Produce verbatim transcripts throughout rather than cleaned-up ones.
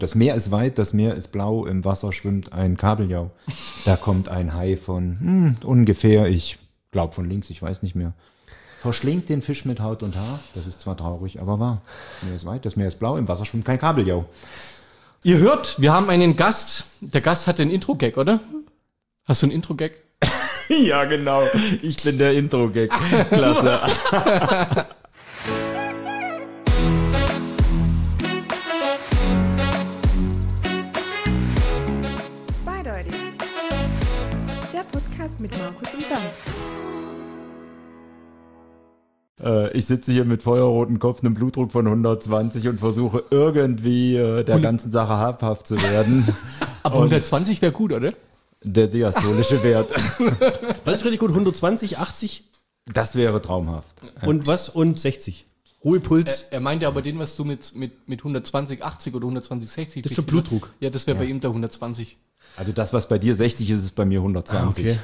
Das Meer ist weit, das Meer ist blau, im Wasser schwimmt ein Kabeljau. Da kommt ein Hai von hm, ungefähr, ich glaube von links, ich weiß nicht mehr. Verschlingt den Fisch mit Haut und Haar. Das ist zwar traurig, aber wahr. Das Meer ist weit, das Meer ist blau, im Wasser schwimmt kein Kabeljau. Ihr hört, wir haben einen Gast. Der Gast hat den Intro-Gag, oder? Hast du einen Intro-Gag? Ja, genau. Ich bin der Intro-Gag. Klasse. Zweideutig. Der Podcast mit Markus und Bernd. Ich sitze hier mit feuerrotem Kopf, einem Blutdruck von hundertzwanzig und versuche irgendwie äh, der ganzen Sache habhaft zu werden. Aber hundertzwanzig wäre gut, oder? Der diastolische Wert. Was ist richtig gut? hundertzwanzig, achtzig? Das wäre traumhaft. Und was? Und sechzig? Ruhepuls? Er, er meinte aber den, was du mit, mit, mit hundertzwanzig, achtzig oder hundertzwanzig, sechzig... Das ist der Blutdruck. Ja, das wäre Ja. bei ihm der hundertzwanzig. Also das, was bei dir sechzig ist, ist bei mir hundertzwanzig. Ah, okay.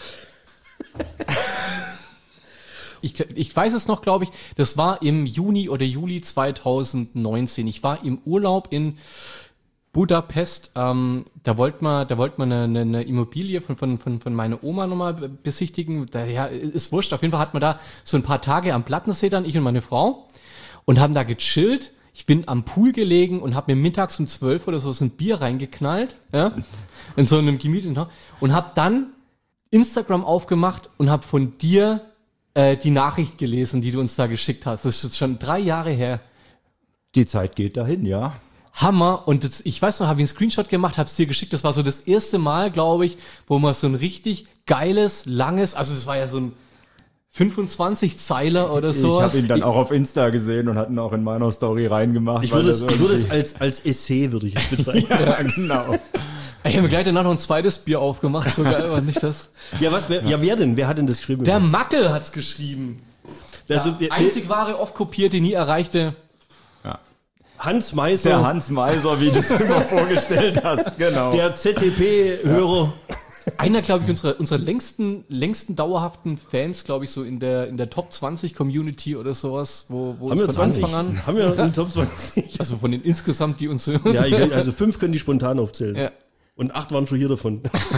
Ich, ich weiß es noch, glaube ich, das war im Juni oder Juli zweitausendneunzehn. Ich war im Urlaub in Budapest. Ähm, da wollte man, da wollte man eine, eine Immobilie von, von, von, von meiner Oma nochmal besichtigen. Da, ja, ist wurscht. Auf jeden Fall hat man da so ein paar Tage am Plattensee dann, ich und meine Frau, und haben da gechillt. Ich bin am Pool gelegen und habe mir mittags um zwölf oder so so ein Bier reingeknallt, ja, in so einem gemieteten Haus, und habe dann Instagram aufgemacht und habe von dir äh, die Nachricht gelesen, die du uns da geschickt hast. Das ist jetzt schon drei Jahre her. Die Zeit geht dahin, ja. Hammer. Und jetzt, ich weiß noch, habe ich einen Screenshot gemacht, habe es dir geschickt. Das war so das erste Mal, glaube ich, wo man so ein richtig geiles, langes, also es war ja so ein fünfundzwanzig-Zeiler oder so. Ich habe ihn dann auch auf Insta gesehen und hatten auch in meiner Story reingemacht. Ich weil würde es, das ich würde es irgendwie- als, als Essay, würde ich es bezeichnen. Ja, genau. Ich habe mir gleich danach noch ein zweites Bier aufgemacht. So geil war nicht das. Ja, was, wer, ja, wer denn? Wer hat denn das geschrieben? Der Mackel hat's geschrieben. also, Ja, wer- einzig wahre, oft kopierte, nie erreichte. Hans Meiser, Der Hans Meiser, wie du es immer vorgestellt hast, genau. der Z D P-Hörer. Einer, glaube ich, unserer, unserer längsten, längsten dauerhaften Fans, glaube ich, so in der, in der Top zwanzig Community oder sowas, wo, wo Haben wir uns von zwanzig? Anfang an, Haben wir einen Top zwanzig? also von den insgesamt, die uns hören. Ja, ich, also fünf können die spontan aufzählen. Ja. Und acht waren schon hier davon.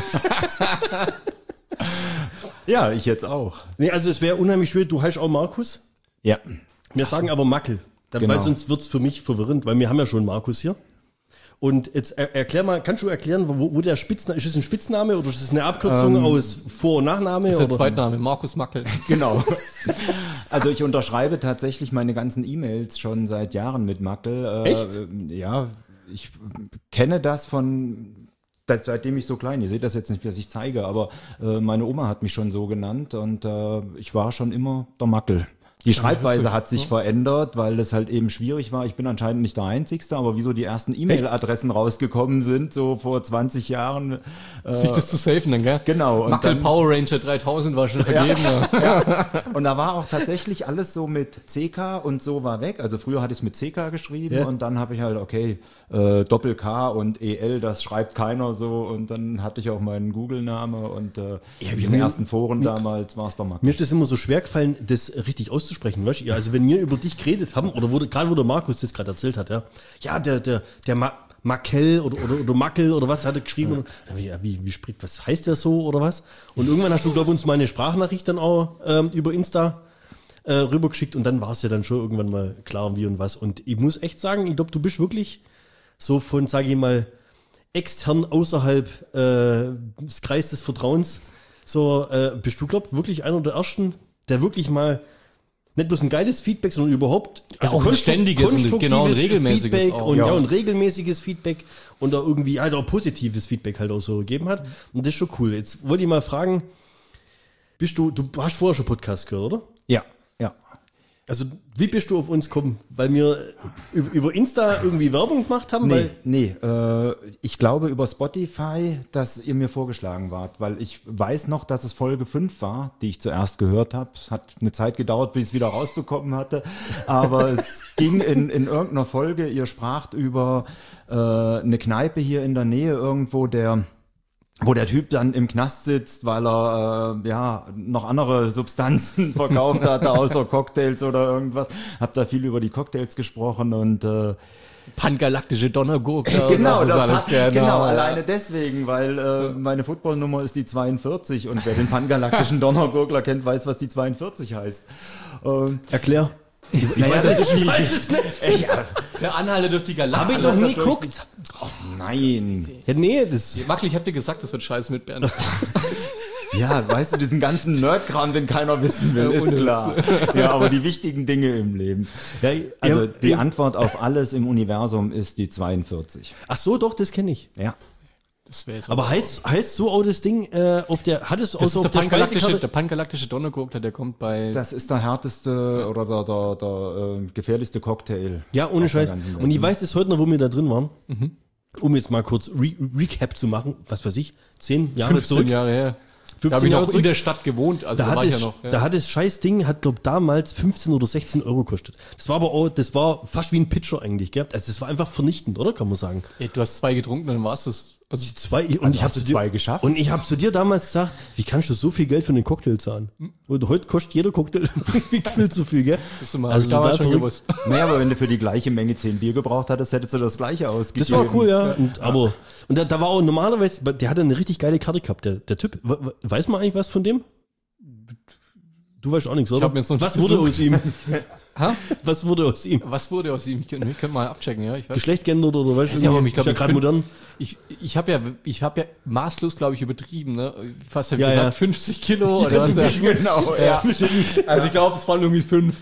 Ja, ich jetzt auch. Nee, also es wäre unheimlich schwierig. Du heißt auch Markus. Ja. Wir sagen aber Mackel. Dann, Genau. Weil sonst wird's für mich verwirrend, weil wir haben ja schon Markus hier. Und jetzt er, erklär mal, kannst du erklären, wo, wo der Spitzname, ist es ein Spitzname oder ist es eine Abkürzung aus Vor- und Nachname? Das ist der oder? Zweitname, Markus Mackel. Genau. Also ich unterschreibe tatsächlich meine ganzen E-Mails schon seit Jahren mit Mackel. Äh, Echt? Ja, ich kenne das von, das, seitdem ich so klein, ihr seht das jetzt nicht, was ich zeige, aber äh, meine Oma hat mich schon so genannt und äh, ich war schon immer der Mackel. Die Schreibweise hat sich verändert, weil es halt eben schwierig war. Ich bin anscheinend nicht der Einzigste, aber wieso die ersten E-Mail-Adressen rausgekommen sind, so vor zwanzig Jahren. Äh, Sich das zu safen dann, gell? Genau. Und Mackel dann- Power Ranger dreitausend war schon vergeben. Ja. Und da war auch tatsächlich alles so mit C K und so war weg. Also früher hatte ich es mit C K geschrieben Ja. und dann habe ich halt, okay, äh, Doppel-K und E L, das schreibt keiner so. Und dann hatte ich auch meinen Google-Name und äh, Ja, in wir- den ersten Foren damals war es der Max. Mir ist das immer so schwer gefallen, das richtig auszusprechen, weißt du? Ja, also wenn wir über dich geredet haben, oder wo, gerade wo der Markus das gerade erzählt hat, ja, ja, der, der, der Ma Mackel oder, oder, oder Mackel oder was hat er geschrieben? Ja. Und, dann hab ich, ja, wie, wie spricht, was heißt der so oder was? Und irgendwann hast du, glaube ich, uns mal eine Sprachnachricht dann auch ähm, über Insta äh, rübergeschickt und dann war es ja dann schon irgendwann mal klar, wie und was. Und ich muss echt sagen, ich glaube, du bist wirklich so von, sage ich mal, extern außerhalb äh, des Kreises des Vertrauens, so äh, bist du, glaube ich, wirklich einer der Ersten, der wirklich mal nicht bloß ein geiles Feedback, sondern überhaupt Ja, auch ein konstru- ständiges und konstruktives genau ein regelmäßiges Feedback auch. und, ja. Ja. und regelmäßiges Feedback und da irgendwie halt auch positives Feedback halt auch so gegeben hat. Und das ist schon cool. Jetzt wollte ich mal fragen, bist du, du hast vorher schon Podcast gehört, oder? Ja, ja. Also wie bist du auf uns gekommen? Weil wir über über Insta irgendwie Werbung gemacht haben? Nee, Weil, nee, äh, ich glaube über Spotify, dass ihr mir vorgeschlagen wart, weil ich weiß noch, dass es Folge fünf war, die ich zuerst gehört habe. Es hat eine Zeit gedauert, bis ich es wieder rausbekommen hatte, aber es ging in, in irgendeiner Folge, ihr spracht über äh, eine Kneipe hier in der Nähe irgendwo, der wo der Typ dann im Knast sitzt, weil er äh, ja noch andere Substanzen verkauft hatte, außer Cocktails oder irgendwas. Hab da viel über die Cocktails gesprochen und äh, Pangalaktische Donnergurke. Genau, und was es da alles pa- gerne. genau, alleine deswegen, weil äh, meine Footballnummer ist die zweiundvierzig und wer den pangalaktischen Donnergurgler kennt, weiß, was die zweiundvierzig heißt. Ähm, Erklär. naja, das ist Ich weiß es nicht. ja, Der Anhalte durch die Hab Galaxie. ich doch nie durch geguckt. nein. Ja, nee, das... Mackel, ich hab dir gesagt, das wird scheiße mit Bernd. Ja, weißt du, diesen ganzen Nerdkram, den keiner wissen will, Ja, ist ohne klar. Ja, aber die wichtigen Dinge im Leben. Ja, Also ja, die ja. Antwort auf alles im Universum ist die zweiundvierzig. Ach so, doch, das kenne ich. Ja. Das wäre jetzt Aber heißt, heißt so auch das Ding äh, auf der... Hat es auch das so ist auf der der pangalaktische, Speisekarte... der pangalaktische Donnergurgler, der kommt bei... Das ist der härteste oder der, der, der äh, gefährlichste Cocktail. Ja, ohne auf der Scheiß. ganzen Welt. Und ich weiß es heute noch, wo wir da drin waren. Um jetzt mal kurz Re Recap zu machen. Was weiß ich, zehn Jahre fünfzehn zurück. Jahre her. Da fünfzem habe ich Jahre noch in zurück. der Stadt gewohnt, also Da da, hat, war ich es, ja noch. Ja. da hat das scheiß Ding, hat glaub damals fünfzehn oder sechzehn Euro gekostet. Das war aber auch, das war fast wie ein Pitcher eigentlich, gell? Also das war einfach vernichtend, oder? Kann man sagen. Ey, du hast zwei getrunken, dann war's das. Also Zwei, und Also ich habe hast zu du dir, zwei geschafft? Und ich habe zu dir damals gesagt, wie kannst du so viel Geld für einen Cocktail zahlen? Und heute kostet jeder Cocktail irgendwie gefühlt so viel, gell? das ist immer, Also also damals total schon verrückt. gewusst. Naja, aber wenn du für die gleiche Menge zehn Bier gebraucht hattest, hättest du das gleiche ausgegeben. Das war cool, ja. Und, aber, und da, da war auch normalerweise, der hatte eine richtig geile Karte gehabt, der, der Typ. We- we- Weiß man eigentlich was von dem? Du weißt auch nichts, oder? hab mir jetzt noch was nicht wurde gesucht. aus ihm? Ha? Was wurde aus ihm? Was wurde aus ihm? Ich könnte ich könnt mal abchecken, ja. Ich weiß. Geschlecht geändert oder weißt du? Ist ja, aber irgendwie- ich glaub, ist ja ich gerade find- modern. Ich, ich habe ja, ich habe ja maßlos, glaube ich, übertrieben, ne? Fast hab ich Ja, gesagt, ja. fünfzig Kilo oder was? Der, Genau, ja. also ich glaube, es waren irgendwie fünf.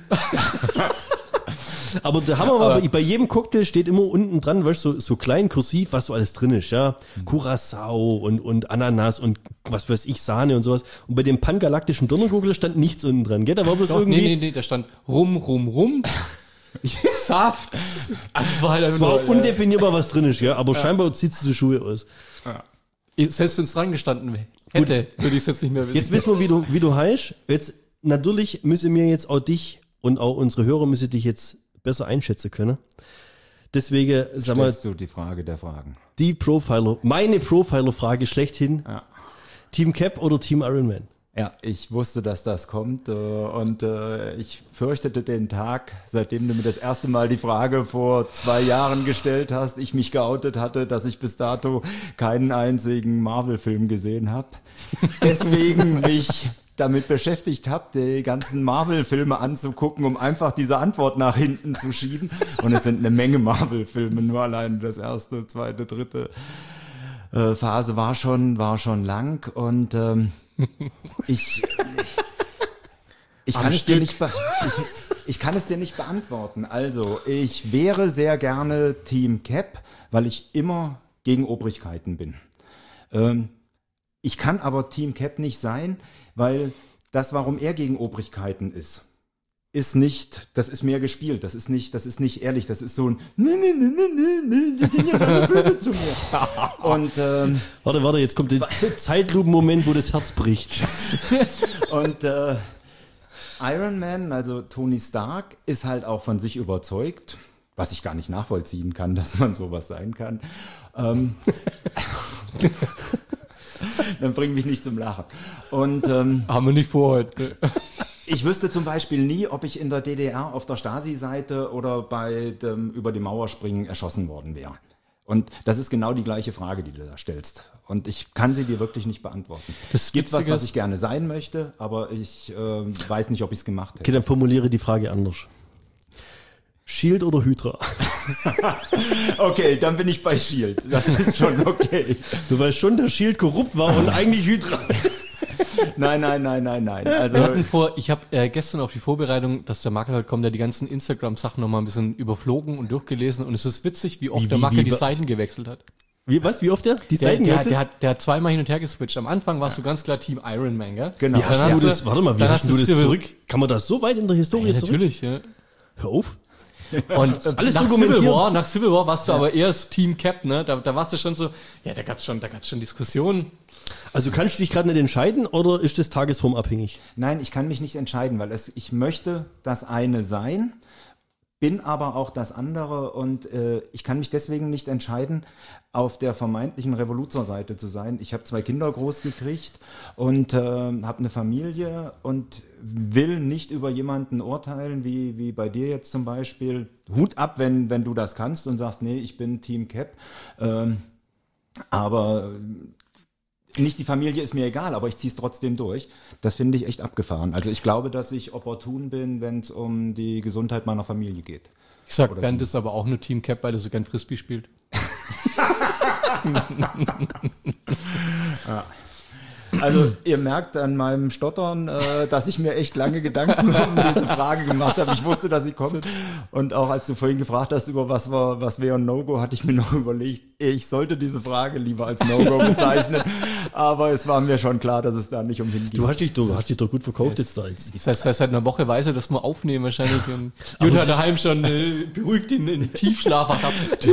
Aber der Hammer war, Aber- bei- bei jedem Cocktail steht immer unten dran, weißt du, so, so klein kursiv, was so alles drin ist, ja. Curacao und, und Ananas und was weiß ich, Sahne und sowas. Und bei dem pangalaktischen Donnergurgel stand nichts unten dran, gell? Da war bloß Doch, irgendwie. nee, nee, nee, da stand rum, rum, rum. Saft. Also es war halt Es einfach war nur, undefinierbar, was drin ist, ja. Aber scheinbar zieht du die Schuhe aus. äh, selbst wenn es dran gestanden hätte, würde ich es jetzt nicht mehr wissen. Jetzt wissen wir, wie du, wie du heißt. Jetzt, natürlich müssen wir jetzt auch dich und auch unsere Hörer müssen dich jetzt besser einschätzen können. Deswegen, sag mal, Stellst du die Frage der Fragen. die Profiler, meine Profiler-Frage schlechthin. Ja. Team Cap oder Team Ironman? Ja, ich wusste, dass das kommt äh, und äh, ich fürchtete den Tag, seitdem du mir das erste Mal die Frage vor zwei Jahren gestellt hast, ich mich geoutet hatte, dass ich bis dato keinen einzigen Marvel-Film gesehen habe. Deswegen mich damit beschäftigt habe, die ganzen Marvel-Filme anzugucken, um einfach diese Antwort nach hinten zu schieben. Und es sind eine Menge Marvel-Filme, nur allein das erste, zweite, dritte äh, Phase war schon, war schon lang und ähm, ich, ich, kann es dir nicht be- ich, ich kann es dir nicht beantworten. Also, ich wäre sehr gerne Team Cap, weil ich immer gegen Obrigkeiten bin. Ähm, ich kann aber Team Cap nicht sein, weil das, warum er gegen Obrigkeiten ist, ist nicht, das ist mehr gespielt, das ist nicht, das ist nicht ehrlich, das ist so ein nee, nee, nee, nee, nee, die sind ja alle böse zu mir. Und ähm, Warte, warte, jetzt kommt der Zeitlupen-Moment, wo das Herz bricht. Und äh, Iron Man, also Tony Stark, ist halt auch von sich überzeugt, was ich gar nicht nachvollziehen kann, dass man sowas sein kann. Ähm, dann bring mich nicht zum Lachen. Und ähm, Haben wir nicht vor heute. ich wüsste zum Beispiel nie, ob ich in der D D R auf der Stasi-Seite oder bei dem über die Mauer springen erschossen worden wäre. Und das ist genau die gleiche Frage, die du da stellst. Und ich kann sie dir wirklich nicht beantworten. Das Es gibt was, Witzige was ist- ich gerne sein möchte, aber ich äh, weiß nicht, ob ich es gemacht hätte. Okay, dann formuliere die Frage anders. Shield oder Hydra? Okay, dann bin ich bei Shield. Das ist schon okay. Du weißt schon, dass Shield korrupt war und eigentlich Hydra. Nein, nein, nein, nein, nein. Wir Also hatten vor, ich habe äh, gestern auf die Vorbereitung, dass der Markel heute kommt, der die ganzen Instagram-Sachen nochmal ein bisschen überflogen und durchgelesen und es ist witzig, wie oft Wie, der wie, Markel wie, die was? Seiten gewechselt hat. Wie, was? Wie oft der? Die Der, Seiten der, gewechselt? der, hat, der hat zweimal hin und her geswitcht. Am Anfang warst du ganz klar Team Iron Man, gell? Genau. Wie Dann hast hast du du- das, warte mal, wie dann hast hast du du das Civil- zurück? Kann man das so weit in der Historie Ja, zurück? natürlich, ja. Hör auf. Und Alles nach dokumentiert. Civil War, nach Civil War warst du aber eher das Team Cap, ne? Da, da warst du schon so, ja, da gab's schon, da gab's schon Diskussionen. Also kannst du dich gerade nicht entscheiden oder ist das tagesformabhängig? nein, ich kann mich nicht entscheiden, weil es, ich möchte das eine sein, bin aber auch das andere und äh, ich kann mich deswegen nicht entscheiden, auf der vermeintlichen Revoluzer-Seite zu sein. Ich habe zwei Kinder groß gekriegt und äh, habe eine Familie und will nicht über jemanden urteilen, wie, wie bei dir jetzt zum Beispiel. Hut ab, wenn, wenn du das kannst und sagst, nee, ich bin Team Cap. Ähm, aber nicht die Familie ist mir egal, aber ich ziehe es trotzdem durch. Das finde ich echt abgefahren. Also ich glaube, dass ich opportun bin, wenn es um die Gesundheit meiner Familie geht. Ich sag, Bernd ist aber auch nur Team Cap, weil er so gern Frisbee spielt. Ja. Also ihr merkt an meinem Stottern, äh, dass ich mir echt lange Gedanken um diese Frage gemacht habe. Ich wusste, dass sie kommt. Und auch als du vorhin gefragt hast, über was war, was wäre ein No-Go, hatte ich mir noch überlegt, ich sollte diese Frage lieber als No-Go bezeichnen. Aber es war mir schon klar, dass es da nicht um hingeht. Du hast dich doch, hast dich doch gut verkauft jetzt da. Jetzt. Das heißt, seit einer Woche weiß er, dass wir aufnehmen wahrscheinlich. Und Jutta daheim schon äh, beruhigt ihn in Tiefschlaf gehabt.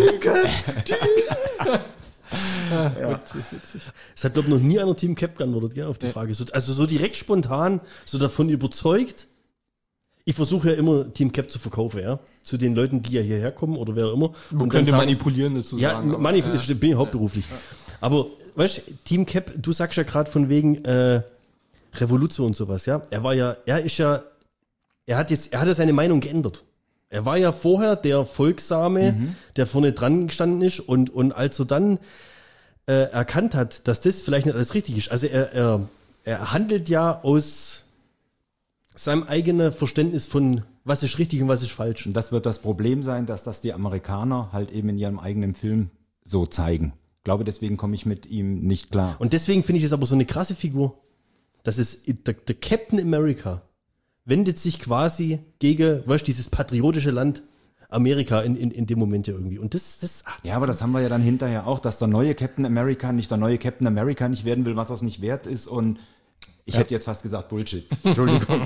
Ja. Ja. Es hat, glaube ich, noch nie einer Team Cap geantwortet, gell, auf die ja. Frage. So, also so direkt spontan, so davon überzeugt. Ich versuche ja immer Team Cap zu verkaufen, ja. Zu den Leuten, die ja hierher kommen oder wer auch immer. Man könnte sagen, manipulieren dazu ja, sagen. Ja, manip- ja. bin ich hauptberuflich. Ja. Aber, weißt du, Team Cap, du sagst ja gerade von wegen äh, Revolution und sowas, ja. Er war ja, er ist ja, er hat jetzt, er hat ja seine Meinung geändert. Er war ja vorher der Folgsame, mhm. der vorne dran gestanden ist und, und als er dann äh, erkannt hat, dass das vielleicht nicht alles richtig ist, also er, er, er handelt ja aus seinem eigenen Verständnis von was ist richtig und was ist falsch. Und das wird das Problem sein, dass das die Amerikaner halt eben in ihrem eigenen Film so zeigen. Ich glaube, deswegen komme ich mit ihm nicht klar. Und deswegen finde ich es aber so eine krasse Figur, dass es der, der Captain America wendet sich quasi gegen, weißt du, dieses patriotische Land Amerika in, in, in dem Moment ja irgendwie. Und das, das, ach, das ja, aber das haben wir ja dann hinterher auch, dass der neue Captain America nicht der neue Captain America nicht werden will, was er nicht wert ist. Und ich ja. hätte jetzt fast gesagt Bullshit. Entschuldigung.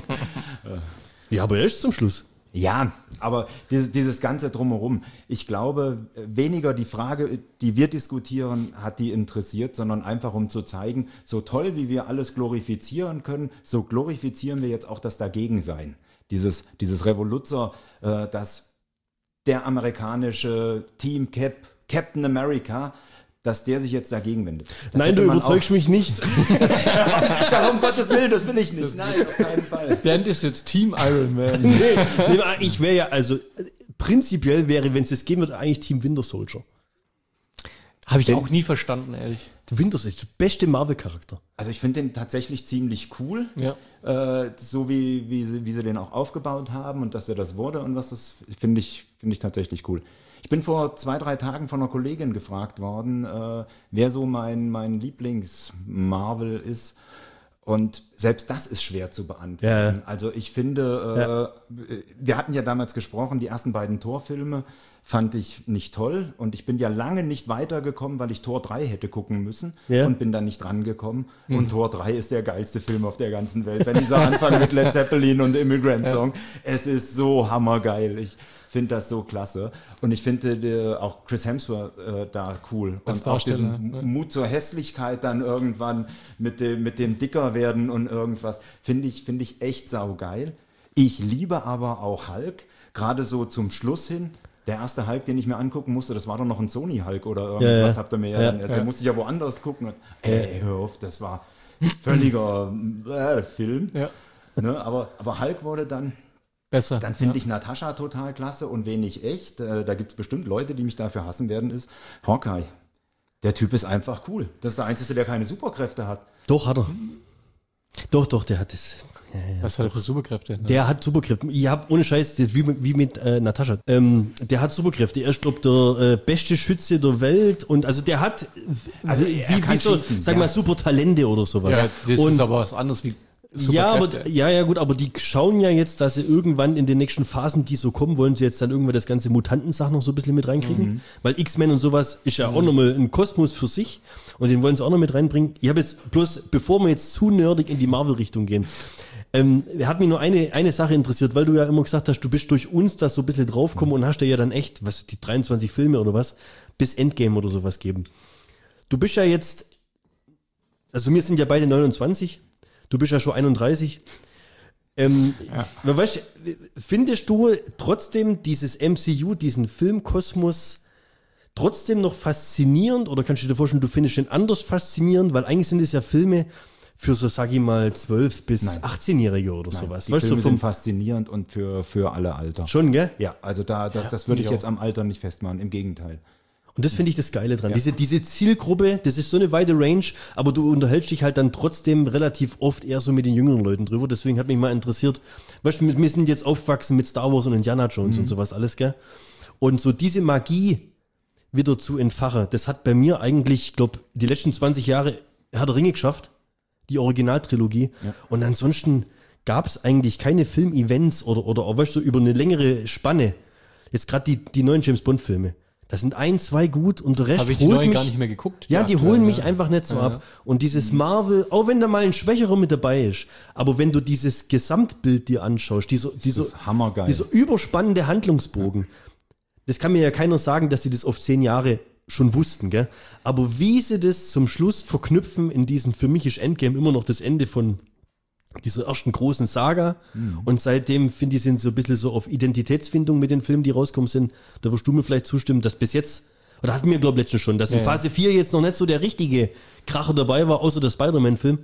Ja, aber erst zum Schluss. Ja, aber dieses, dieses Ganze drumherum, ich glaube, weniger die Frage, die wir diskutieren, hat die interessiert, sondern einfach um zu zeigen, so toll wie wir alles glorifizieren können, so glorifizieren wir jetzt auch das Dagegensein. Dieses, dieses Revoluzer, äh, das der amerikanische Team Cap, Captain America, dass der sich jetzt dagegen wendet. Das Nein, du überzeugst mich nicht. Ja, um Gottes Willen, das will ich nicht. Nein, auf keinen Fall. Bernd ist jetzt Team Iron Man. nee, nee, ich wäre ja, also prinzipiell wäre, wenn es das geben würde, eigentlich Team Winter Soldier. Habe ich Denn, auch nie verstanden, ehrlich. Winter Soldier ist der beste Marvel-Charakter. Also ich finde den tatsächlich ziemlich cool. Ja. Äh, so wie, wie, sie, wie sie den auch aufgebaut haben und dass er das wurde und was das, finde ich, finde ich tatsächlich cool. Ich bin vor zwei, drei Tagen von einer Kollegin gefragt worden, äh, wer so mein, mein Lieblings-Marvel ist. Und selbst das ist schwer zu beantworten. Ja. Also ich finde, äh, ja. wir hatten ja damals gesprochen, die ersten beiden Thor-Filme fand ich nicht toll. Und ich bin ja lange nicht weitergekommen, weil ich Thor drei hätte gucken müssen ja. und bin dann nicht drangekommen. Mhm. Und Thor drei ist der geilste Film auf der ganzen Welt. Wenn dieser Anfang mit Led Zeppelin und Immigrant Song, ja. es ist so hammergeil. Ich finde das so klasse. Und ich finde auch Chris Hemsworth äh, da cool. Das und auch diesen ja. Mut zur Hässlichkeit dann irgendwann mit dem, mit dem dicker werden und irgendwas, finde ich, finde ich echt saugeil. Ich liebe aber auch Hulk, gerade so zum Schluss hin. Der erste Hulk, den ich mir angucken musste, das war doch noch ein Sony-Hulk oder irgendwas, ja, ja. habt ihr mir ja, ja, ja. Der musste ich ja woanders gucken. Und, ey, hör auf, das war völliger äh, Film. Ja. Ne, aber, aber Hulk wurde dann besser. Dann finde ja. ich Natascha total klasse und wenig echt. Äh, da gibt es bestimmt Leute, die mich dafür hassen werden, ist Hawkeye. Der Typ ist einfach cool. Das ist der Einzige, der keine Superkräfte hat. Doch, hat er. Doch, doch, der hat das. Ja, ja, Was hat er für Superkräfte? Ne? Der hat Superkräfte. Ich habe ohne Scheiß, wie, wie mit äh, Natascha. Ähm, der hat Superkräfte. Er ist, glaube der äh, beste Schütze der Welt. Und also der hat also wie, wie so, sag ja. mal, super Talente oder sowas. Ja, das und, ist aber was anderes wie Ja, aber, ja, ja, gut, aber die schauen ja jetzt, dass sie irgendwann in den nächsten Phasen, die so kommen, wollen sie jetzt dann irgendwann das ganze Mutantensachen noch so ein bisschen mit reinkriegen. Mhm. Weil X-Men und sowas ist ja mhm. auch nochmal ein Kosmos für sich und den wollen sie auch noch mit reinbringen. Ich habe jetzt bloß, bevor wir jetzt zu nerdig in die Marvel-Richtung gehen, ähm, hat mich nur eine, eine Sache interessiert, weil du ja immer gesagt hast, du bist durch uns da so ein bisschen draufgekommen mhm. und hast dir ja dann echt, was, die dreiundzwanzig Filme oder was, bis Endgame oder sowas geben. Du bist ja jetzt, also wir sind ja beide neunundzwanzig, du bist ja schon einunddreißig. Ähm, ja. Weißt, findest du trotzdem dieses M C U, diesen Filmkosmos trotzdem noch faszinierend oder kannst du dir vorstellen, du findest den anders faszinierend, weil eigentlich sind es ja Filme für so, sag ich mal, zwölf bis achtzehnjährige oder Nein, sowas. Die weißt Filme du, vom, sind faszinierend und für, für alle Alter. schon, gell? Ja, also da, das, das würde ich jetzt am Alter nicht festmachen, im Gegenteil. Und das finde ich das Geile dran. Ja. Diese, diese Zielgruppe, das ist so eine weite Range, aber du unterhältst dich halt dann trotzdem relativ oft eher so mit den jüngeren Leuten drüber. Deswegen hat mich mal interessiert, weißt du, wir sind jetzt aufgewachsen mit Star Wars und Indiana Jones mhm. und sowas alles, gell? Und so diese Magie wieder zu entfachen, das hat bei mir eigentlich, ich glaube, die letzten zwanzig Jahre Herr der Ringe geschafft, die Originaltrilogie. Ja. Und ansonsten gab es eigentlich keine Filmevents oder, oder auch, weißt du, über eine längere Spanne. Jetzt gerade die, die neuen James-Bond-Filme. Da sind ein, zwei gut und der Rest Habe ich die holt neuen mich, gar nicht mehr geguckt? Ja, Ja, die klar, holen ja. mich einfach nicht so Ja, ab. ja. Und dieses Marvel, auch wenn da mal ein Schwächerer mit dabei ist, aber wenn du dieses Gesamtbild dir anschaust, dieser, dieser, ist hammergeil. dieser überspannende Handlungsbogen, das kann mir ja keiner sagen, dass sie das auf zehn Jahre schon wussten, gell? Aber wie sie das zum Schluss verknüpfen in diesem, für mich ist Endgame immer noch das Ende von dieser ersten großen Saga. Mhm. Und seitdem, finde ich, sind so ein bisschen so auf Identitätsfindung mit den Filmen, die rauskommen sind. Da wirst du mir vielleicht zustimmen, dass bis jetzt, oder hatten wir, glaube ich, letztens schon, dass in ja, Phase vier jetzt noch nicht so der richtige Kracher dabei war, außer der Spider-Man-Film.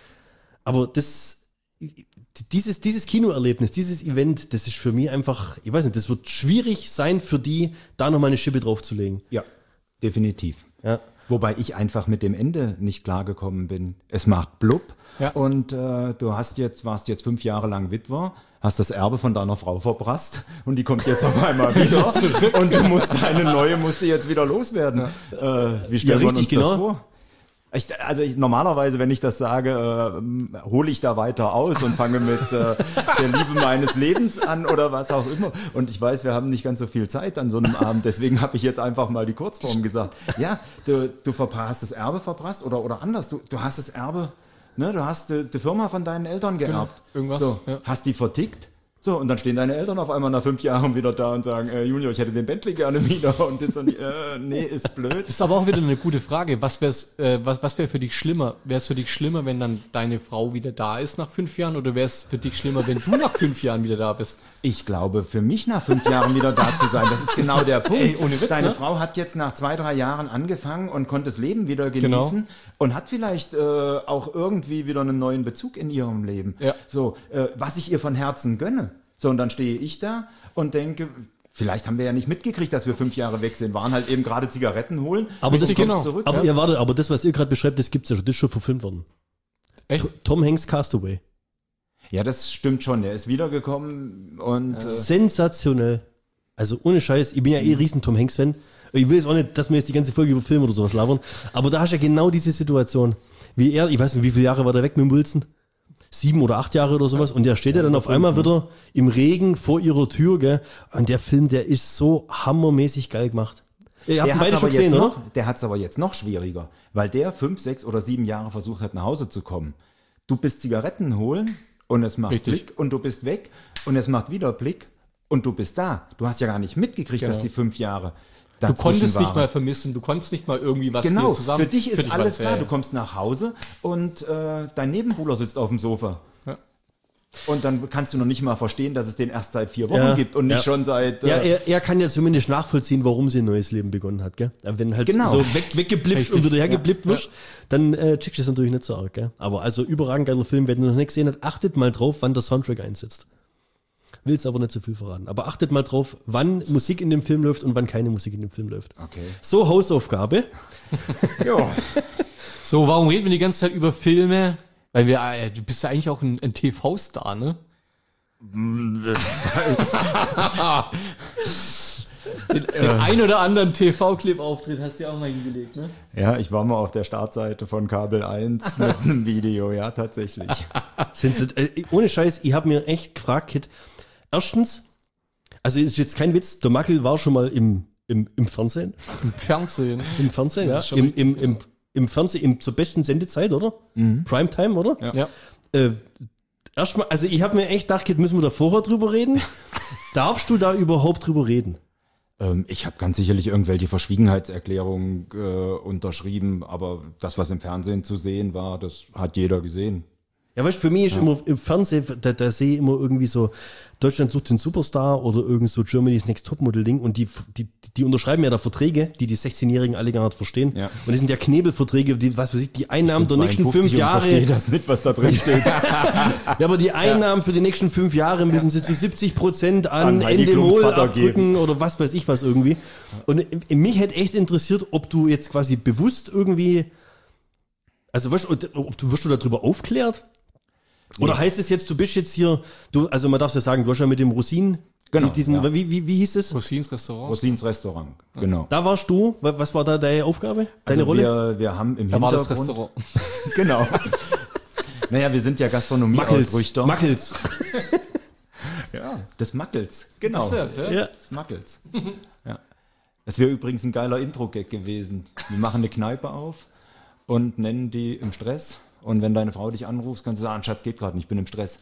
Aber das, dieses, dieses Kinoerlebnis, dieses Event, das ist für mich einfach, ich weiß nicht, das wird schwierig sein für die, da nochmal eine Schippe draufzulegen. Ja, definitiv. Ja. Wobei ich einfach mit dem Ende nicht klargekommen bin. Es macht blub Ja. und äh, du hast jetzt, warst jetzt fünf Jahre lang Witwer, hast das Erbe von deiner Frau verprasst und die kommt jetzt auf einmal wieder und du musst deine neue, musst du jetzt wieder loswerden. Ja. Äh, wie stellt Ja, man uns richtig, das genau. vor? Ich, also ich, normalerweise, wenn ich das sage, äh, hole ich da weiter aus und fange mit äh, der Liebe meines Lebens an oder was auch immer. Und ich weiß, wir haben nicht ganz so viel Zeit an so einem Abend, deswegen habe ich jetzt einfach mal die Kurzform gesagt. Ja, du, du verpra- hast das Erbe verprasst oder, oder anders, du, du hast das Erbe, ne, du hast die, die Firma von deinen Eltern geerbt. Genau, irgendwas, so, ja. hast die vertickt. So, und dann stehen deine Eltern auf einmal nach fünf Jahren wieder da und sagen, äh, Junior, ich hätte den Bentley gerne wieder. Und das und äh, nee, ist blöd. Das ist aber auch wieder eine gute Frage. Was wär's, äh, was, was wäre für dich schlimmer? Wäre es für dich schlimmer, wenn dann deine Frau wieder da ist nach fünf Jahren? Oder wäre es für dich schlimmer, wenn du nach fünf Jahren wieder da bist? Ich glaube, für mich nach fünf Jahren wieder da zu sein, das ist genau der Punkt. Ey, ohne Witz, Deine ne? Frau hat jetzt nach zwei, drei Jahren angefangen und konnte das Leben wieder genießen Genau. und hat vielleicht äh, auch irgendwie wieder einen neuen Bezug in ihrem Leben. Ja. So, äh, was ich ihr von Herzen gönne. So, und dann stehe ich da und denke, vielleicht haben wir ja nicht mitgekriegt, dass wir fünf Jahre weg sind, waren halt eben gerade Zigaretten holen. Aber das Richtig, kommt zurück. Aber ja. ihr wartet, aber das, was ihr gerade beschreibt, das gibt's ja schon, das ist schon verfilmt worden. Echt? T- Tom Hanks Castaway. Ja, das stimmt schon. Er ist wiedergekommen und äh, Sensationell. Also ohne Scheiß, ich bin ja eh riesen Tom Hanks Fan. Ich will jetzt auch nicht, dass wir jetzt die ganze Folge über Film oder sowas labern, aber da hast du ja genau diese Situation. Wie er, ich weiß nicht, wie viele Jahre war der weg mit dem Wilson? Sieben oder acht Jahre oder sowas. Und der steht ja, ja dann auf einmal wieder im Regen vor ihrer Tür, gell? Und der Film, der ist so hammermäßig geil gemacht. Ihr habt ihn beide schon gesehen, noch, oder? Der hat es aber jetzt noch schwieriger, weil der fünf, sechs oder sieben Jahre versucht hat, nach Hause zu kommen. Du bist Zigaretten holen und es macht Richtig. Blick und du bist weg und es macht wieder Blick und du bist da. Du hast ja gar nicht mitgekriegt, Genau. dass die fünf Jahre Du dazwischen konntest nicht waren. mal vermissen, du konntest nicht mal irgendwie was Genau, dir zusammen... für dich ist war alles das, klar. ja, Du ja. kommst nach Hause und äh, dein Nebenbuhler sitzt auf dem Sofa. Ja. Und dann kannst du noch nicht mal verstehen, dass es den erst seit vier Wochen Ja, gibt und nicht ja. schon seit... Äh, Ja, er, er kann ja zumindest nachvollziehen, warum sie ein neues Leben begonnen hat, gell? Wenn halt Genau. so weg, weggeblippt Richtig. und wieder hergeblippt Ja. wirst, dann äh, checkst du das natürlich nicht so arg, gell? Aber also überragend geiler Film, wenn ihr noch nicht gesehen habt, achtet mal drauf, wann der Soundtrack einsetzt. Will's aber nicht zu viel verraten. Aber achtet mal drauf, wann Musik in dem Film läuft und wann keine Musik in dem Film läuft. Okay. So, Hausaufgabe. Ja. So, warum reden wir die ganze Zeit über Filme? Weil wir, äh, du bist ja eigentlich auch ein, ein T V-Star, ne? den, den ein oder anderen T V-Clip-Auftritt hast du ja auch mal hingelegt, ne? Ja, ich war mal auf der Startseite von Kabel eins mit einem Video, ja, tatsächlich. Sind sie, äh, ohne Scheiß, ich habe mir echt gefragt, Kit. Erstens, also ist jetzt kein Witz, der Mackel war schon mal im, im, im Fernsehen. Im Fernsehen. Im Fernsehen, Das ja. ist schon Im, richtig, im, im, Im Fernsehen, im, zur besten Sendezeit, oder? Primetime, oder? Ja. Ja. Äh, erstmal, also ich habe mir echt gedacht, Kit, müssen wir da vorher drüber reden? Darfst du da überhaupt drüber reden? Ähm, ich habe ganz sicherlich irgendwelche Verschwiegenheitserklärungen äh, unterschrieben, aber das, was im Fernsehen zu sehen war, das hat jeder gesehen. Ja, weißt du, für mich ist ja. immer im Fernsehen, da, da sehe ich immer irgendwie so, Deutschland sucht den Superstar oder irgend so Germany's Next Topmodel-Ding und die, die, die unterschreiben ja da Verträge, die die sechzehnjährigen alle gar nicht verstehen. Ja. Und das sind ja Knebelverträge, die, was weiß ich, die Einnahmen der nächsten fünf Jahre. Ich verstehe das nicht, was da drin steht. Ja, aber die Einnahmen ja. für die nächsten fünf Jahre müssen sie zu siebzig Prozent an, an Endemol abdrücken geben. Oder was weiß ich was irgendwie. Und mich hätte echt interessiert, ob du jetzt quasi bewusst irgendwie, also weißt, ob du, wirst du darüber aufklärt? Oder nee. heißt es jetzt, du bist jetzt hier, du, also man darf ja sagen, du hast ja mit dem Rosinen, genau, diesen, ja. wie, wie, wie hieß es? Rosins Restaurant. Rosins Restaurant, genau. Da warst du, was war da deine Aufgabe, deine also Rolle? Wir, wir haben im da Hintergrund... war das Restaurant. Genau. Naja, wir sind ja Gastronomieausrichter. Mackels. Ja, des Mackels, genau. Das ist das, ja? Des Mackels. Ja. Das wäre übrigens ein geiler Intro-Gag gewesen. Wir machen eine Kneipe auf und nennen die im Stress. Und wenn deine Frau dich anruft, kannst du sagen, Schatz, geht gerade nicht, ich bin im Stress.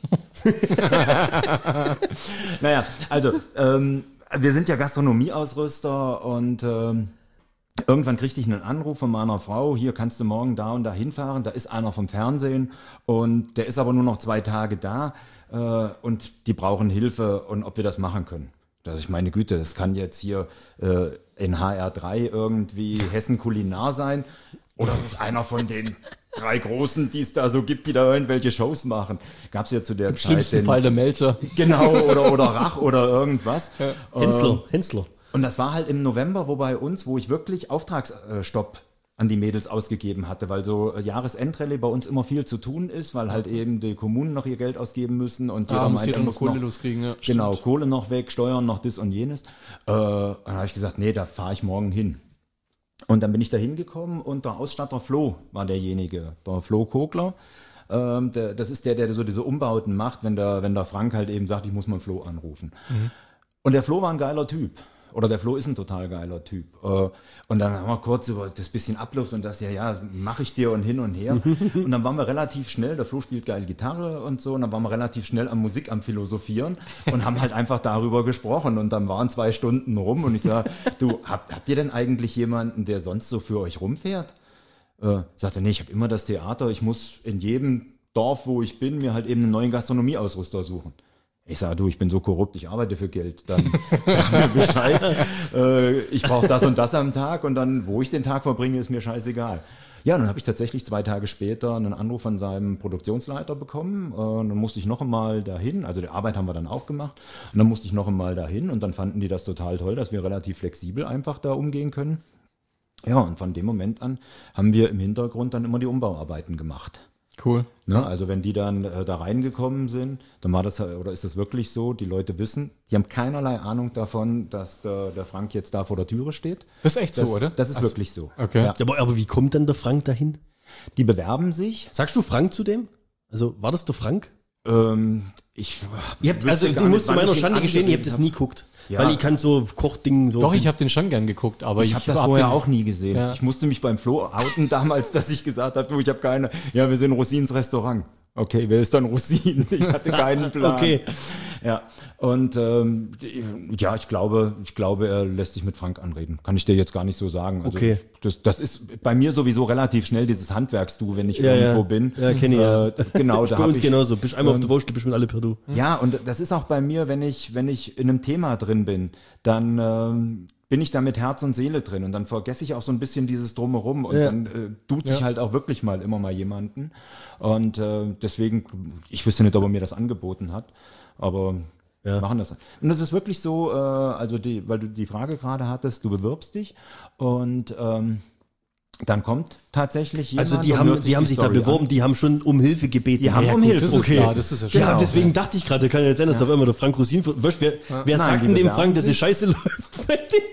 Naja, also, ähm, wir sind ja Gastronomieausrüster und ähm, irgendwann kriegte ich einen Anruf von meiner Frau, hier kannst du morgen da und da hinfahren, da ist einer vom Fernsehen und der ist aber nur noch zwei Tage da äh, und die brauchen Hilfe und ob wir das machen können. Also ich meine Güte, das kann jetzt hier äh, in H R drei irgendwie Hessen Kulinar sein oder es ist einer von den drei Großen, die es da so gibt, die da irgendwelche Shows machen. Gab es ja zu der Im Zeit. Im schlimmsten den, Fall der Melzer. Genau, oder, oder Rach oder irgendwas. Ja. Hensler, Hensler. Und das war halt im November, wo bei uns, wo ich wirklich Auftragsstopp an die Mädels ausgegeben hatte, weil so Jahresendrallye bei uns immer viel zu tun ist, weil halt eben die Kommunen noch ihr Geld ausgeben müssen und jeder ah, meint, er muss Kohle noch, loskriegen. Ja, genau, stimmt. Kohle noch weg, Steuern noch das und jenes. Äh, dann habe ich gesagt, nee, da fahre ich morgen hin. Und dann bin ich da hingekommen und der Ausstatter Flo war derjenige, der Flo Kogler. Ähm, der, das ist der, der so diese Umbauten macht, wenn der, wenn der Frank halt eben sagt, ich muss mal Flo anrufen. Mhm. Und der Flo war ein geiler Typ. Oder der Flo ist ein total geiler Typ. Und dann haben wir kurz über das bisschen Abluft und das, ja, ja, mache ich dir und hin und her. Und dann waren wir relativ schnell, der Flo spielt geil Gitarre und so, und dann waren wir relativ schnell am Musik am Philosophieren und haben halt einfach darüber gesprochen. Und dann waren zwei Stunden rum und ich sage, du, habt, habt ihr denn eigentlich jemanden, der sonst so für euch rumfährt? Äh, sagte, nee, ich habe immer das Theater, ich muss in jedem Dorf, wo ich bin, mir halt eben einen neuen Gastronomieausrüster suchen. Ich sage, du, ich bin so korrupt, ich arbeite für Geld. Dann sag mir Bescheid. äh, ich brauche das und das am Tag und dann, wo ich den Tag verbringe, ist mir scheißegal. Ja, dann habe ich tatsächlich zwei Tage später einen Anruf von seinem Produktionsleiter bekommen. Äh, dann musste ich noch einmal dahin. Also die Arbeit haben wir dann auch gemacht. Und dann musste ich noch einmal dahin und dann fanden die das total toll, dass wir relativ flexibel einfach da umgehen können. Ja, und von dem Moment an haben wir im Hintergrund dann immer die Umbauarbeiten gemacht. Cool. Ne, also wenn die dann äh, da reingekommen sind, dann war das, oder ist das wirklich so, die Leute wissen, die haben keinerlei Ahnung davon, dass der, der Frank jetzt da vor der Türe steht. Das ist echt das, so, oder? Das ist Ach, wirklich so. Okay. Ja. Aber, aber wie kommt denn der Frank dahin? Die bewerben sich. Sagst du Frank zu dem? Also war das der Frank? Ähm, ich ihr habt, also du musst zu meiner Schande gestehen, ihr habt das nie geguckt. Ja. Weil ich kann so Kochdingen so. Doch, ich habe den schon gern geguckt, aber ich, ich habe das hab vorher den, auch nie gesehen. Ja. Ich musste mich beim Flo outen damals, dass ich gesagt habe, du, ich habe keine, ja, wir sind Rosins Restaurant. Okay, wer ist dann Rosin? Ich hatte keinen Plan. Okay. Ja, und ähm, ja, ich glaube, ich glaube, er lässt sich mit Frank anreden. Kann ich dir jetzt gar nicht so sagen. Also okay. Das, das ist bei mir sowieso relativ schnell dieses Handwerks-Du, wenn ich ja, irgendwo ja. bin. Ja, kenne ich ja. Äh, genau, da bei uns ich, genauso. Bist einmal ähm, auf der Baustelle, bist mit alle per Du. Ja, und das ist auch bei mir, wenn ich, wenn ich in einem Thema drin bin, dann ähm, bin ich da mit Herz und Seele drin und dann vergesse ich auch so ein bisschen dieses Drumherum und ja. dann äh, tut sich ja. halt auch wirklich mal immer mal jemanden und äh, deswegen, ich wüsste nicht, ob er mir das angeboten hat, aber ja. machen das. Und das ist wirklich so, äh, also die, weil du die Frage gerade hattest, du bewirbst dich und ähm, dann kommt tatsächlich jemand. Also die haben, die haben sich Story da beworben, an. die haben schon um Hilfe gebeten. Die haben ja, um gut, Hilfe. Das ist okay. klar, das ist ja schon. Ja, Genau. deswegen dachte ich gerade, kann ja sein, dass ja. auf einmal der Frank Rosin, weißt, wer, ja. wer Nein, sagt denn dem bewerben Frank, dass es sich. scheiße läuft?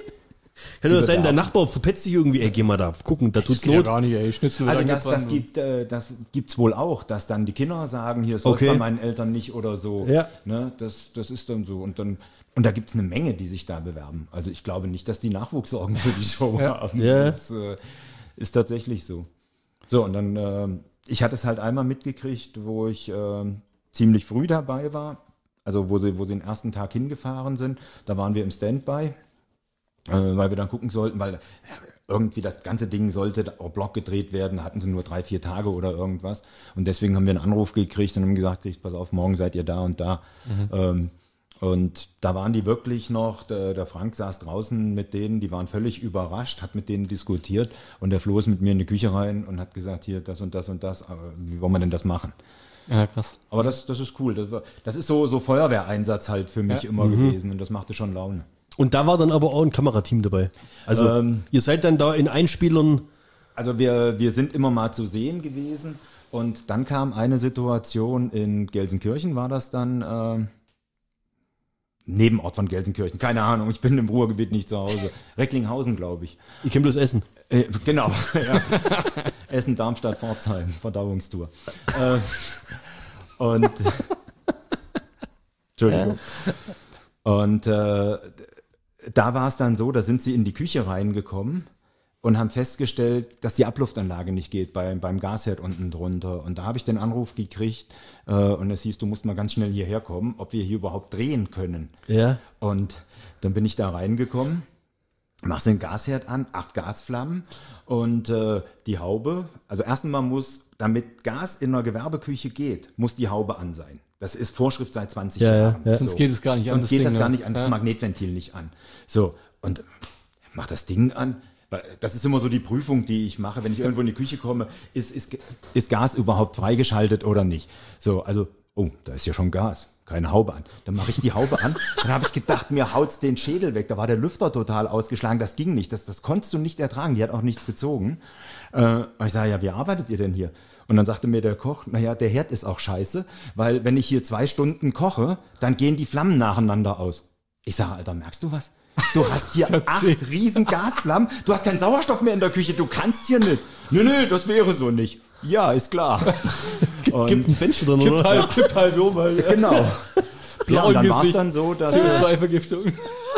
Kann doch sein, der Nachbar verpetzt sich irgendwie, ey, geh mal da gucken, da tut's Das geht Not. ja gar nicht, ey, Schnitzel Also wird das, das angebrannt. gibt äh, das gibt's wohl auch, dass dann die Kinder sagen, hier, es läuft Okay. bei meinen Eltern nicht oder so. Ja. Ne, das, das ist dann so. Und dann und da gibt's eine Menge, die sich da bewerben. Also ich glaube nicht, dass die Nachwuchssorgen für die Show Ja. haben. Ja. Das äh, ist tatsächlich so. So, und dann, äh, ich hatte es halt einmal mitgekriegt, wo ich äh, ziemlich früh dabei war. Also wo sie, wo sie den ersten Tag hingefahren sind. Da waren wir im Standby. Äh, weil wir dann gucken sollten, weil irgendwie das ganze Ding sollte auf Block gedreht werden, hatten sie nur drei, vier Tage oder irgendwas. Und deswegen haben wir einen Anruf gekriegt und haben gesagt, pass auf, morgen seid ihr da und da. Mhm. Ähm, und da waren die wirklich noch, der, der Frank saß draußen mit denen, die waren völlig überrascht, hat mit denen diskutiert und der Flo ist mit mir in die Küche rein und hat gesagt, hier das und das und das, wie wollen wir denn das machen? Ja, krass. Aber das, das ist cool, das, war, das ist so, so Feuerwehreinsatz halt für mich ja. immer mhm. gewesen und das machte schon Laune. Und da war dann aber auch ein Kamerateam dabei. Also ähm, ihr seid dann da in Einspielern. Also wir, wir sind immer mal zu sehen gewesen und dann kam eine Situation in Gelsenkirchen, war das dann... Äh, Nebenort von Gelsenkirchen, keine Ahnung, ich bin im Ruhrgebiet nicht zu Hause. Recklinghausen, glaube ich. Ich kenne bloß Essen. Äh, genau, ja. Essen, Darmstadt, Pforzheim, Verdauungstour. äh, und Entschuldigung. Und äh, da war es dann so, da sind sie in die Küche reingekommen und haben festgestellt, dass die Abluftanlage nicht geht bei, beim Gasherd unten drunter. Und da habe ich den Anruf gekriegt äh, und es hieß, du musst mal ganz schnell hierher kommen, ob wir hier überhaupt drehen können. Ja. Und dann bin ich da reingekommen, machst den Gasherd an, acht Gasflammen und äh, die Haube, also erst einmal muss, damit Gas in einer Gewerbeküche geht, muss die Haube an sein. Das ist Vorschrift seit zwanzig ja, Jahren. Ja, ja. Sonst so. geht es gar nicht Sonst an. Sonst geht Ding, das gar ne? nicht an, das ja. Magnetventil nicht an. So, und mach das Ding an. Das ist immer so die Prüfung, die ich mache, wenn ich irgendwo in die Küche komme, ist, ist, ist Gas überhaupt freigeschaltet oder nicht? So, also, oh, da ist ja schon Gas, keine Haube an. Dann mache ich die Haube an, dann habe ich gedacht, mir haut's den Schädel weg, da war der Lüfter total ausgeschlagen, das ging nicht, das, das konntest du nicht ertragen, die hat auch nichts gezogen. Äh, ich sage, ja, wie arbeitet ihr denn hier? Und dann sagte mir der Koch, naja, der Herd ist auch scheiße, weil wenn ich hier zwei Stunden koche, dann gehen die Flammen nacheinander aus. Ich sage, Alter, merkst du was? Du hast hier acht riesen Gasflammen, du hast keinen Sauerstoff mehr in der Küche, du kannst hier nicht. Nö, nö, das wäre so nicht. Ja, ist klar. Und gibt ein Fenster drin, oder? Halt, kipp halt um. Halt. Genau. Ja, und dann war es dann so, dass... C O zwei Vergiftung.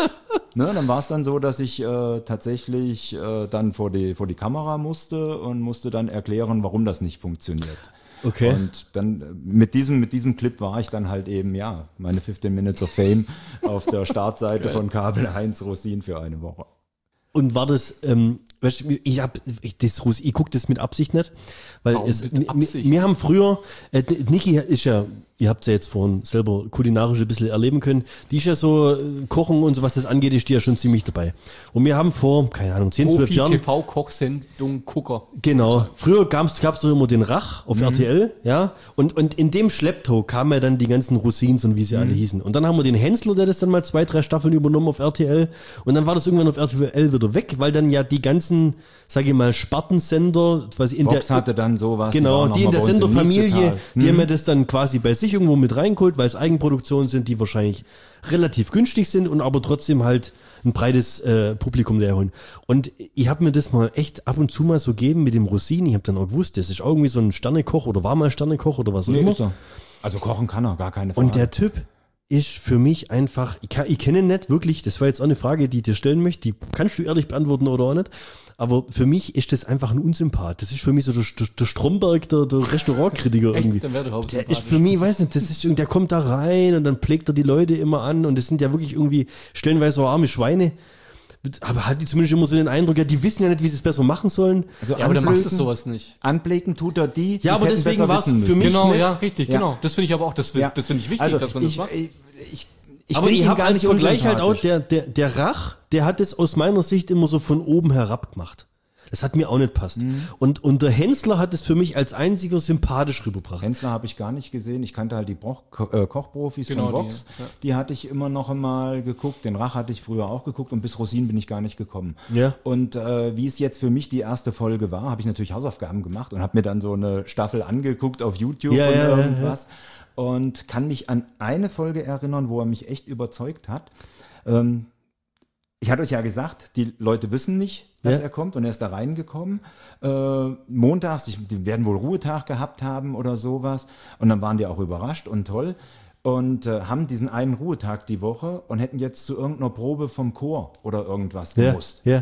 Ne, dann war es dann so, dass ich äh, tatsächlich äh, dann vor die, vor die Kamera musste und musste dann erklären, warum das nicht funktioniert. Okay. Und dann mit diesem, mit diesem Clip war ich dann halt eben, ja, meine fifteen Minutes of Fame auf der Startseite von Kabel eins Rosin für eine Woche. Und war das, ähm, weißt du, ich hab, ich, das, ich gucke das mit Absicht nicht, weil Warum es, mit Absicht? wir haben früher, äh, Niki ist ja, ihr habt ja jetzt vorhin selber kulinarisch ein bisschen erleben können, die ist ja so, äh, Kochen und so, was das angeht, ist die ja schon ziemlich dabei. Und wir haben vor, keine Ahnung, zehn, zwölf Jahren. T V-Kochsendung, Gucker. Genau. Früher gab's, gab's so immer den Rach auf mhm. R T L, ja. Und, und in dem Schlepptau kamen ja dann die ganzen Rosins und wie sie mhm. alle hießen. Und dann haben wir den Hensler, der das dann mal zwei, drei Staffeln übernommen auf R T L. Und dann war das irgendwann auf R T L wieder weg, weil dann ja die ganzen, sag ich mal, Spartensender, was in Vox der, hatte dann sowas. genau, die in der Senderfamilie, hm. die haben ja das dann quasi bei sich irgendwo mit reingeholt, weil es Eigenproduktionen sind, die wahrscheinlich relativ günstig sind und aber trotzdem halt ein breites äh, Publikum leer holen. Und ich habe mir das mal echt ab und zu mal so gegeben mit dem Rosin. Ich habe dann auch gewusst, das ist irgendwie so ein Sternekoch oder war mal Sternekoch oder was auch Nee, immer. ist er. Also kochen kann er, gar keine Frage. Und der Typ ist für mich einfach, ich, kann, ich kenne ihn nicht wirklich, das war jetzt auch eine Frage, die ich dir stellen möchte, die kannst du ehrlich beantworten oder auch nicht, aber für mich ist das einfach ein Unsympath. Das ist für mich so der, der, der Stromberg, der, der Restaurantkritiker Echt? irgendwie. Dann wäre der Der ist für mich, weiß nicht, das ist, der kommt da rein und dann pflegt er die Leute immer an und das sind ja wirklich irgendwie stellenweise so arme Schweine. Aber hat die zumindest immer so den Eindruck, ja, die wissen ja nicht, wie sie es besser machen sollen. Also ja, aber dann machst du sowas nicht. Anblicken tut er die. Ja, aber deswegen war es für mich Genau, nicht. ja, richtig, Ja. genau. Das finde ich aber auch, das, Ja. das finde ich wichtig, Also dass man ich, das macht. Ich, ich, ich aber find ich ihn habe gar als nicht Vergleich halt auch, unsympathisch. der, der, der Rach, der hat es aus meiner Sicht immer so von oben herab gemacht. Das hat mir auch nicht passt. Mhm. Und, und der Hensler hat es für mich als einziger sympathisch rübergebracht. Hensler habe ich gar nicht gesehen. Ich kannte halt die Broch, Ko äh, Kochprofis Genau, von Vox. die, ja. Die hatte ich immer noch einmal geguckt. Den Rach hatte ich früher auch geguckt und bis Rosin bin ich gar nicht gekommen. Ja. Und äh, wie es jetzt für mich die erste Folge war, habe ich natürlich Hausaufgaben gemacht und habe mir dann so eine Staffel angeguckt auf YouTube Ja, und ja, ja, irgendwas. Und kann mich an eine Folge erinnern, wo er mich echt überzeugt hat. Ähm, Ich hatte euch ja gesagt, die Leute wissen nicht, dass Ja. er kommt und er ist da reingekommen. Äh, montags, ich, die werden wohl Ruhetag gehabt haben oder sowas. Und dann waren die auch überrascht und toll und äh, haben diesen einen Ruhetag die Woche und hätten jetzt zu irgendeiner Probe vom Chor oder irgendwas Ja, gemusst. ja.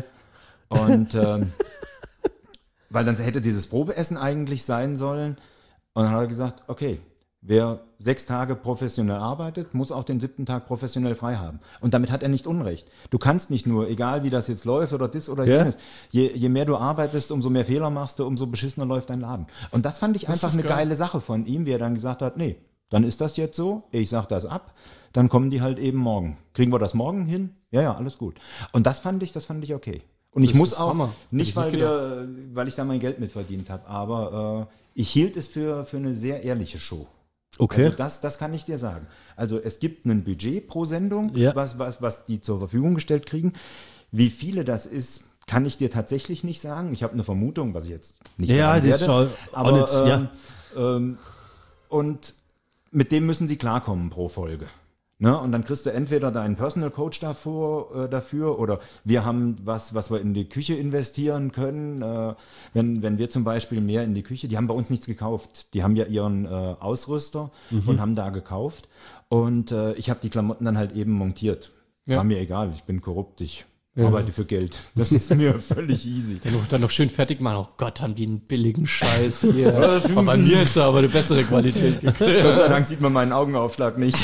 Und ähm, weil dann hätte dieses Probeessen eigentlich sein sollen. Und dann hat er gesagt, okay, wer sechs Tage professionell arbeitet, muss auch den siebten Tag professionell frei haben. Und damit hat er nicht Unrecht. Du kannst nicht nur, egal wie das jetzt läuft oder das oder Ja. jenes, je, je mehr du arbeitest, umso mehr Fehler machst du, umso beschissener läuft dein Laden. Und das fand ich einfach ist eine geil. geile Sache von ihm, wie er dann gesagt hat, nee, dann ist das jetzt so, ich sag das ab, dann kommen die halt eben morgen. Kriegen wir das morgen hin? Ja, ja, alles gut. Und das fand ich, das fand ich okay. Und ich Das muss ist auch, Hammer. Hätte nicht ich weil, nicht wir, weil ich da mein Geld mit verdient habe, aber äh, ich hielt es für, für eine sehr ehrliche Show. Okay. Also das, das kann ich dir sagen. Also es gibt ein Budget pro Sendung, Ja. was, was, was die zur Verfügung gestellt kriegen. Wie viele das ist, kann ich dir tatsächlich nicht sagen. Ich habe eine Vermutung, was ich jetzt nicht Ja, sagen das ist werde. schon Aber, auch nicht, ja. ähm, ähm, und mit dem müssen sie klarkommen pro Folge. Ne? Und dann kriegst du entweder deinen Personal Coach davor, äh, dafür oder wir haben was, was wir in die Küche investieren können. Äh, wenn, wenn wir zum Beispiel mehr in die Küche, die haben bei uns nichts gekauft. Die haben ja ihren äh, Ausrüster und haben da gekauft. Und äh, ich habe die Klamotten dann halt eben montiert. Ja. War mir egal, ich bin korrupt, ich arbeite für Geld. Das ist mir völlig easy. Dann noch, dann noch schön fertig machen. Oh Gott, haben die einen billigen Scheiß hier. Aber bei mir ist da aber eine bessere Qualität gekriegt. Gott sei Dank sieht man meinen Augenaufschlag nicht.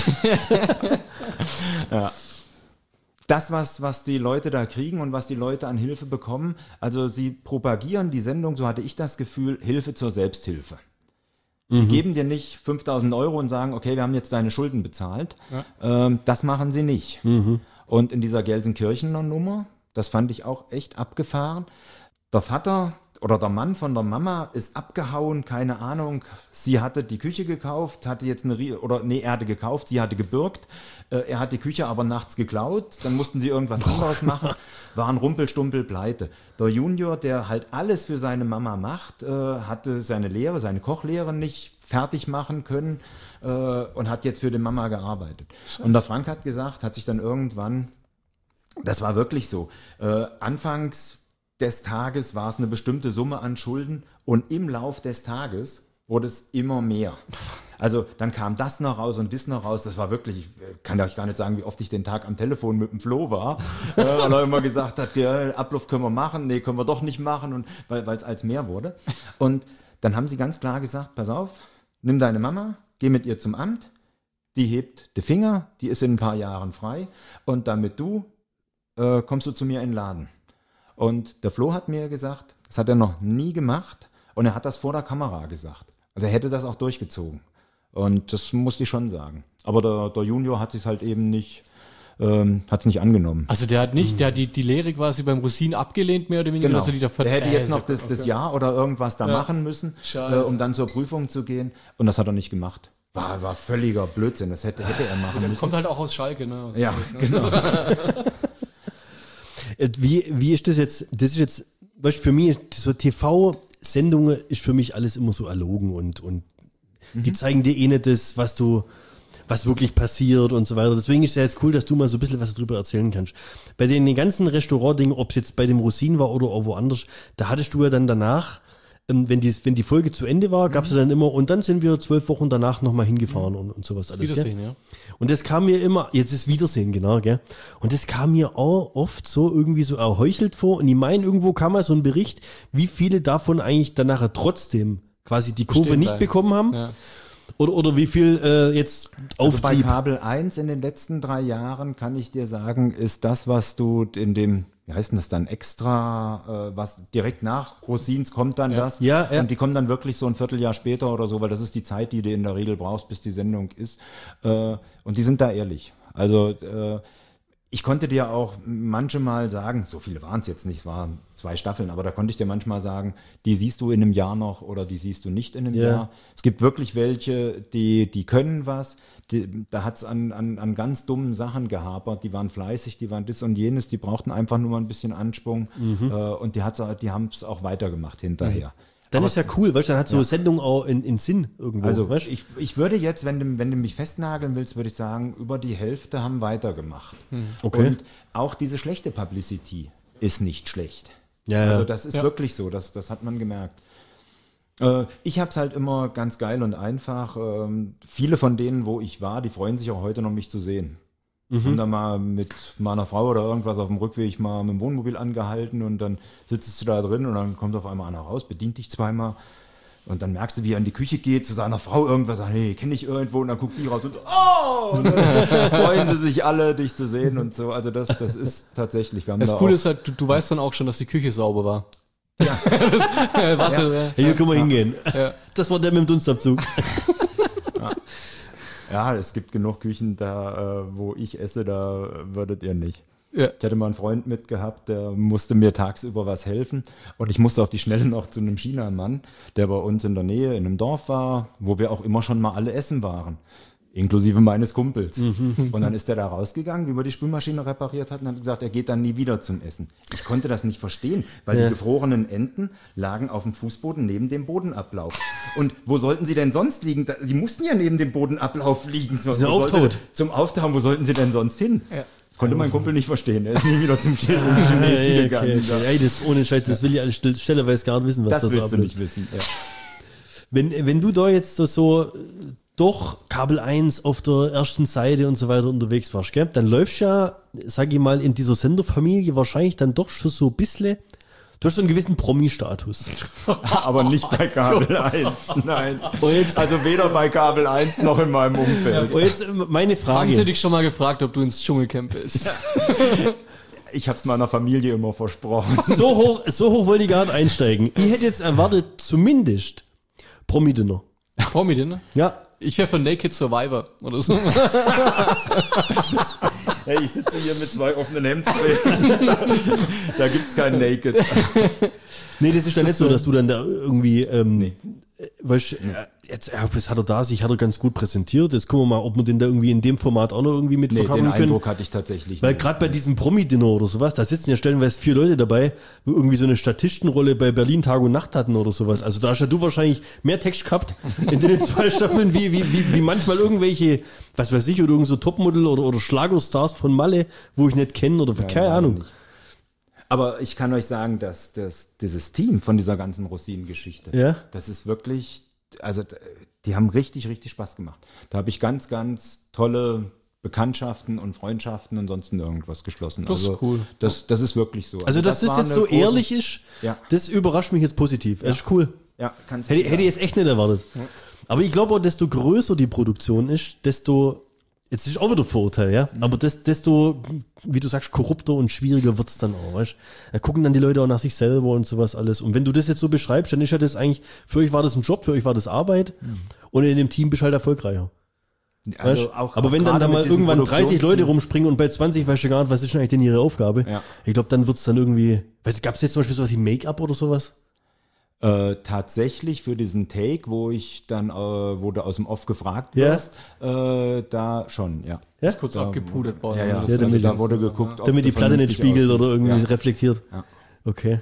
Ja. Das, was, was die Leute da kriegen und was die Leute an Hilfe bekommen, also sie propagieren die Sendung, so hatte ich das Gefühl, Hilfe zur Selbsthilfe. Sie geben dir nicht fünftausend Euro und sagen, okay, wir haben jetzt deine Schulden bezahlt. Ähm, das machen sie nicht. Und in dieser Gelsenkirchener Nummer, das fand ich auch echt abgefahren, der Vater oder der Mann von der Mama ist abgehauen, keine Ahnung. Sie hatte die Küche gekauft, hatte jetzt eine, Rie- oder nee, er hatte gekauft, sie hatte gebürgt. Äh, er hat die Küche aber nachts geklaut, dann mussten sie irgendwas anderes machen, waren rumpelstumpel pleite. Der Junior, der halt alles für seine Mama macht, äh, hatte seine Lehre, seine Kochlehre nicht fertig machen können äh, und hat jetzt für die Mama gearbeitet. Und der Frank hat gesagt, hat sich dann irgendwann, das war wirklich so, äh, anfangs des Tages war es eine bestimmte Summe an Schulden und im Lauf des Tages wurde es immer mehr. Also dann kam das noch raus und das noch raus. Das war wirklich, ich kann euch gar nicht sagen, wie oft ich den Tag am Telefon mit dem Flo war, äh, weil er immer gesagt hat, ja, Ablauf können wir machen, nee, können wir doch nicht machen, und weil es als mehr wurde. Und dann haben sie ganz klar gesagt, pass auf, nimm deine Mama, geh mit ihr zum Amt, die hebt die Finger, die ist in ein paar Jahren frei und damit du, äh, kommst du zu mir in den Laden. Und der Flo hat mir gesagt, das hat er noch nie gemacht und er hat das vor der Kamera gesagt. Also er hätte das auch durchgezogen. Und das musste ich schon sagen. Aber der, der Junior hat sich halt eben nicht, ähm, hat es nicht angenommen. Also der hat nicht, der hat die, die Lehre quasi beim Rosin abgelehnt, mehr oder weniger. Genau. Also die davon, Der hätte äh, jetzt noch so- das, das okay. Jahr oder irgendwas da Ja. machen müssen, äh, Scheiße. um dann zur Prüfung zu gehen. Und das hat er nicht gemacht. War, war völliger Blödsinn. Das hätte, hätte er machen müssen. Kommt halt auch aus Schalke, ne? Aus Ja, Schalke, ne? genau. Äh, Wie, wie ist das jetzt? Das ist jetzt, weißt du, für mich, so T V-Sendungen ist für mich alles immer so erlogen und, und die zeigen dir eh nicht das, was du, was wirklich passiert und so weiter. Deswegen ist es ja jetzt cool, dass du mal so ein bisschen was darüber erzählen kannst. Bei den, den ganzen Restaurant-Dingen, ob es jetzt bei dem Rosin war oder auch woanders, da hattest du ja dann danach, ähm, wenn, die, wenn die Folge zu Ende war, gab es ja dann immer, und dann sind wir zwölf Wochen danach nochmal hingefahren und, und sowas alles. Gell? Wiedersehen, ja. Und das kam mir immer, jetzt ist Wiedersehen, genau, gell? Und das kam mir auch oft so irgendwie so erheuchelt vor. Und ich meine, irgendwo kam mal so ein Bericht, wie viele davon eigentlich dann nachher trotzdem quasi die Kurve Bestehen nicht bleiben. bekommen haben. Ja. Oder, oder wie viel äh, jetzt Also bei Auftrieb. Kabel eins in den letzten drei Jahren, kann ich dir sagen, ist das, was du in dem, wie heißt denn das dann, extra, äh, was direkt nach Rosins kommt dann das. Ja, ja. Und die kommen dann wirklich so ein Vierteljahr später oder so, weil das ist die Zeit, die du in der Regel brauchst, bis die Sendung ist. Äh, und die sind da ehrlich. Also äh, ich konnte dir auch manchmal sagen, so viele waren es jetzt nicht, es waren zwei Staffeln, aber da konnte ich dir manchmal sagen, die siehst du in einem Jahr noch oder die siehst du nicht in einem Ja. Jahr. Es gibt wirklich welche, die, die können was, die, da hat es an, an, an ganz dummen Sachen gehapert, die waren fleißig, die waren das und jenes, die brauchten einfach nur mal ein bisschen Anschwung äh, und die, hat's, die haben es auch weitergemacht hinterher. Dann Aber- ist ja cool, weißt du, dann hat so eine Sendung auch in, in Sinn irgendwo. Also weißt? ich, ich würde jetzt, wenn du, wenn du mich festnageln willst, würde ich sagen, über die Hälfte haben weitergemacht. Okay. Und auch diese schlechte Publicity ist nicht schlecht. Ja, ja. Also das ist Ja. wirklich so, das, das hat man gemerkt. Äh, ich habe es halt immer ganz geil und einfach. Ähm, viele von denen, wo ich war, die freuen sich auch heute noch, mich zu sehen. Haben da mal mit meiner Frau oder irgendwas auf dem Rückweg mal mit dem Wohnmobil angehalten und dann sitzt du da drin und dann kommt auf einmal einer raus, bedient dich zweimal. Und dann merkst du, wie er in die Küche geht, zu seiner Frau irgendwas sagt, hey, kenne ich irgendwo? Und dann guckt die raus und so, oh! Und dann freuen sie sich alle, dich zu sehen und so. Also das, das ist tatsächlich, wir haben Das da Coole auch, ist halt, du, du weißt dann auch schon, dass die Küche sauber war. Ja. das, was Ja. Du, Hey, hier können wir hingehen. Ja. Das war der mit dem Dunstabzug. ja, es gibt genug Küchen da, äh, wo ich esse, da würdet ihr nicht. ja. Ich hatte mal einen Freund mitgehabt, der musste mir tagsüber was helfen und ich musste auf die Schnelle noch zu einem Chinamann, der bei uns in der Nähe in einem Dorf war, wo wir auch immer schon mal alle essen waren, inklusive meines Kumpels. Und dann ist der da rausgegangen, wie wir die Spülmaschine repariert hatten, und hat gesagt, er geht dann nie wieder zum Essen. Ich konnte das nicht verstehen, weil Ja. die gefrorenen Enten lagen auf dem Fußboden neben dem Bodenablauf. Und wo sollten sie denn sonst liegen? Da- Sie mussten ja neben dem Bodenablauf liegen. So, sind wo sollte- auftaut. Zum Auftauen, wo sollten sie denn sonst hin? Ja. Konnte mein Kumpel nicht verstehen. Er ist nie wieder zum Chin- Chinesen Okay, gegangen. okay. Ey, das ohne Scheiß, das will ich alle Stelle- stelleweise gar nicht wissen, was Das da so willst du abläuft. nicht wissen. Ja. Wenn, wenn du da jetzt so, so doch Kabel eins auf der ersten Seite und so weiter unterwegs warst, gell, dann läufst du ja, sag ich mal, in dieser Senderfamilie wahrscheinlich dann doch schon so ein bisschen, du hast so einen gewissen Promi-Status. Aber nicht bei Kabel eins, nein. Und jetzt, Also weder bei Kabel eins noch in meinem Umfeld. und jetzt äh, meine Haben sie Frage. dich schon mal gefragt, ob du ins Dschungelcamp bist? Ich habe es meiner Familie immer versprochen. So hoch, so hoch wollte ich gar nicht einsteigen. Ich hätte jetzt erwartet, zumindest Promi-Dinner. Promi, ne? Ja. Ich wäre für Naked Survivor oder so. Hey, ich sitze hier mit zwei offenen Hemdsträhnen. Da gibt's kein Naked. Nee, das ist ja nicht so, dass du dann da irgendwie, ähm, Nee. äh, weißt, äh, jetzt, ja, das hat er da, sich hat er ganz gut präsentiert. Jetzt gucken wir mal, ob wir den da irgendwie in dem Format auch noch irgendwie mit Nee, den verkaufen können. Eindruck hatte ich tatsächlich Weil nicht. gerade bei diesem Promi-Dinner oder sowas, da sitzen ja stellenweise vier Leute dabei, wo irgendwie so eine Statistenrolle bei Berlin Tag und Nacht hatten oder sowas. Also da hast ja du wahrscheinlich mehr Text gehabt in den zwei Staffeln, wie, wie, wie, wie manchmal irgendwelche, was weiß ich, oder irgend so Topmodel oder, oder Schlagerstars von Malle, wo ich nicht kenne oder keine Nein, Ahnung. nicht. Aber ich kann euch sagen, dass, dass dieses Team von dieser ganzen Rosinen-Geschichte, Ja. das ist wirklich, also die haben richtig, richtig Spaß gemacht. Da habe ich ganz, ganz tolle Bekanntschaften und Freundschaften und sonst irgendwas geschlossen. Das ist also, cool. Das, das ist wirklich so. Also, dass das, war jetzt eine so große- ehrlich ist, Ja. das überrascht mich jetzt positiv. Das ist cool. Ja, kannst Hätte, hätte ich jetzt echt nicht erwartet. Aber ich glaube auch, desto größer die Produktion ist, desto, jetzt ist auch wieder Vorurteil, ja, aber des, desto, wie du sagst, korrupter und schwieriger wird's dann auch, weißt du. Da gucken dann die Leute auch nach sich selber und sowas alles. Und wenn du das jetzt so beschreibst, dann ist ja das eigentlich, für euch war das ein Job, für euch war das Arbeit und in dem Team bist du halt erfolgreicher. Also Weißt? auch, aber auch wenn dann gerade da mit mal diesem irgendwann dreißig Leute Produktionsteam- rumspringen und bei zwanzig weißt du gar nicht, was ist denn eigentlich denn ihre Aufgabe? Ja. Ich glaube, dann wird's dann irgendwie, weißt du, gab's jetzt zum Beispiel sowas wie Make-up oder sowas? Äh, tatsächlich für diesen Take, wo ich dann, äh, wo du aus dem Off gefragt Ja. wirst, äh, da schon, ja. Ja? Ist kurz abgepudert worden. Ja, oder ja, das Ja, also damit- da wurde geguckt, ob Damit du die Platte nicht vernünftig spiegelt oder aussiehst. irgendwie Ja. reflektiert. Ja. Okay.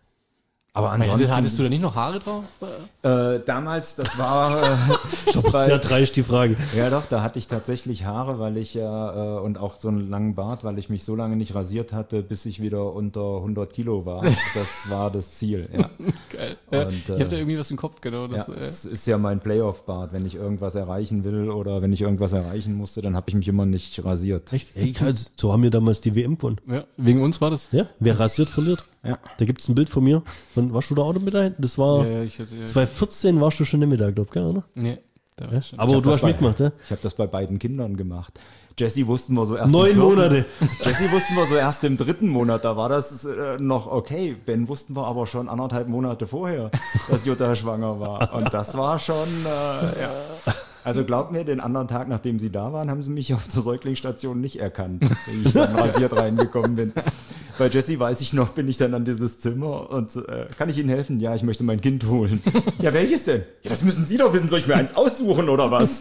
Aber Hattest, ansonsten, hattest du da nicht noch Haare drauf? äh, damals, das war, äh, bei- Sehr dreist die Frage. ja doch, da hatte ich tatsächlich Haare, weil ich ja, äh, und auch so einen langen Bart, weil ich mich so lange nicht rasiert hatte, bis ich wieder unter hundert Kilo war. Das war das Ziel, ja. Geil. Ja, Und, ich äh, habe da irgendwie was im Kopf, genau. Ja, Das, äh, es ist ja mein Playoff-Bart. Wenn ich irgendwas erreichen will oder wenn ich irgendwas erreichen musste, dann habe ich mich immer nicht rasiert. Echt? Hey, also, so haben wir damals die W M gewonnen. ja, wegen uns war das. Ja, wer rasiert, verliert. Ja. Da gibt's ein Bild von mir. Und warst du da auch mit dahin? Das war Ja, ja, ich hatte, ja, zwanzig vierzehn warst du schon nicht mit da, glaub ich, oder? nee, da war ich schon. Aber hab du das hast bei- mitgemacht, ja? Ich habe das bei beiden Kindern gemacht. Jessie wussten wir so erst Neun im vierten- Monate. Jessie wussten wir so erst im dritten Monat. Da war das äh, noch okay. Ben wussten wir aber schon anderthalb Monate vorher, dass Jutta schwanger war. Und das war schon, äh, ja. Also glaubt mir, den anderen Tag, nachdem sie da waren, haben sie mich auf der Säuglingsstation nicht erkannt, wenn ich dann rasiert reingekommen bin. Bei Jessie weiß ich noch, bin ich dann an dieses Zimmer und äh, kann ich Ihnen helfen? Ja, ich möchte mein Kind holen. Ja, welches denn? Ja, das müssen Sie doch wissen. Soll ich mir eins aussuchen oder was?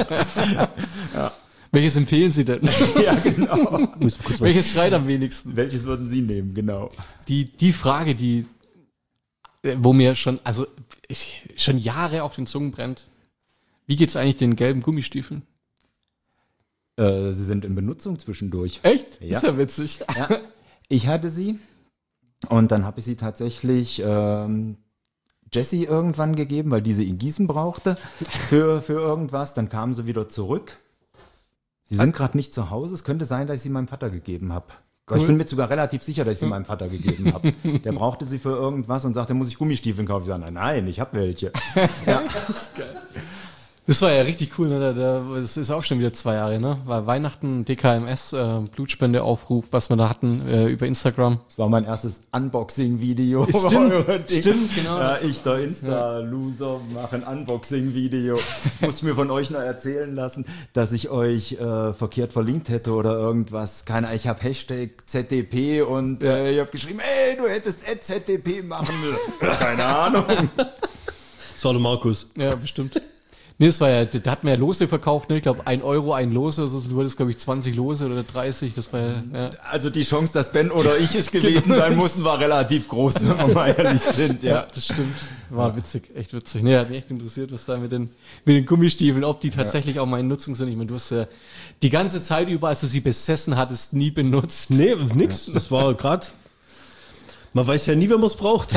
Welches empfehlen Sie denn? Ja, genau. Muss kurz was. Welches schreit am wenigsten? Welches würden Sie nehmen? Genau. Die, die Frage, die, äh, wo mir schon, also ich, schon Jahre auf den Zungen brennt. Wie geht's eigentlich den gelben Gummistiefeln? Äh, sie sind in Benutzung zwischendurch. Echt? Ja. Ist ja witzig. Ja. Ich hatte sie und dann habe ich sie tatsächlich ähm, Jessie irgendwann gegeben, weil diese in Gießen brauchte für, für irgendwas. Dann kamen sie wieder zurück. Sie sind gerade nicht zu Hause. Es könnte sein, dass ich sie meinem Vater gegeben habe. Ich bin mir sogar relativ sicher, dass ich sie meinem Vater gegeben habe. Der brauchte sie für irgendwas und sagte, muss ich Gummistiefel kaufen? Ich sage, nein, nein, ich habe welche. Ja. Das ist geil. Das war ja richtig cool, ne? Das ist auch schon wieder zwei Jahre, ne? War Weihnachten, D K M S, äh, Blutspendeaufruf, was wir da hatten äh, über Instagram. Das war mein erstes Unboxing-Video. Stimmt, stimmt, genau. Ja, ich, der Insta-Loser, mache ein Unboxing-Video. Muss mir von euch noch erzählen lassen, dass ich euch äh, verkehrt verlinkt hätte oder irgendwas. Keine Ahnung, ich habe Hashtag Z D P und Ja. äh, ich habe geschrieben, ey, du hättest Z D P machen müssen. Keine Ahnung. Das war der Markus. Ja, bestimmt. Nee, das war ja, da hatten wir ja Lose verkauft, ne? Ich glaube, ein Euro, ein Lose, also du wolltest, glaube ich, zwanzig Lose oder dreißig, das war ja, ja. Also die Chance, dass Ben oder ich es gewesen sein mussten, war relativ groß, wenn wir mal ehrlich sind. Ja, Ja, das stimmt. War witzig, echt witzig. Nee, hat mich echt interessiert, was da mit den, mit den Gummistiefeln, ob die tatsächlich auch mal in Nutzung sind. Ich meine, du hast ja die ganze Zeit über, als du sie besessen hattest, nie benutzt. Nee, nix. Das war gerade. Man weiß ja nie, wenn man es braucht.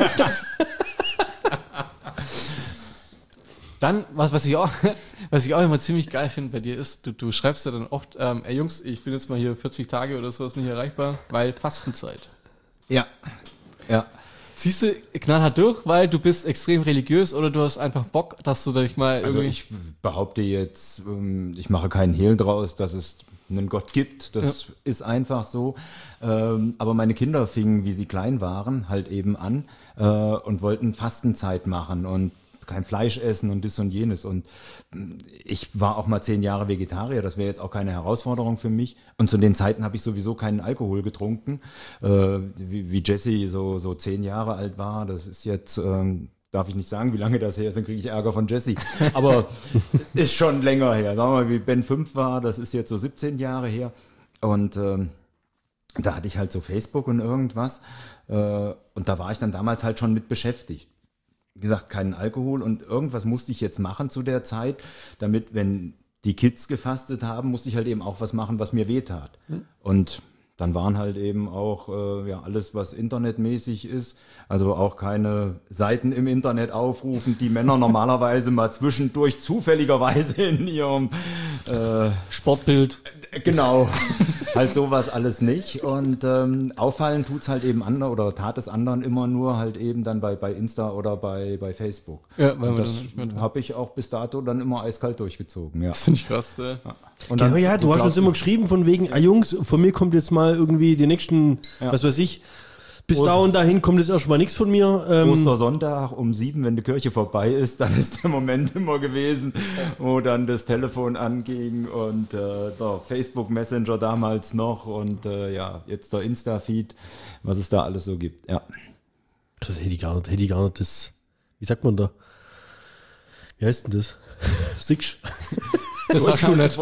Dann, was, was ich auch, was ich auch immer ziemlich geil finde bei dir ist, du, du schreibst ja dann oft, ähm, ey Jungs, ich bin jetzt mal hier vierzig Tage oder sowas nicht erreichbar, weil Fastenzeit. ja. ja. Ziehst du knallhart durch, weil du bist extrem religiös oder du hast einfach Bock, dass du dich mal Also irgendwie... ich behaupte jetzt, ähm, ich mache keinen Hehl draus, dass es einen Gott gibt. Das ja. ist einfach so. Ähm, aber meine Kinder fingen, wie sie klein waren, halt eben an äh, und wollten Fastenzeit machen und kein Fleisch essen und das und jenes. Und ich war auch mal zehn Jahre Vegetarier, das wäre jetzt auch keine Herausforderung für mich. Und zu den Zeiten habe ich sowieso keinen Alkohol getrunken. Äh, wie, wie Jesse so, so zehn Jahre alt war, das ist jetzt, ähm, darf ich nicht sagen, wie lange das her ist, dann kriege ich Ärger von Jesse. Aber ist schon länger her. Sagen wir mal, wie Ben fünf war, das ist jetzt so siebzehn Jahre her. Und ähm, da hatte ich halt so Facebook und irgendwas. Äh, und da war ich dann damals halt schon mit beschäftigt. Wie gesagt, keinen Alkohol und irgendwas musste ich jetzt machen zu der Zeit, damit, wenn die Kids gefastet haben, musste ich halt eben auch was machen, was mir wehtat. Mhm. Und dann waren halt eben auch äh, ja alles, was internetmäßig ist, also auch keine Seiten im Internet aufrufen, die Männer normalerweise mal zwischendurch zufälligerweise in ihrem äh, Sportbild. Genau, halt sowas alles nicht. Und ähm, auffallen tut's halt eben anderen oder tat es anderen immer nur halt eben dann bei, bei Insta oder bei, bei Facebook. Ja, weil und man das dann nicht mehr- habe ich auch bis dato dann immer eiskalt durchgezogen. Ja. Das finde ich krass. Ja. Und Genau, dann- ja, du hast glaubst uns immer geschrieben von wegen, ah Jungs, von mir kommt jetzt mal irgendwie die nächsten, Ja. was weiß ich, bis Oster- da und dahin kommt jetzt erstmal nichts von mir. Ähm, Ostersonntag um sieben, wenn die Kirche vorbei ist, dann ist der Moment immer gewesen, wo dann das Telefon anging und äh, der Facebook Messenger damals noch und äh, ja, jetzt der Insta-Feed, was es da alles so gibt. Ja. das hätte ich gar nicht, hätte ich gar nicht das, wie sagt man da? Wie heißt denn das? Sicksch. Das hast du nicht.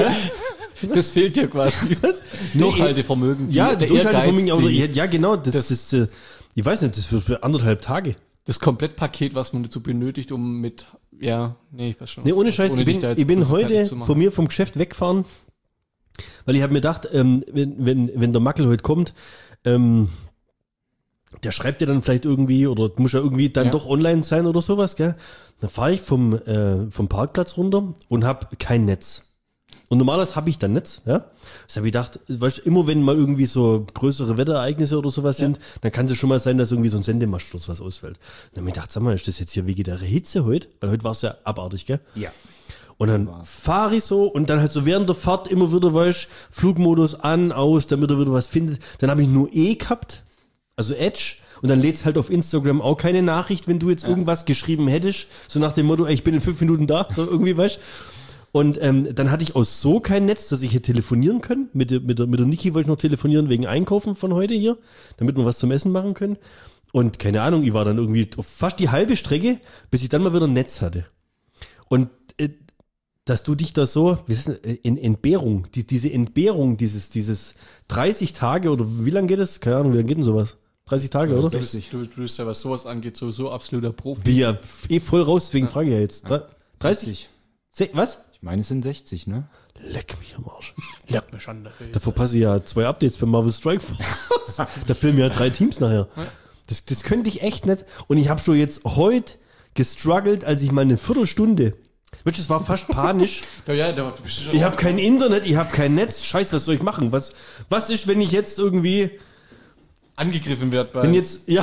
Das fehlt dir quasi. Durchhaltevermögen. Ja, der Durchhaltevermögen, Ehrgeiz, aber die- ja, genau, das, das- das, äh, ich weiß nicht, das für, für anderthalb Tage. Das Komplettpaket, was man dazu benötigt, um mit, ja, nee, ich weiß schon. Nee, was- ohne Scheiß, ohne ich dich bin, da jetzt ich bin große heute Fertig zu machen. von mir vom Geschäft weggefahren, weil ich habe mir gedacht, ähm, wenn, wenn, wenn der Mackel heute kommt, ähm, der schreibt ja dann vielleicht irgendwie oder muss ja irgendwie dann Ja. doch online sein oder sowas, gell? Dann fahre ich vom, äh, vom Parkplatz runter und habe kein Netz. Und normalerweise habe ich dann Netz, ja. Das habe ich gedacht, weißt du, immer wenn mal irgendwie so größere Wetterereignisse oder sowas sind, dann kann es schon mal sein, dass irgendwie so ein Sendemast oder sowas ausfällt. Dann habe ich mir gedacht, sag mal, ist das jetzt hier wegen der Hitze heute? Weil heute war es ja abartig, gell? Ja. Und dann fahre ich so und dann halt so während der Fahrt immer wieder, weißt du, Flugmodus an, aus, damit er wieder was findet. Dann habe ich nur E gehabt, also Edge. Und dann lädst halt auf Instagram auch keine Nachricht, wenn du jetzt irgendwas geschrieben hättest. So nach dem Motto, ey, ich bin in fünf Minuten da, so irgendwie, weißt du. Und ähm, dann hatte ich auch so kein Netz, dass ich hier telefonieren können. Mit der, mit der, mit der Niki wollte ich noch telefonieren wegen Einkaufen von heute hier, damit wir was zum Essen machen können. Und keine Ahnung, ich war dann irgendwie auf fast die halbe Strecke, bis ich dann mal wieder ein Netz hatte. Und äh, dass du dich da so, wie ist das, in Entbehrung, die, diese Entbehrung, dieses, dieses dreißig Tage oder wie lange geht es? Keine Ahnung, wie lange geht denn sowas? dreißig Tage, oder? Du bist, du, du bist ja, was sowas angeht, sowieso absoluter Profi. Bin ja eh voll raus, deswegen frage ich ja jetzt. Dre- dreißig? sechzig. Se- Was? Ich meine, es sind sechzig, ne? Leck mich am Arsch. Leck mich an dafür. Da verpasse ich ja zwei Updates beim Marvel Strike Force. Da filmen ja drei Teams nachher. Das, das könnte ich echt nicht. Und ich habe schon jetzt heute gestruggelt, als ich mal eine Viertelstunde Weißt du, es war fast panisch. Ja, ja, da bist du schon Ich habe kein Internet, ich habe kein Netz. Scheiße, was soll ich machen? Was, was ist, wenn ich jetzt irgendwie, angegriffen wird bei. wenn jetzt, ja,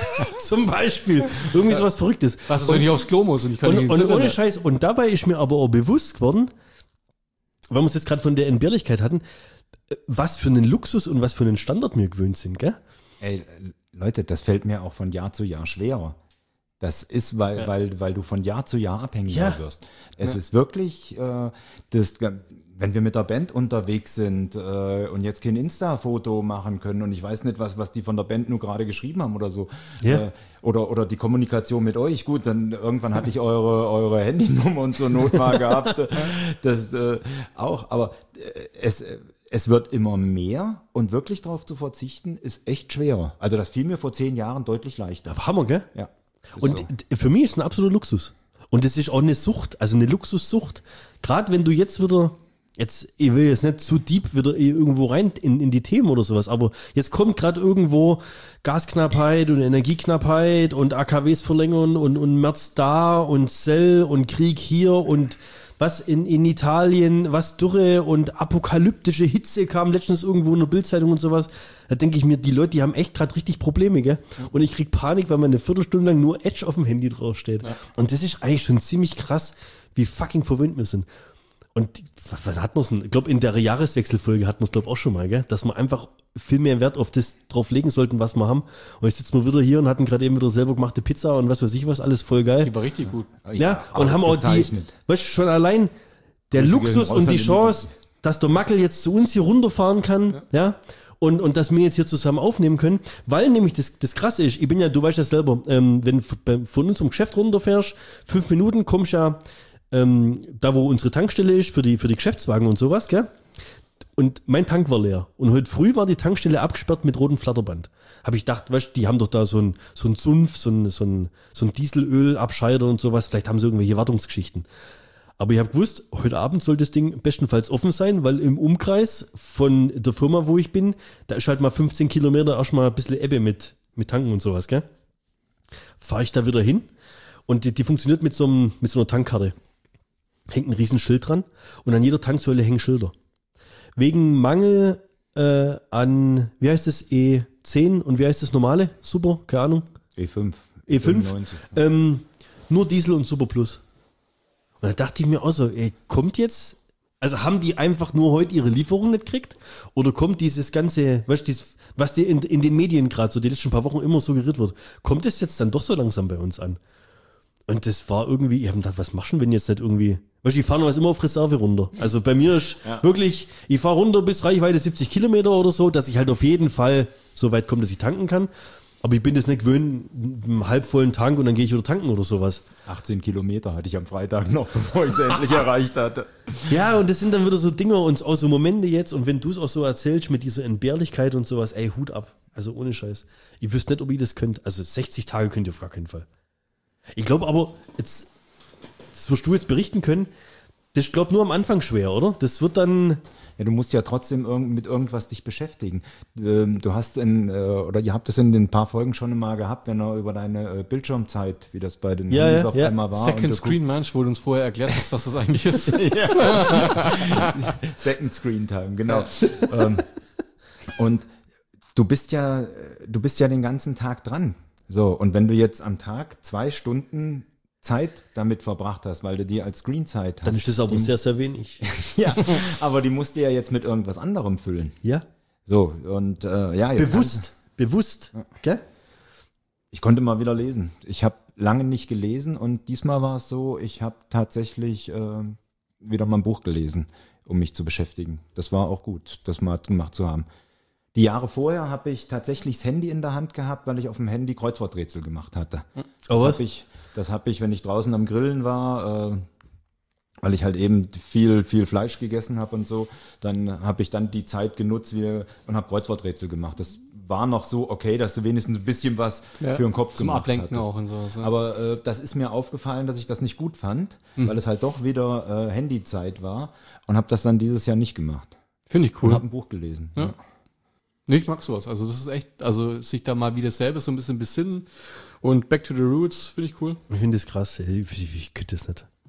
zum Beispiel, irgendwie sowas Verrücktes. was ist, wenn ich aufs Klo muss und ich kann Und, nicht ins und ohne Internet? Scheiß, und dabei ist mir aber auch bewusst geworden, weil wir es jetzt gerade von der Entbehrlichkeit hatten, was für einen Luxus und was für einen Standard wir gewöhnt sind, gell? Ey, Leute, das fällt mir auch von Jahr zu Jahr schwerer. Das ist, weil, Ja. weil, weil du von Jahr zu Jahr abhängiger Ja. wirst. Es Ja. ist wirklich, äh, das, wenn wir mit der Band unterwegs sind äh, und jetzt kein Insta-Foto machen können und ich weiß nicht, was, was die von der Band nur gerade geschrieben haben oder so. Ja. Äh, oder, oder die Kommunikation mit euch. Gut, dann irgendwann hatte ich eure, eure Handynummer und so Not mal gehabt. Das äh, auch. Aber äh, es, es wird immer mehr und wirklich darauf zu verzichten, ist echt schwerer. Also das fiel mir vor zehn Jahren deutlich leichter. Hammer, gell? Ja. ist Und so. d- für mich ist es ein absoluter Luxus. Und das ist auch eine Sucht, also eine Luxussucht. Gerade wenn du jetzt wieder, jetzt, ich will jetzt nicht zu deep wieder irgendwo rein in, in die Themen oder sowas, aber jetzt kommt gerade irgendwo Gasknappheit und Energieknappheit und A K Ws verlängern und, und März da und Cell und Krieg hier und was in, in Italien, was Dürre und apokalyptische Hitze kam letztens irgendwo in der Bildzeitung und sowas. Da denke ich mir, die Leute, die haben echt gerade richtig Probleme, gell? Und ich krieg Panik, weil man eine Viertelstunde lang nur Edge auf dem Handy draufsteht. Ja. Und das ist eigentlich schon ziemlich krass, wie fucking verwöhnt wir sind. Und die- was hat man es? Ich glaube, in der Jahreswechselfolge hatten wir es, glaube ich, auch schon mal, gell? Dass wir einfach viel mehr Wert auf das drauf legen sollten, was wir haben. Und jetzt sitzen wir wieder hier und hatten gerade eben wieder selber gemachte Pizza und was weiß ich was, alles voll geil. Die war richtig gut. Ja, und haben auch die, ausgezeichnet. weißt du, schon allein der Grüße Luxus gehen und die raus an Chance, dass der Mackel jetzt zu uns hier runterfahren kann, ja, und, und dass wir jetzt hier zusammen aufnehmen können, weil nämlich das, das Krasse ist, ich bin ja, du weißt ja selber, ähm, wenn du bei- von uns zum Geschäft runterfährst, fünf Minuten kommst ja ähm, da, wo unsere Tankstelle ist, für die, für die Geschäftswagen und sowas, gell? Und mein Tank war leer. Und heute früh war die Tankstelle abgesperrt mit rotem Flatterband. Habe ich gedacht, weißt du, die haben doch da so ein, so ein Sumpf, so ein, so ein, so ein Dieselölabscheider und sowas. Vielleicht haben sie irgendwelche Wartungsgeschichten. Aber ich habe gewusst, heute Abend soll das Ding bestenfalls offen sein, weil im Umkreis von der Firma, wo ich bin, da ist halt mal fünfzehn Kilometer erstmal ein bisschen Ebbe mit, mit Tanken und sowas, gell? Fahre ich da wieder hin und die, die funktioniert mit so, einem, mit so einer Tankkarte. Hängt ein riesen Schild dran und an jeder Tanksäule hängen Schilder. Wegen Mangel äh, an, wie heißt es, E zehn und wie heißt das normale? Super, keine Ahnung. E fünf. E fünf? fünfundneunzig. Ähm, nur Diesel und Super Plus. Und da dachte ich mir auch so, ey, kommt jetzt, also haben die einfach nur heute ihre Lieferung nicht gekriegt? Oder kommt dieses ganze, weißt du, dies, was dir in, in den Medien gerade so die letzten paar Wochen immer suggeriert wird, kommt es jetzt dann doch so langsam bei uns an? Und das war irgendwie, ich habe gedacht, was machst du, wenn jetzt nicht irgendwie, weißt du, ich fahre noch immer auf Reserve runter. Also bei mir ist wirklich, ich fahre runter bis Reichweite siebzig Kilometer oder so, dass ich halt auf jeden Fall so weit komme, dass ich tanken kann. Aber ich bin das nicht gewöhnt, einen halbvollen Tank und dann gehe ich wieder tanken oder sowas. achtzehn Kilometer hatte ich am Freitag noch, bevor ich es endlich erreicht hatte. Ja, und das sind dann wieder so Dinge und auch so Momente jetzt. Und wenn du es auch so erzählst mit dieser Entbehrlichkeit und sowas, ey, Hut ab. Also ohne Scheiß. Ich wüsste nicht, ob ihr das könnt. Also sechzig Tage könnt ihr auf gar keinen Fall. Ich glaube aber, jetzt, das wirst du jetzt berichten können, das ist, glaube nur am Anfang schwer, oder? Das wird dann, Ja, du musst ja trotzdem irgend, mit irgendwas dich beschäftigen. Ähm, du hast in, äh, oder ihr habt es in den paar Folgen schon mal gehabt, wenn er über deine äh, Bildschirmzeit, wie das bei den Ja, Handys ja, auf ja. einmal war. Second und du Screen Mensch, wo du uns vorher erklärt hast, was das eigentlich ist. guck- Second Screen Time, genau. ähm, und du bist ja, du bist ja den ganzen Tag dran. So, und wenn du jetzt am Tag zwei Stunden Zeit damit verbracht hast, weil du die als Screenzeit hast. dann ist das aber die, sehr, sehr wenig. ja, aber die musst du ja jetzt mit irgendwas anderem füllen. Ja. So, und äh, ja, jetzt Bewusst. Bewusst. Gell? Ich konnte mal wieder lesen. Ich habe lange nicht gelesen und diesmal war es so, ich habe tatsächlich äh, wieder mal ein Buch gelesen, um mich zu beschäftigen. Das war auch gut, das mal gemacht zu haben. Die Jahre vorher habe ich tatsächlich das Handy in der Hand gehabt, weil ich auf dem Handy Kreuzworträtsel gemacht hatte. Das Oh, was? habe ich, das hab ich, wenn ich draußen am Grillen war, äh, weil ich halt eben viel, viel Fleisch gegessen habe und so, dann habe ich dann die Zeit genutzt wie, und habe Kreuzworträtsel gemacht. Das war noch so okay, dass du wenigstens ein bisschen was Ja, für den Kopf zum gemacht Ablenken hattest. auch und sowas, ja. Aber äh, das ist mir aufgefallen, dass ich das nicht gut fand, weil es halt doch wieder äh, Handyzeit war und habe das dann dieses Jahr nicht gemacht. Finde ich Und cool. habe ein Buch gelesen. Ja. Ja. Nee, ich mag sowas. Also das ist echt, also sich da mal wieder selber so ein bisschen besinnen und back to the roots, finde ich cool. Ich finde das krass. Ich, ich, ich könnte das nicht.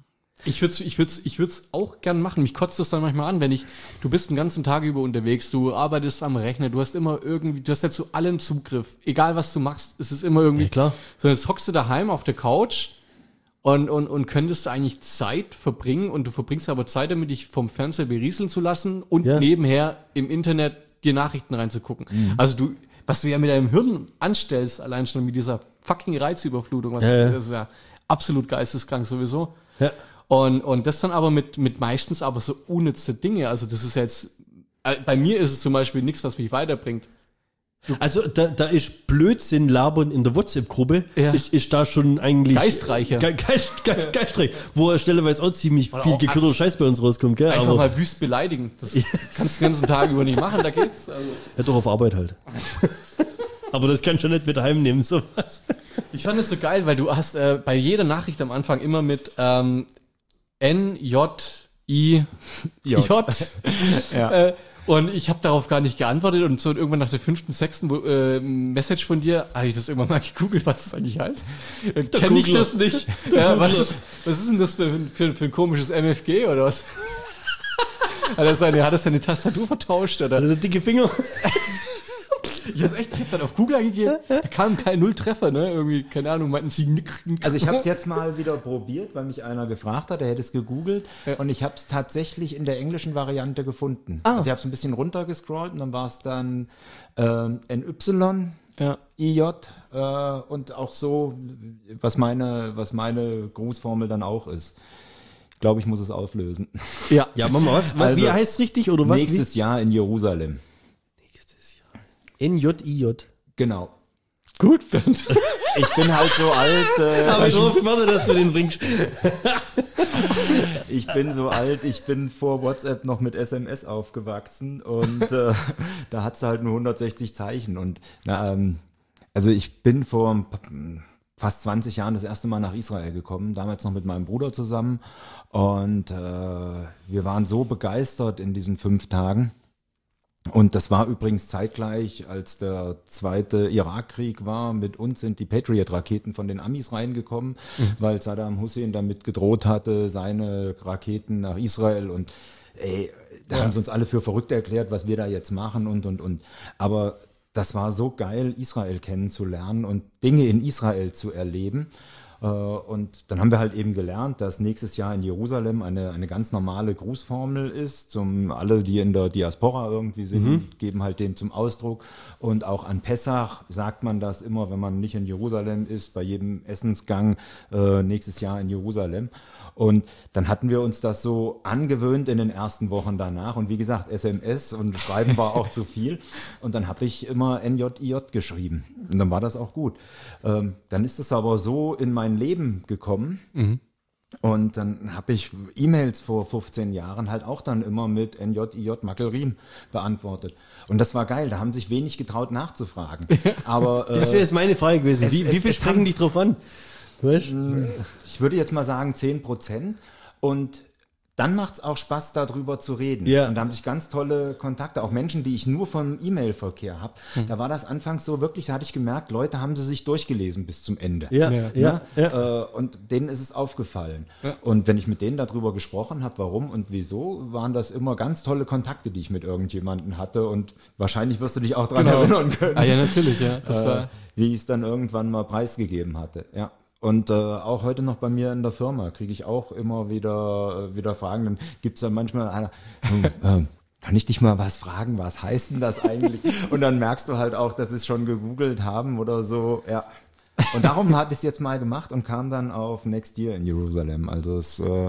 Ich würde es ich würd's, ich würd's auch gern machen. Mich kotzt das dann manchmal an, wenn ich, du bist den ganzen Tag über unterwegs, du arbeitest am Rechner, du hast immer irgendwie, du hast ja zu allem Zugriff. Egal was du machst, es ist immer irgendwie. Ja, klar. So, jetzt hockst du daheim auf der Couch und, und, und könntest du eigentlich Zeit verbringen und du verbringst aber Zeit damit, dich vom Fernseher berieseln zu lassen und Ja. nebenher im Internet dir Nachrichten reinzugucken. Mhm. Also du, was du ja mit deinem Hirn anstellst, allein schon mit dieser fucking Reizüberflutung, was, Ja, ja. das ist ja absolut geisteskrank sowieso. Ja. Und, und das dann aber mit, mit meistens aber so unnütze Dinge. Also das ist jetzt, äh, bei mir ist es zum Beispiel nichts, was mich weiterbringt. Also da, da ist Blödsinn labern in der WhatsApp-Gruppe, Ja. ist, ist da schon eigentlich Geistreicher. Ge Geist, Geist, geistreich, wo stelleweise auch ziemlich viel auch gekürter Scheiß bei uns rauskommt, gell? Einfach Aber mal wüst beleidigen. Das kannst du den ganzen Tag über nicht machen, da geht's. Also, ja, doch auf Arbeit halt. Aber das kannst du nicht mit heimnehmen, sowas. ich fand es so geil, weil du hast äh, bei jeder Nachricht am Anfang immer mit ähm, N, J, I, J. Ja. äh, und ich habe darauf gar nicht geantwortet und so irgendwann nach der fünften, sechsten äh, Message von dir, habe ich das irgendwann mal gegoogelt, was das eigentlich heißt. Äh, Kenne ich Googler. das nicht. Ja, was, ist, was ist denn das für, für, für ein komisches M F G oder was? Hat er seine, hat er seine Tastatur vertauscht oder? Also dicke Finger. Ich hab's echt, ich hab dann auf Google eingegeben, da kam kein Nulltreffer, ne? Irgendwie, keine Ahnung, meinten sie nick, nick. Also ich habe es jetzt mal wieder probiert, weil mich einer gefragt hat, er hätte es gegoogelt Ja. und ich habe es tatsächlich in der englischen Variante gefunden. Ah. Also ich habe es ein bisschen runtergescrollt und dann war es dann ähm, N Y, Ja. I J äh, und auch so, was meine, was meine Grußformel dann auch ist. Ich glaube, ich muss es auflösen. Ja. Ja, Mama, was? was Also, wie heißt es richtig oder was? Nächstes Jahr in Jerusalem. N J I J. Genau. Gut, Bernd. Ich bin halt so alt. Äh, Aber ich hoffe, warte, dass du den bringst. Ich bin so alt, ich bin vor WhatsApp noch mit S M S aufgewachsen und äh, da hat es halt nur hundertsechzig Zeichen. Und na, ähm, also ich bin vor ein paar- fast zwanzig Jahren das erste Mal nach Israel gekommen, damals noch mit meinem Bruder zusammen. Und äh, wir waren so begeistert in diesen fünf Tagen. Und das war übrigens zeitgleich, als der zweite Irakkrieg war. Mit uns sind die Patriot-Raketen von den Amis reingekommen, weil Saddam Hussein damit gedroht hatte, seine Raketen nach Israel. Und ey, da Ja. haben sie uns alle für verrückt erklärt, was wir da jetzt machen und, und, und. Aber das war so geil, Israel kennenzulernen und Dinge in Israel zu erleben. Äh, Und dann haben wir halt eben gelernt, dass nächstes Jahr in Jerusalem eine, eine ganz normale Grußformel ist. Zum, alle, die in der Diaspora irgendwie sind, geben halt dem zum Ausdruck. Und auch an Pessach sagt man das immer, wenn man nicht in Jerusalem ist, bei jedem Essensgang äh, nächstes Jahr in Jerusalem. Und dann hatten wir uns das so angewöhnt in den ersten Wochen danach. Und wie gesagt, S M S und Schreiben war auch zu viel. Und dann habe ich immer N J I J geschrieben. Und dann war das auch gut. Ähm, dann ist es aber so in mein Leben gekommen. Und dann habe ich E-Mails vor fünfzehn Jahren halt auch dann immer mit N J I J Mackelriem beantwortet. Und das war geil. Da haben sich wenig getraut nachzufragen. Aber äh, Das wäre jetzt meine Frage gewesen. es- Wie, es- wie viel es sprechen kann- dich drauf an? Weißt? ich würde jetzt mal sagen zehn Prozent. Und dann macht es auch Spaß, darüber zu reden. Ja. Und da haben sich ganz tolle Kontakte, auch Menschen, die ich nur vom E-Mail-Verkehr habe. Da war das anfangs so wirklich, da hatte ich gemerkt, Leute haben sie sich durchgelesen bis zum Ende. Ja, Ja. ja, ja. Ne? Äh, und denen ist es aufgefallen. Ja. Und wenn ich mit denen darüber gesprochen habe, warum und wieso, waren das immer ganz tolle Kontakte, die ich mit irgendjemandem hatte. Und wahrscheinlich wirst du dich auch daran Genau. erinnern können, Ah ja, natürlich, ja. Das äh, war, wie ich es dann irgendwann mal preisgegeben hatte. Ja. Und äh, auch heute noch bei mir in der Firma kriege ich auch immer wieder, äh, wieder Fragen. Dann gibt es dann manchmal einer, hm, ähm, kann ich dich mal was fragen, was heißt denn das eigentlich? Und dann merkst du halt auch, dass sie es schon gegoogelt haben oder so, ja. Und darum hatte ich es jetzt mal gemacht und kam dann auf Next Year in Jerusalem. Also es, äh,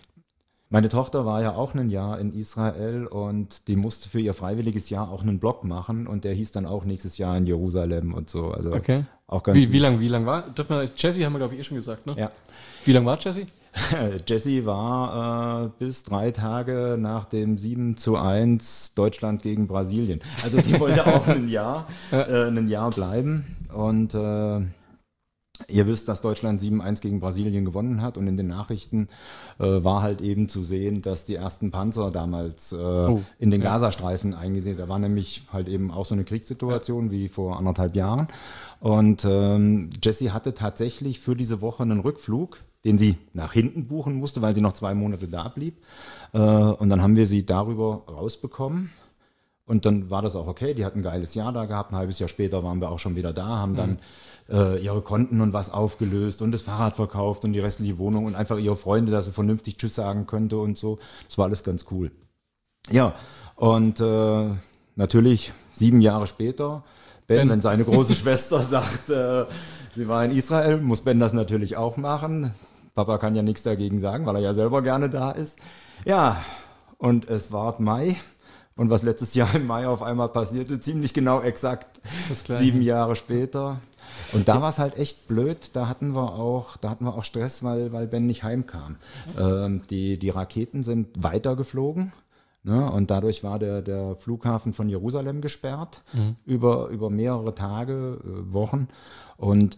meine Tochter war ja auch ein Jahr in Israel und die musste für ihr freiwilliges Jahr auch einen Blog machen und der hieß dann auch nächstes Jahr in Jerusalem und so. Also okay. auch ganz Wie, wie süß. lang, wie lang war? Dürfen wir, Jesse haben wir, glaube ich, eh schon gesagt, ne? Ja. Wie lang war Jesse? Jesse war äh, bis drei Tage nach dem sieben zu eins Deutschland gegen Brasilien. Also die wollte auch ein Jahr, äh, ein Jahr bleiben und äh, Ihr wisst, dass Deutschland sieben eins gegen Brasilien gewonnen hat und in den Nachrichten äh, war halt eben zu sehen, dass die ersten Panzer damals äh, oh, in den ja. Gazastreifen eingesehen. Da war nämlich halt eben auch so eine Kriegssituation ja. wie vor anderthalb Jahren. Und ähm, Jessie hatte tatsächlich für diese Woche einen Rückflug, den sie nach hinten buchen musste, weil sie noch zwei Monate da blieb. Äh, und dann haben wir sie darüber rausbekommen. Und dann war das auch okay. Die hat ein geiles Jahr da gehabt. Ein halbes Jahr später waren wir auch schon wieder da, haben dann mhm. äh, ihre Konten und was aufgelöst und das Fahrrad verkauft und die restliche Wohnung und einfach ihre Freunde, dass sie vernünftig Tschüss sagen könnte und so. Das war alles ganz cool. Ja, und äh, natürlich sieben Jahre später, Ben, Ben. wenn seine große Schwester sagt, äh, sie war in Israel, muss Ben das natürlich auch machen. Papa kann ja nichts dagegen sagen, weil er ja selber gerne da ist. Ja, und es war Mai. Und was letztes Jahr im Mai auf einmal passierte, ziemlich genau exakt sieben Jahre später. Und da war es halt echt blöd. Da hatten wir auch, da hatten wir auch Stress, weil, weil Ben nicht heimkam. Ähm, die, die Raketen sind weitergeflogen. Ne? Und dadurch war der, der Flughafen von Jerusalem gesperrt mhm. über, über mehrere Tage, äh, Wochen. Und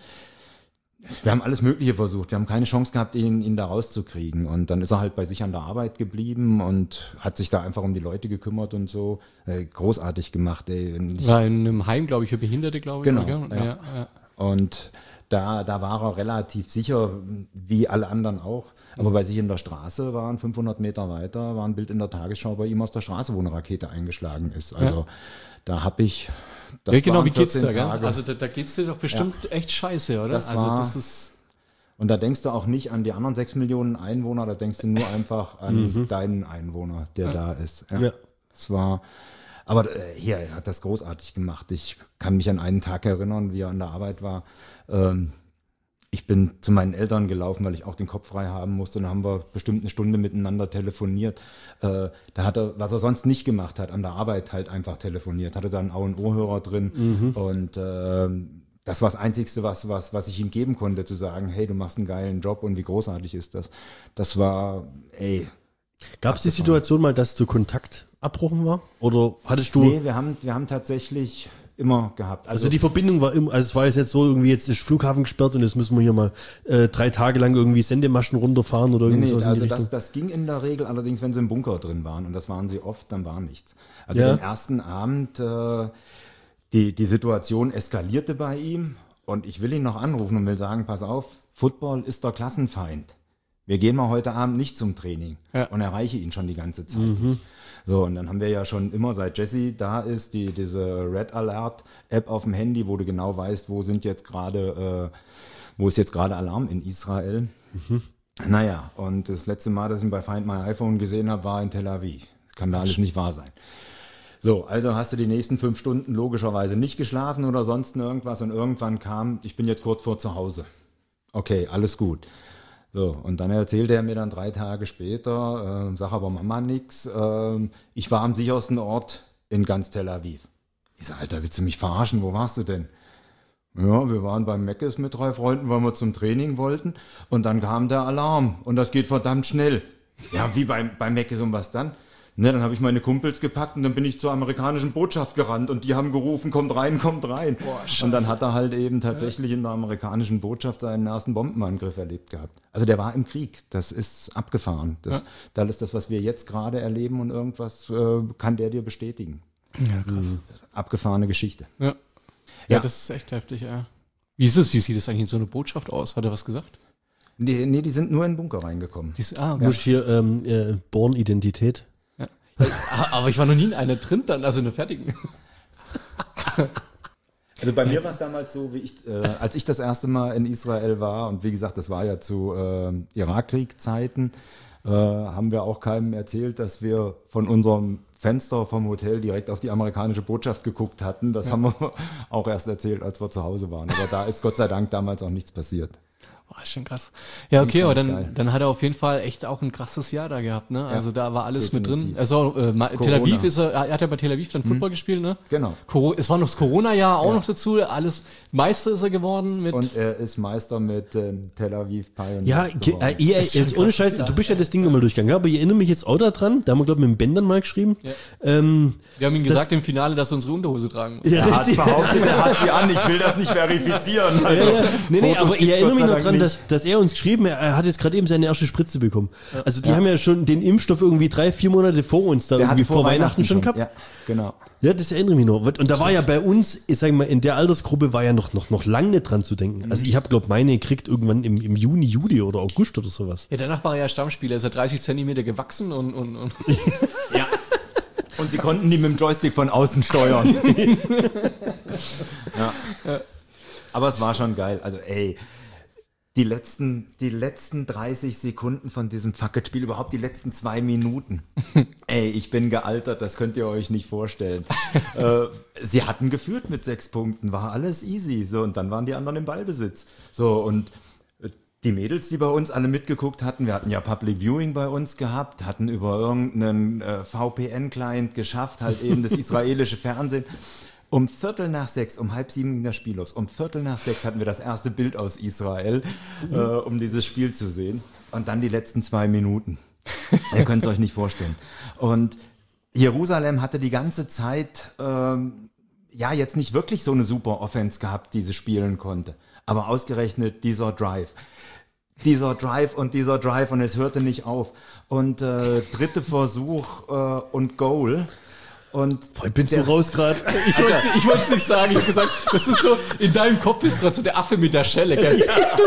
wir haben alles Mögliche versucht. Wir haben keine Chance gehabt, ihn, ihn da rauszukriegen. Und dann ist er halt bei sich an der Arbeit geblieben und hat sich da einfach um die Leute gekümmert und so. Äh, großartig gemacht. Ey. Ich, war in einem Heim, glaube ich, für Behinderte, glaube ich. Genau. Ja. Ja. Ja, ja. Und da, da war er relativ sicher, wie alle anderen auch. Aber bei sich in der Straße waren fünfhundert Meter weiter, war ein Bild in der Tagesschau bei ihm aus der Straße, wo eine Rakete eingeschlagen ist. Also ja. da habe ich... Das ja, genau, wie geht's da, gell? Also da, da geht's dir doch bestimmt ja. echt scheiße, oder? Das also war, das ist. Und da denkst du auch nicht an die anderen sechs Millionen Einwohner, da denkst du nur einfach an mhm. deinen Einwohner, der ja. da ist. Ja. ja. Es war, aber äh, hier, er hat das großartig gemacht. Ich kann mich an einen Tag erinnern, wie er an der Arbeit war. Ähm, Ich bin zu meinen Eltern gelaufen, weil ich auch den Kopf frei haben musste. Dann haben wir bestimmt eine Stunde miteinander telefoniert. Äh, da hat er, was er sonst nicht gemacht hat, an der Arbeit halt einfach telefoniert. Hatte da einen A- und O-Hörer drin. Mhm. Und äh, das war das Einzigste, was, was, was ich ihm geben konnte, zu sagen, hey, du machst einen geilen Job und wie großartig ist das. Das war, ey. Gab es die Situation mal, dass zu Kontaktabbruchen war? Oder hattest du... Nee, wir haben, wir haben tatsächlich... immer gehabt. Also, also die Verbindung war immer, also es war jetzt nicht so irgendwie, jetzt ist Flughafen gesperrt und jetzt müssen wir hier mal äh, drei Tage lang irgendwie Sendemaschen runterfahren oder irgendwie nee, nee, so. Also das, das ging in der Regel, allerdings wenn sie im Bunker drin waren und das waren sie oft, dann war nichts. Also ja. den ersten Abend, äh, die, die Situation eskalierte bei ihm und ich will ihn noch anrufen und will sagen, pass auf, Football ist der Klassenfeind. Wir gehen mal heute Abend nicht zum Training ja. und erreiche ihn schon die ganze Zeit mhm. nicht. So, und dann haben wir ja schon immer, seit Jessie da ist, die, diese Red Alert App auf dem Handy, wo du genau weißt, wo sind jetzt gerade, äh, wo ist jetzt gerade Alarm in Israel. Mhm. Naja, und das letzte Mal, dass ich ihn bei Find My iPhone gesehen habe, war in Tel Aviv. Das kann da alles nicht wahr sein. So, also hast du die nächsten fünf Stunden logischerweise nicht geschlafen oder sonst irgendwas und irgendwann kam, ich bin jetzt kurz vor zu Hause. Okay, alles gut. So, und dann erzählte er mir dann drei Tage später, äh, sag aber Mama nix, äh, ich war am sichersten Ort in ganz Tel Aviv. Ich sag, Alter, willst du mich verarschen, wo warst du denn? Ja, wir waren beim Meckes mit drei Freunden, weil wir zum Training wollten und dann kam der Alarm und das geht verdammt schnell. Ja, wie beim, beim Meckes und was dann? Ne, dann habe ich meine Kumpels gepackt und dann bin ich zur amerikanischen Botschaft gerannt und die haben gerufen, kommt rein, kommt rein. Boah, und dann hat er halt eben tatsächlich in der amerikanischen Botschaft seinen ersten Bombenangriff erlebt gehabt. Also der war im Krieg, das ist abgefahren. Das, ja. das ist das, was wir jetzt gerade erleben und irgendwas äh, kann der dir bestätigen. Ja, krass. Abgefahrene Geschichte. Ja. Ja, ja, das ist echt heftig, ja. Wie ist es, wie sieht es eigentlich in so einer Botschaft aus? Hat er was gesagt? Nee, nee, die sind nur in den Bunker reingekommen. Die, ah, ja. Muss hier ähm, äh, Born-Identität. Aber ich war noch nie in einer drin, dann, also in der fertigen. Also bei mir war es damals so, wie ich, äh, als ich das erste Mal in Israel war, und wie gesagt, das war ja zu äh, Irakkrieg-Zeiten, äh, haben wir auch keinem erzählt, dass wir von unserem Fenster vom Hotel direkt auf die amerikanische Botschaft geguckt hatten. Das ja. haben wir auch erst erzählt, als wir zu Hause waren. Aber da ist Gott sei Dank damals auch nichts passiert. Oh, Das ist schon krass. Ja, okay, Die aber ist dann, geil. dann hat er auf jeden Fall echt auch ein krasses Jahr da gehabt, ne? Also da war alles mit drin. definitiv. Also äh, Ma- Tel Corona. Aviv ist er, er hat ja bei Tel Aviv dann Football gespielt, ne? Genau. Coro- es war noch das Corona-Jahr auch Ja. noch dazu. Alles Meister ist er geworden mit. Und er ist Meister mit ähm, Tel Aviv Pioneers. Ja, ge- geworden. äh, ihr, jetzt ohne Scheiß, du bist ja das Ding nochmal durchgegangen, ja, aber ich erinnere mich jetzt auch daran, da haben wir, glaube ich, mit dem Ben dann mal geschrieben. Ja. Ähm, wir haben ihm das- gesagt im Finale, dass er unsere Unterhose tragen muss. ja, Er hat richtig. behauptet, er hat sie an. Ich will das nicht verifizieren. Also, Ja, ja. Nee, nee, Fotos aber ich gibt's erinnere Gott mich sei noch Dank dran, nicht. dass, dass er uns geschrieben, er, er hat jetzt gerade eben seine erste Spritze bekommen. Also die haben ja schon den Impfstoff irgendwie drei, vier Monate vor uns da Der irgendwie hat vor, Weihnachten, schon gehabt. Ja, genau. Ja, das erinnere ich mich noch. Und da war ja bei uns, ich sag mal, in der Altersgruppe war ja noch, noch, noch lang nicht dran zu denken. Also ich habe, glaube meine gekriegt irgendwann im, im Juni, Juli oder August oder sowas. Ja, danach war er ja Stammspieler, ist er dreißig Zentimeter gewachsen und, und, und Ja. Und sie konnten die mit dem Joystick von außen steuern. ja. Aber es war schon geil. Also ey, die letzten, die letzten dreißig Sekunden von diesem Fuck-It-Spiel, überhaupt die letzten zwei Minuten. Ey, ich bin gealtert, das könnt ihr euch nicht vorstellen. äh, sie hatten geführt mit sechs Punkten, war alles easy. So, und dann waren die anderen im Ballbesitz. So, und die Mädels, die bei uns alle mitgeguckt hatten, wir hatten ja Public Viewing bei uns gehabt, hatten über irgendeinen äh, V P N-Client geschafft, halt eben das israelische Fernsehen. Um Viertel nach sechs, um halb sieben ging das Spiel los. Um Viertel nach sechs hatten wir das erste Bild aus Israel, äh, um dieses Spiel zu sehen. Und dann die letzten zwei Minuten. Ihr könnt es euch nicht vorstellen. Und Jerusalem hatte die ganze Zeit, ähm, ja, jetzt nicht wirklich so eine super Offense gehabt, die sie spielen konnte. Aber ausgerechnet dieser Drive. Dieser Drive und dieser Drive und es hörte nicht auf. Und äh, dritte Versuch äh, und Goal. Und Ich bin so raus gerade. ich wollte ich wollte es nicht sagen. Ich habe gesagt, das ist so, in deinem Kopf ist gerade so der Affe mit der Schelle, gell?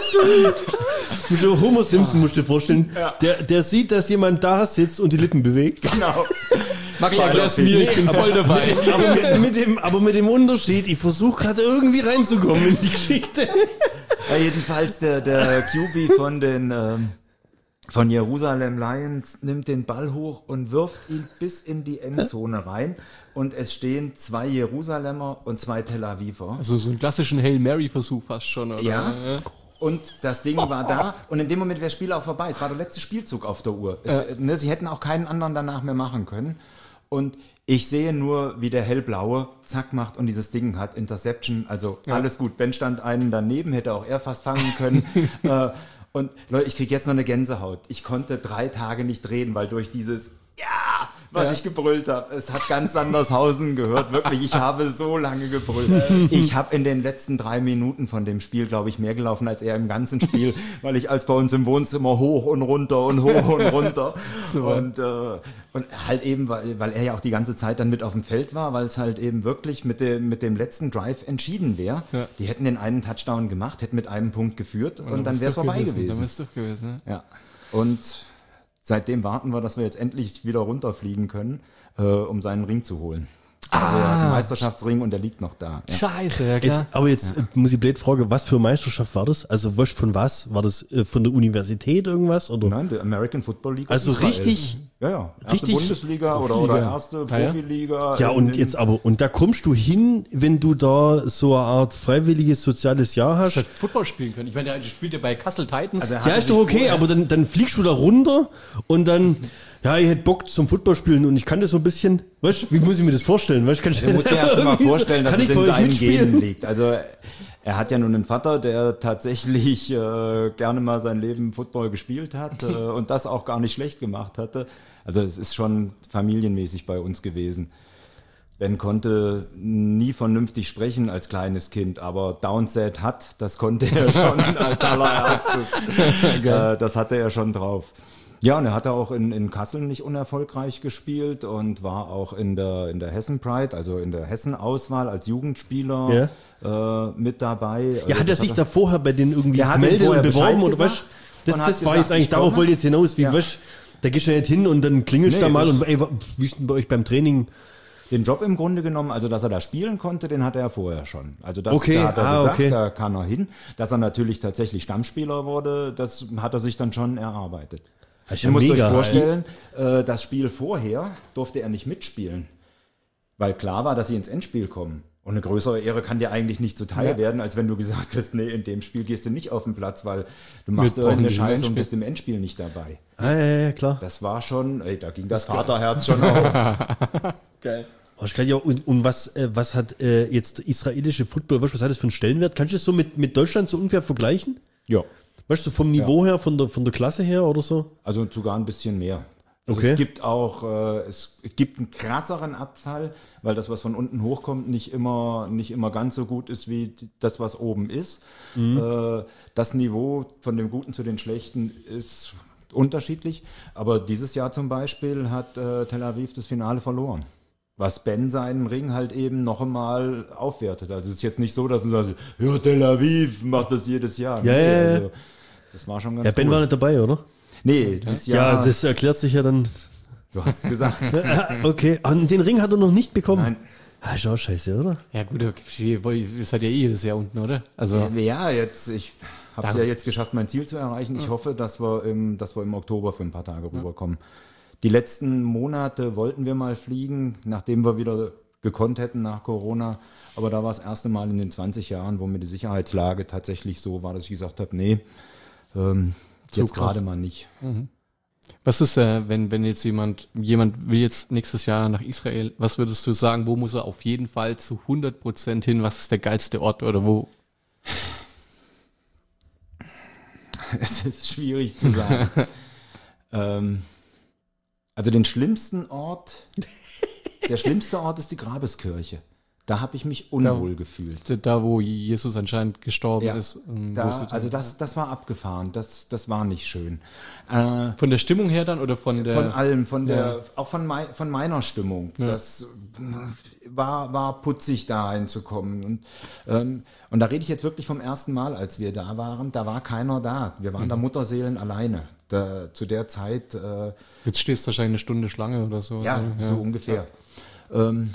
Homer Simpson musst du dir vorstellen, der, der sieht, dass jemand da sitzt und die Lippen bewegt. genau. Mach ich erklär's mir, ich bin voll dabei. Aber mit, mit dem, aber mit dem Unterschied, ich versuche gerade irgendwie reinzukommen in die Geschichte. Ja, jedenfalls der, der Q B von den ähm, von Jerusalem Lions nimmt den Ball hoch und wirft ihn bis in die Endzone rein. Und es stehen zwei Jerusalemer und zwei Tel Aviver. Also so einen klassischen Hail Mary-Versuch fast schon, oder? Ja. Und das Ding war da. Und in dem Moment wäre das Spiel auch vorbei. Es war der letzte Spielzug auf der Uhr. Es, ne, sie hätten auch keinen anderen danach mehr machen können. Und ich sehe nur, wie der hellblaue zack macht und dieses Ding hat Interception. Also Ja. alles gut. Ben stand einen daneben, hätte auch er fast fangen können. äh, und Leute, ich kriege jetzt noch eine Gänsehaut. Ich konnte drei Tage nicht reden, weil durch dieses Ja, was Ja. ich gebrüllt habe, es hat ganz Sandershausen gehört. Wirklich, ich habe so lange gebrüllt. Ich habe in den letzten drei Minuten von dem Spiel, glaube ich, mehr gelaufen als er im ganzen Spiel, weil ich als bei uns im Wohnzimmer hoch und runter und hoch und runter. Super. Und, äh, und halt eben, weil, weil er ja auch die ganze Zeit dann mit auf dem Feld war, weil es halt eben wirklich mit dem, mit dem letzten Drive entschieden wäre. Ja. Die hätten den einen Touchdown gemacht, hätten mit einem Punkt geführt und, dann wäre es wär's doch vorbei gewesen, gewesen. Dann wär's doch gewesen, ne? Ja. Und seitdem warten wir, dass wir jetzt endlich wieder runterfliegen können, äh, um seinen Ring zu holen. Also er hat einen Meisterschaftsring und der liegt noch da. Ja. Scheiße, ja klar. Jetzt, aber jetzt äh, muss ich blöd fragen, was für Meisterschaft war das? Also was von was? War das äh, von der Universität irgendwas? Oder? Nein, der American Football League. Also Israel. richtig- Ja, ja. Erste richtig- Bundesliga oder, oder erste Ah, ja? Profiliga. Ja, in- und in- jetzt aber, und da kommst du hin, wenn du da so eine Art freiwilliges soziales Jahr hast. Halt Football spielen können. Ich meine, der spielt ja bei Kassel Titans. Also er Ja, hatte ist doch sich okay, vorher- aber dann, dann fliegst du da runter und dann, ja, ich hätte Bock zum Football spielen und ich kann das so ein bisschen, weißt du, wie muss ich mir das vorstellen? Weißt, kann ich, Du musst dir erst mal irgendwie so- vorstellen, dass kann es ich in bei euch seinen mitspielen? Genen liegt. Also er hat ja nun einen Vater, der tatsächlich äh, gerne mal sein Leben Football gespielt hat äh, und das auch gar nicht schlecht gemacht hatte. Also es ist schon familienmäßig bei uns gewesen. Ben konnte nie vernünftig sprechen als kleines Kind, aber Downset hat, das konnte er schon als allererstes. äh, das hatte er schon drauf. Ja, und er hatte auch in, in Kassel nicht unerfolgreich gespielt und war auch in der, in der Hessen Pride, also in der Hessen-Auswahl als Jugendspieler äh, mit dabei. Ja, hat er sich da vorher bei denen irgendwie Der hat gemeldet ihm und vorher beworben Bescheid oder was? gesagt Das, und das hat war gesagt, jetzt eigentlich, ich darauf komme. wollte ich jetzt hinaus, wie, Ja. weißt, da gehst du ja nicht hin und dann klingelst du Nee, da mal das- und ey, wa- wie ist denn bei euch beim Training? Den Job im Grunde genommen, also dass er da spielen konnte, den hatte er vorher schon. Also das Okay, da hat er ah, gesagt, okay. da kann er hin. Dass er natürlich tatsächlich Stammspieler wurde, das hat er sich dann schon erarbeitet. Das ist Ihr ja müsst euch mega. vorstellen, äh, das Spiel vorher durfte er nicht mitspielen, weil klar war, dass sie ins Endspiel kommen. Und eine größere Ehre kann dir eigentlich nicht zuteil Ja. werden, als wenn du gesagt hast, nee, in dem Spiel gehst du nicht auf den Platz, weil du machst Wir brauchen irgendeine den Scheiße und Endspiel. bist im Endspiel nicht dabei. Ah, ja, ja, klar. Das war schon, ey, da ging das Vaterherz schon auf. Geil. Oh, ich kann ja, und, und was, äh, was hat äh, jetzt israelische Football, weißt du, was hat das für einen Stellenwert? Kannst du das so mit, mit Deutschland so ungefähr vergleichen? Ja, Weißt du, vom Niveau her, von der, von der Klasse her oder so? also sogar ein bisschen mehr. Also Okay. Es gibt auch, äh, es gibt einen krasseren Abfall, weil das, was von unten hochkommt, nicht immer, nicht immer ganz so gut ist wie die- das, was oben ist. Äh, das Niveau von dem Guten zu den Schlechten ist unterschiedlich. Aber dieses Jahr zum Beispiel hat äh, Tel Aviv das Finale verloren. Was Ben seinen Ring halt eben noch einmal aufwertet. Also es ist jetzt nicht so, dass er sagt, ja, Tel Aviv macht das jedes Jahr. Ja, ja, ja. Also, das war schon ganz Ja, Ben cool. war nicht dabei, oder? Nee, dieses Ja, Jahr, das erklärt sich ja dann. du hast gesagt. Okay, und den Ring hat er noch nicht bekommen. Nein. Ah, ist auch scheiße, oder? Ja gut, okay, ihr seid ja eh jedes Jahr unten, oder? Also Ja, jetzt, ich habe es Danke. ja jetzt geschafft, mein Ziel zu erreichen. Ich hoffe, dass wir, im, dass wir im Oktober für ein paar Tage rüberkommen. Die letzten Monate wollten wir mal fliegen, nachdem wir wieder gekonnt hätten nach Corona. Aber da war das erste Mal in den zwanzig Jahren, wo mir die Sicherheitslage tatsächlich so war, dass ich gesagt habe, nee, ähm, jetzt krass. gerade mal nicht. was ist, äh, wenn, wenn jetzt jemand, jemand will jetzt nächstes Jahr nach Israel, was würdest du sagen, wo muss er auf jeden Fall zu hundert Prozent hin? Was ist der geilste Ort oder wo? Es ist schwierig zu sagen. ähm, also den schlimmsten Ort, der schlimmste Ort ist die Grabeskirche. Da habe ich mich unwohl gefühlt. Da, wo Jesus anscheinend gestorben Ja, ist. ähm, Da, wusste- also das, das war abgefahren, das, das war nicht schön. Äh, Von der Stimmung her dann oder von der... von allem, von der, ja. auch von, mei, von meiner Stimmung. Das war, war putzig, da reinzukommen. Und, ähm, und da rede ich jetzt wirklich vom ersten Mal, als wir da waren. Da war keiner da. Wir waren da Mutterseelen alleine. Da, zu der Zeit, äh, Jetzt stehst du wahrscheinlich eine Stunde Schlange oder so. ja, oder? so ungefähr. Ähm,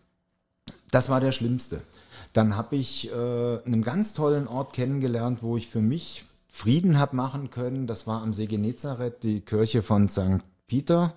das war der Schlimmste. Dann habe ich äh, einen ganz tollen Ort kennengelernt, wo ich für mich Frieden habe machen können. Das war am See Genezareth, die Kirche von Sankt Peter.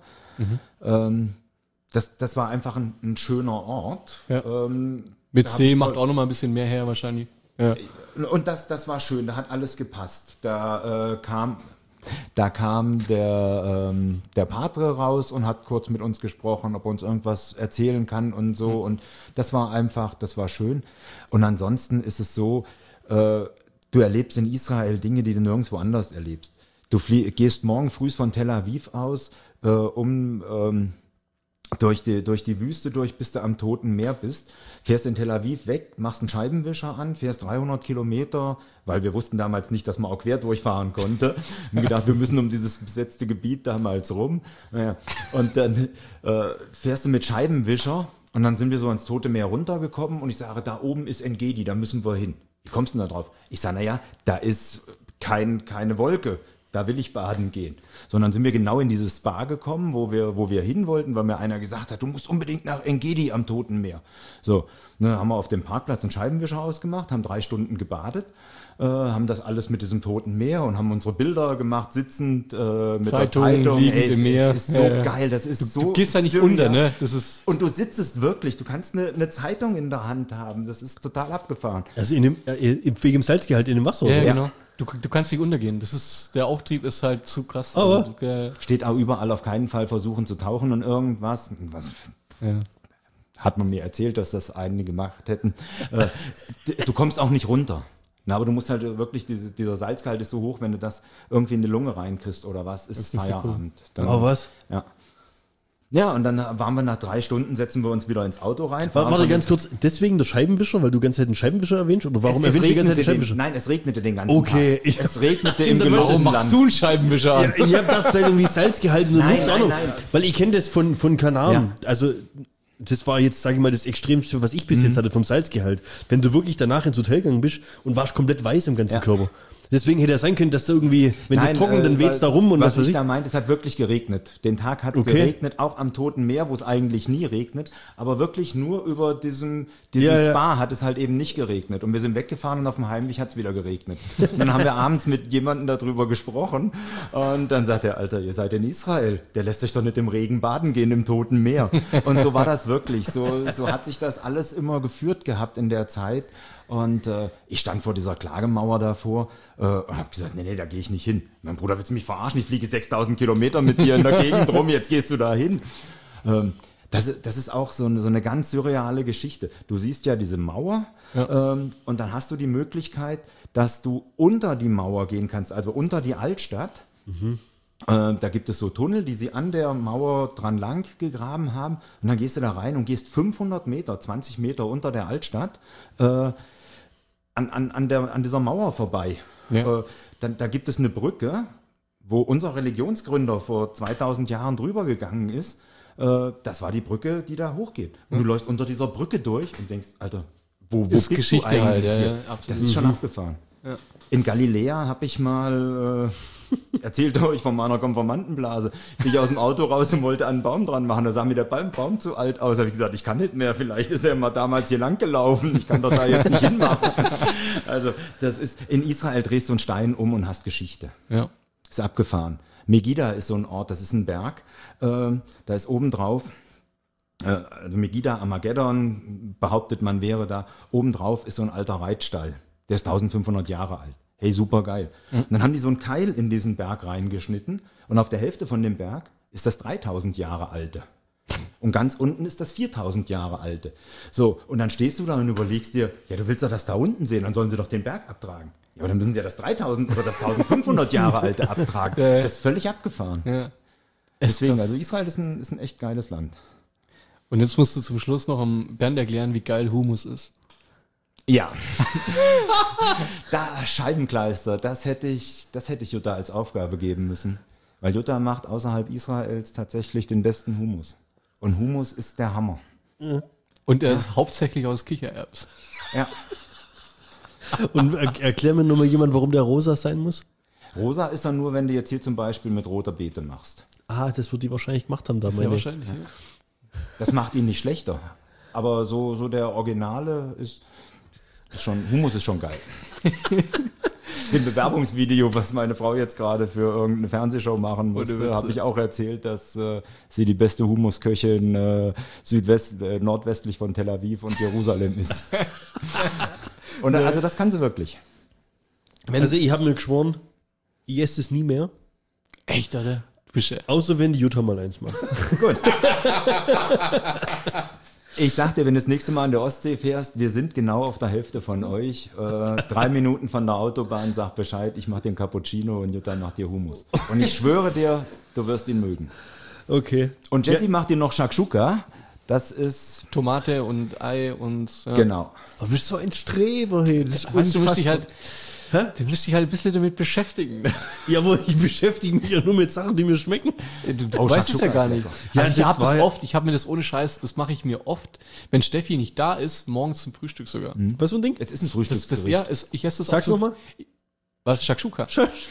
Ähm, das, das war einfach ein, ein schöner Ort. Ja. Ähm, Mit da hab See ich macht toll- auch noch mal ein bisschen mehr her wahrscheinlich. Ja. Und das, das war schön, da hat alles gepasst. Da äh, kam, da kam der, ähm, der Patre raus und hat kurz mit uns gesprochen, ob er uns irgendwas erzählen kann und so. Und das war einfach, das war schön. Und ansonsten ist es so, äh, du erlebst in Israel Dinge, die du nirgendwo anders erlebst. Du flie- gehst morgen früh von Tel Aviv aus, äh, um ähm, durch die, durch die Wüste durch, bis du am Toten Meer bist, fährst in Tel Aviv weg, machst einen Scheibenwischer an, fährst dreihundert Kilometer, weil wir wussten damals nicht, dass man auch quer durchfahren konnte. Wir haben gedacht, wir müssen um dieses besetzte Gebiet damals rum. Naja. Und dann äh, fährst du mit Scheibenwischer und dann sind wir so ans Tote Meer runtergekommen und ich sage, da oben ist En-Gedi, da müssen wir hin. Wie kommst du denn da drauf? Ich sage, naja, da ist kein, keine Wolke. Da will ich baden gehen. Sondern sind wir genau in dieses Spa gekommen, wo wir, wo wir hin wollten, weil mir einer gesagt hat, du musst unbedingt nach En-Gedi am Toten Meer. So, ne, haben wir auf dem Parkplatz einen Scheibenwischer ausgemacht, haben drei Stunden gebadet, äh, haben das alles mit diesem Toten Meer und haben unsere Bilder gemacht, sitzend äh, mit Zeitung, der Zeitung. liegend Ey, im es, Meer. Es ist so Ja, ja. geil, das ist so Du gehst da nicht surreal. unter, ne? Das ist... Und du sitzt wirklich, du kannst eine, eine Zeitung in der Hand haben, das ist total abgefahren. Also in dem, äh, wegen dem Salzgehalt in dem Wasser, Ja, oder? Ja. genau. Du, du kannst nicht untergehen. Das ist, der Auftrieb ist halt zu krass. Aber- Also, du, äh, Steht auch überall auf keinen Fall versuchen zu tauchen und irgendwas. Was ja. hat man mir erzählt, dass das einige gemacht hätten. Äh, d- du kommst auch nicht runter. Na, aber du musst halt wirklich, diese, dieser Salzgehalt ist so hoch, wenn du das irgendwie in die Lunge reinkriegst oder was, ist, ist nicht so Feierabend. Dann, Oh, was? Ja. Ja, und dann waren wir nach drei Stunden, setzen wir uns wieder ins Auto rein. Warte, fahren warte von ganz dem- kurz, deswegen der Scheibenwischer, weil du ganz Zeit den Scheibenwischer erwähnst? Oder warum es, es erwähnst du die ganze Zeit den regnete den, Scheibenwischer? Nein, es regnete den ganzen Okay, Tag. ich- Es regnete im Warum gelochten Warum machst Land. du einen Scheibenwischer an? Ja, ihr habt das vielleicht irgendwie Salzgehalt in der Nein, Luft auch nein, noch. nein. Weil ich kenne das von, von Kanaren. Ja. Also, das war jetzt, sage ich mal, das Extremste, was ich bis Mhm. jetzt hatte vom Salzgehalt. Wenn du wirklich danach ins Hotel gegangen bist und warst komplett weiß im ganzen Ja. Körper. Deswegen hätte es sein können, dass da irgendwie, wenn Nein, das trocken, äh, dann weht's da rum und was was weiß ich ich. da meinte, es hat wirklich geregnet. Den Tag hat es Okay. geregnet, auch am Toten Meer, wo es eigentlich nie regnet, aber wirklich nur über diesem, diesem Ja, ja. Spa hat es halt eben nicht geregnet. Und wir sind weggefahren und auf dem Heimweg hat es wieder geregnet. Und dann haben wir abends mit jemandem darüber gesprochen und dann sagt er, Alter, ihr seid in Israel, der lässt euch doch nicht im Regen baden gehen im Toten Meer. Und so war das wirklich. So, so hat sich das alles immer geführt gehabt in der Zeit. Und äh, ich stand vor dieser Klagemauer davor äh, und habe gesagt, nee, nee, da gehe ich nicht hin. Mein Bruder, willst du mich verarschen? Ich fliege sechstausend Kilometer mit dir in der Gegend rum, jetzt gehst du da hin. Ähm, das, das ist auch so eine, so eine ganz surreale Geschichte. Du siehst ja diese Mauer Ja. ähm, und dann hast du die Möglichkeit, dass du unter die Mauer gehen kannst, also unter die Altstadt. Äh, da gibt es so Tunnel, die sie an der Mauer dran lang gegraben haben. Und dann gehst du da rein und gehst fünfhundert Meter, zwanzig Meter unter der Altstadt äh, an, an, an, der, an dieser Mauer vorbei. Ja. Äh, dann, da gibt es eine Brücke, wo unser Religionsgründer vor zweitausend Jahren drüber gegangen ist. Äh, das war die Brücke, die da hochgeht. Und du läufst unter dieser Brücke durch und denkst, Alter, wo, wo Ist bist Geschichte du eigentlich halt, ja, hier? ja, absolut. Das ist schon abgefahren. Ja. In Galiläa habe ich mal äh, erzählt euch von meiner Konformantenblase. Bin ich aus dem Auto raus und wollte einen Baum dran machen. Da sah mir der Baum, Baum zu alt aus. Da habe ich gesagt, ich kann nicht mehr. Vielleicht ist er mal damals hier lang gelaufen. Ich kann doch da jetzt nicht hinmachen. Also das ist, in Israel drehst du einen Stein um und hast Geschichte. Ja. Ist abgefahren. Megiddo ist so ein Ort, das ist ein Berg. Ähm, da ist obendrauf, äh, also Megiddo, Armageddon, behauptet man wäre da. Obendrauf ist so ein alter Reitstall. Der ist eintausendfünfhundert Jahre alt. Hey, super geil. Und dann haben die so einen Keil in diesen Berg reingeschnitten und auf der Hälfte von dem Berg ist das dreitausend Jahre alte. Und ganz unten ist das viertausend Jahre alte. So, und dann stehst du da und überlegst dir, ja, du willst doch das da unten sehen, dann sollen sie doch den Berg abtragen. Ja, aber dann müssen sie ja das dreitausend oder das eintausendfünfhundert Jahre alte abtragen. Das ist völlig abgefahren. Ja. Deswegen, das- also Israel ist ein, ist ein echt geiles Land. Und jetzt musst du zum Schluss noch am Bernd erklären, wie geil Humus ist. Ja. Da Scheibenkleister, das hätte ich, das hätte ich Jutta als Aufgabe geben müssen. Weil Jutta macht außerhalb Israels tatsächlich den besten Hummus. Und Hummus ist der Hammer. Und er ist hauptsächlich aus Kichererbs. Ja. Und er, erklär mir nur mal jemand, warum der rosa sein muss. Rosa ist dann nur, wenn du jetzt hier zum Beispiel mit roter Beete machst. Ah, das wird die wahrscheinlich gemacht haben da, Sehr meine. wahrscheinlich. Ja. Das macht ihn nicht schlechter. Aber so, so der Originale ist, ist schon, Hummus ist schon geil. Im Bewerbungsvideo, was meine Frau jetzt gerade für irgendeine Fernsehshow machen musste, habe ich auch erzählt, dass äh, sie die beste Hummusköchin äh, Südwest, äh, nordwestlich von Tel Aviv und Jerusalem ist. Und äh, also das kann sie wirklich. Also ich habe mir geschworen, ich esse es nie mehr, Echt, oder? Du bist ja. außer wenn die Jutta mal eins macht. Gut. Ich sag dir, wenn du das nächste Mal an der Ostsee fährst, wir sind genau auf der Hälfte von euch. Äh, drei Minuten von der Autobahn, sag Bescheid, ich mach den Cappuccino und Jutta macht dir Hummus. Und ich schwöre dir, du wirst ihn mögen. Okay. Und Jessie macht dir noch Shakshuka. Das ist, Tomate und Ei und. Ja. genau. Du bist so ein Streber, hey. Das ist Weißt du, du musst dich unfassbar. halt. Du musst dich halt ein bisschen damit beschäftigen. Jawohl, ich beschäftige mich ja nur mit Sachen, die mir schmecken. Du, du Oh, weißt es ja Shakshuka gar ist nicht. lecker. Ja, Also ich das habe war das ja- oft, ich habe mir das ohne Scheiß, das mache ich mir oft, wenn Steffi nicht da ist, morgens zum Frühstück sogar. Was für ein Ding? Es ist ein Das, das, Frühstücksgericht. ja, ist, ich esse das Sag's oft nochmal. Was? Shakshuka?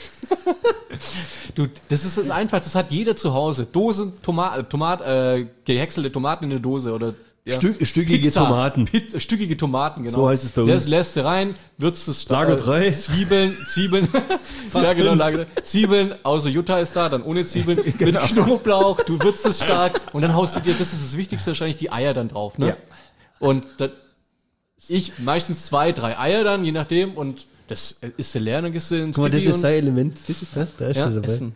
Du, das ist das einfach, das hat jeder zu Hause. Dosen, Tomat, Tomat, äh, gehäckselte Tomaten in der Dose oder ja. Stück- stückige Pizza, Tomaten. Pizza, stückige Tomaten, genau. So heißt es bei uns. Das lässt du rein, würzt es Lager äh, drei. Zwiebeln, Zwiebeln. ja, genau, fünf. Lager drei. Zwiebeln, außer Jutta ist da, dann ohne Zwiebeln, mit Knoblauch, du würzt es stark und dann haust du dir, das ist das Wichtigste wahrscheinlich, die Eier dann drauf, ne? Ja. Und das, ich meistens zwei, drei Eier dann, je nachdem und das ist der Lerner gesehen. Guck mal, das ist sein Element. Siehst du, da ist ja, er dabei. Essen.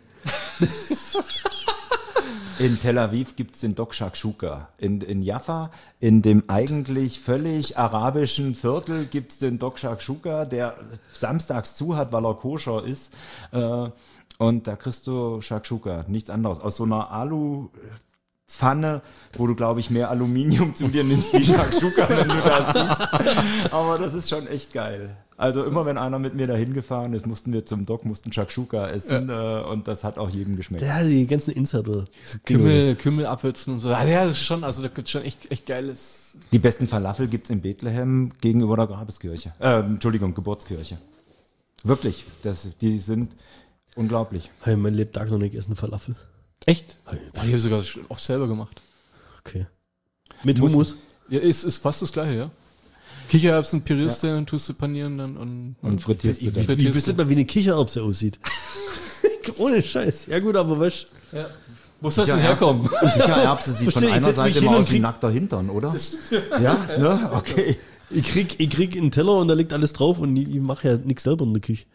In Tel Aviv gibt es den Dok Shakshuka. In, in Jaffa, in dem eigentlich völlig arabischen Viertel, gibt es den Dok Shakshuka, der samstags zu hat, weil er koscher ist. Äh, und da kriegst du Shakshuka, nichts anderes. Aus so einer Alu-Pfanne, wo du, glaube ich, mehr Aluminium zu dir nimmst wie Shakshuka, wenn du das siehst. Aber das ist schon echt geil. Also immer wenn einer mit mir dahin gefahren ist, mussten wir zum Dok, mussten Shakshuka essen äh, und das hat auch jedem geschmeckt. Ja, die ganzen Insider. Kümmel, Kümmel abwürzen und so. Also ja, das ist schon, also da gibt es schon echt, echt geiles. Die besten Falafel gibt es in Bethlehem gegenüber der Grabeskirche. Äh, Entschuldigung, Geburtskirche. Wirklich, das, die sind unglaublich. Habe ich mein Lebtag noch nicht gegessen, Falafel. Echt? Oh, ich habe sogar oft selber gemacht. Okay. Mit Hummus? Ja, ist, ist fast das gleiche, ja. Kichererbsen pürierst du, ja. Tust du panieren dann und, Und frittierst du Ich, dann. ich, ich wüsste nicht mal, wie eine Kichererbse aussieht. Ohne Scheiß. Ja gut, aber weißt du. ja. Wo soll das denn herkommen? Kichererbse sieht von Verstehe, ich einer setz mich Seite hin immer und aus wie ein krieg- nackter Hintern, oder? Ja, ne? Okay. Ich krieg, ich krieg einen Teller und da liegt alles drauf und ich, ich mache ja nichts selber in der Küche.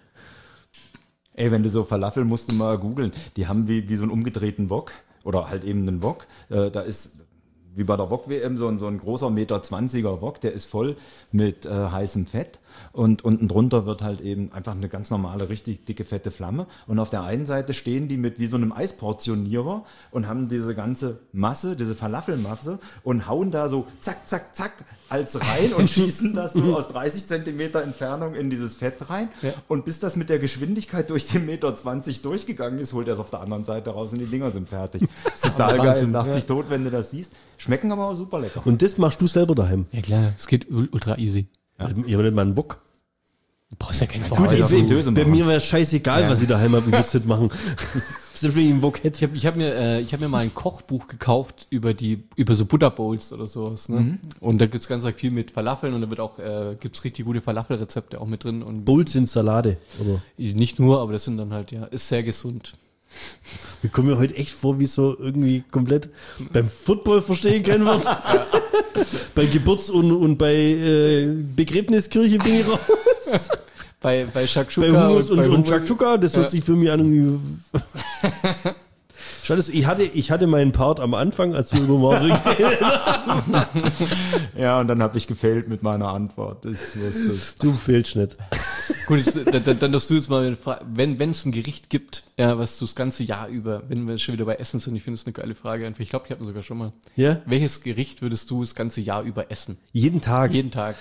Ey, wenn du so Falafel, musst du mal googeln. Die haben wie, wie so einen umgedrehten Wok oder halt eben einen Wok. Äh, da ist wie bei der Wok-W M so ein, so ein großer Meter zwanziger Wok, der ist voll mit äh, heißem Fett und unten drunter wird halt eben einfach eine ganz normale, richtig dicke, fette Flamme und auf der einen Seite stehen die mit wie so einem Eisportionierer und haben diese ganze Masse, diese Falafelmasse und hauen da so zack, zack, zack als rein und schießen das so aus dreißig Zentimeter Entfernung in dieses Fett rein Ja. und bis das mit der Geschwindigkeit durch den Meter zwanzig durchgegangen ist, holt er es auf der anderen Seite raus und die Dinger sind fertig. Das ist total geil, Wahnsinn, lachst ja. dich tot, wenn du das siehst. Schmecken aber auch super lecker. Und das machst du selber daheim. Ja klar, es geht ul- ultra easy. Ja. Ich habe nicht mal einen Bock. Du brauchst ja keinen Gut, Bock. ja, ich, Fritteuse bei machen. mir wäre es scheißegal, Ja. was ich daheim habe. Ich würde es nicht machen. Selbst wenn ich einen Bock hätte. Ich habe ich hab mir, äh, ich hab mir mal ein Kochbuch gekauft über die über so Butter Bowls oder sowas. Ne? Mhm. Und da gibt's ganz arg viel mit Falafeln und da wird auch äh, gibt's richtig gute Falafelrezepte auch mit drin. Und Bowls sind Salate. Oder? nicht nur, aber das sind dann halt, ja, ist sehr gesund. Wir kommen mir heute echt vor, wie so irgendwie komplett beim Football verstehen kein Wort. Bei Geburts- und, und bei äh, Begräbniskirche bin ich raus. Bei, bei Shakshuka Bei Hummus und, bei und Hummus- Shakshuka, das hört Ja. sich für mich an irgendwie. Schau, das, ich, hatte, ich hatte meinen Part am Anfang, als wir über Marvin geredet haben. Ja, und dann habe ich gefailt mit meiner Antwort. Das wusste ich. Du fehlst nicht. Gut, jetzt, dann, dann, dann darfst du jetzt mal, eine Frage- wenn wenn es ein Gericht gibt, ja, was du das ganze Jahr über, wenn wir schon wieder bei Essen sind, ich finde es eine geile Frage. Ich glaube, ich habe sogar schon mal. Ja? Welches Gericht würdest du das ganze Jahr über essen? Jeden Tag. Jeden Tag.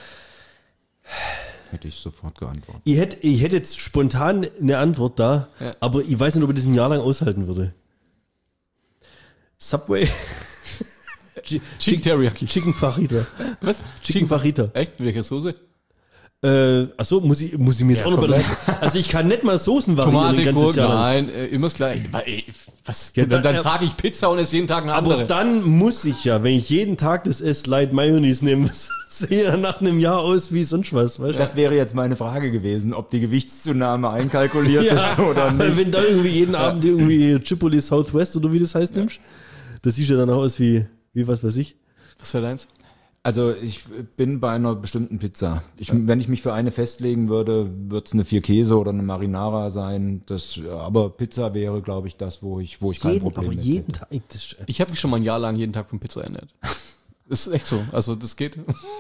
Hätte ich sofort geantwortet. Ich hätte, ich hätte jetzt spontan eine Antwort da, Ja. aber ich weiß nicht, ob ich das ein Jahr lang aushalten würde. Subway. Chi- Chicken Teriyaki. Chicken Fajita. Was? Chicken Fajita. Echt? Mit welcher Soße? Äh, achso, muss ich, muss ich mir jetzt Ja, auch noch bei der, komplett. also ich kann nicht mal Soßen variieren Tomate, ein ganzes Gurken, Jahr lang. nein, äh, immer das gleiche. Wa- ey, Was? Ja, dann dann- dann sage ich Pizza und esse jeden Tag eine Aber andere. dann muss ich ja, wenn ich jeden Tag das esse, Light Mayonnaise nehmen, sehe ja nach einem Jahr aus wie sonst was, weißt du? Das wäre jetzt meine Frage gewesen, ob die Gewichtszunahme einkalkuliert ist oder weil nicht. wenn da irgendwie jeden Abend irgendwie Chipotle Southwest oder wie das heißt nimmst, das sieht ja dann auch aus wie, wie was weiß ich. Was wäre deins? Also ich bin bei einer bestimmten Pizza. Ich, wenn ich mich für eine festlegen würde, würde es eine vier Käse oder eine Marinara sein. Das, aber Pizza wäre, glaube ich, das, wo ich, wo ich kein Jeden, Problem aber mit jeden hätte. Tag. Das ist, Ich habe mich schon mal ein Jahr lang jeden Tag von Pizza ernährt. Das ist echt so. Also das geht.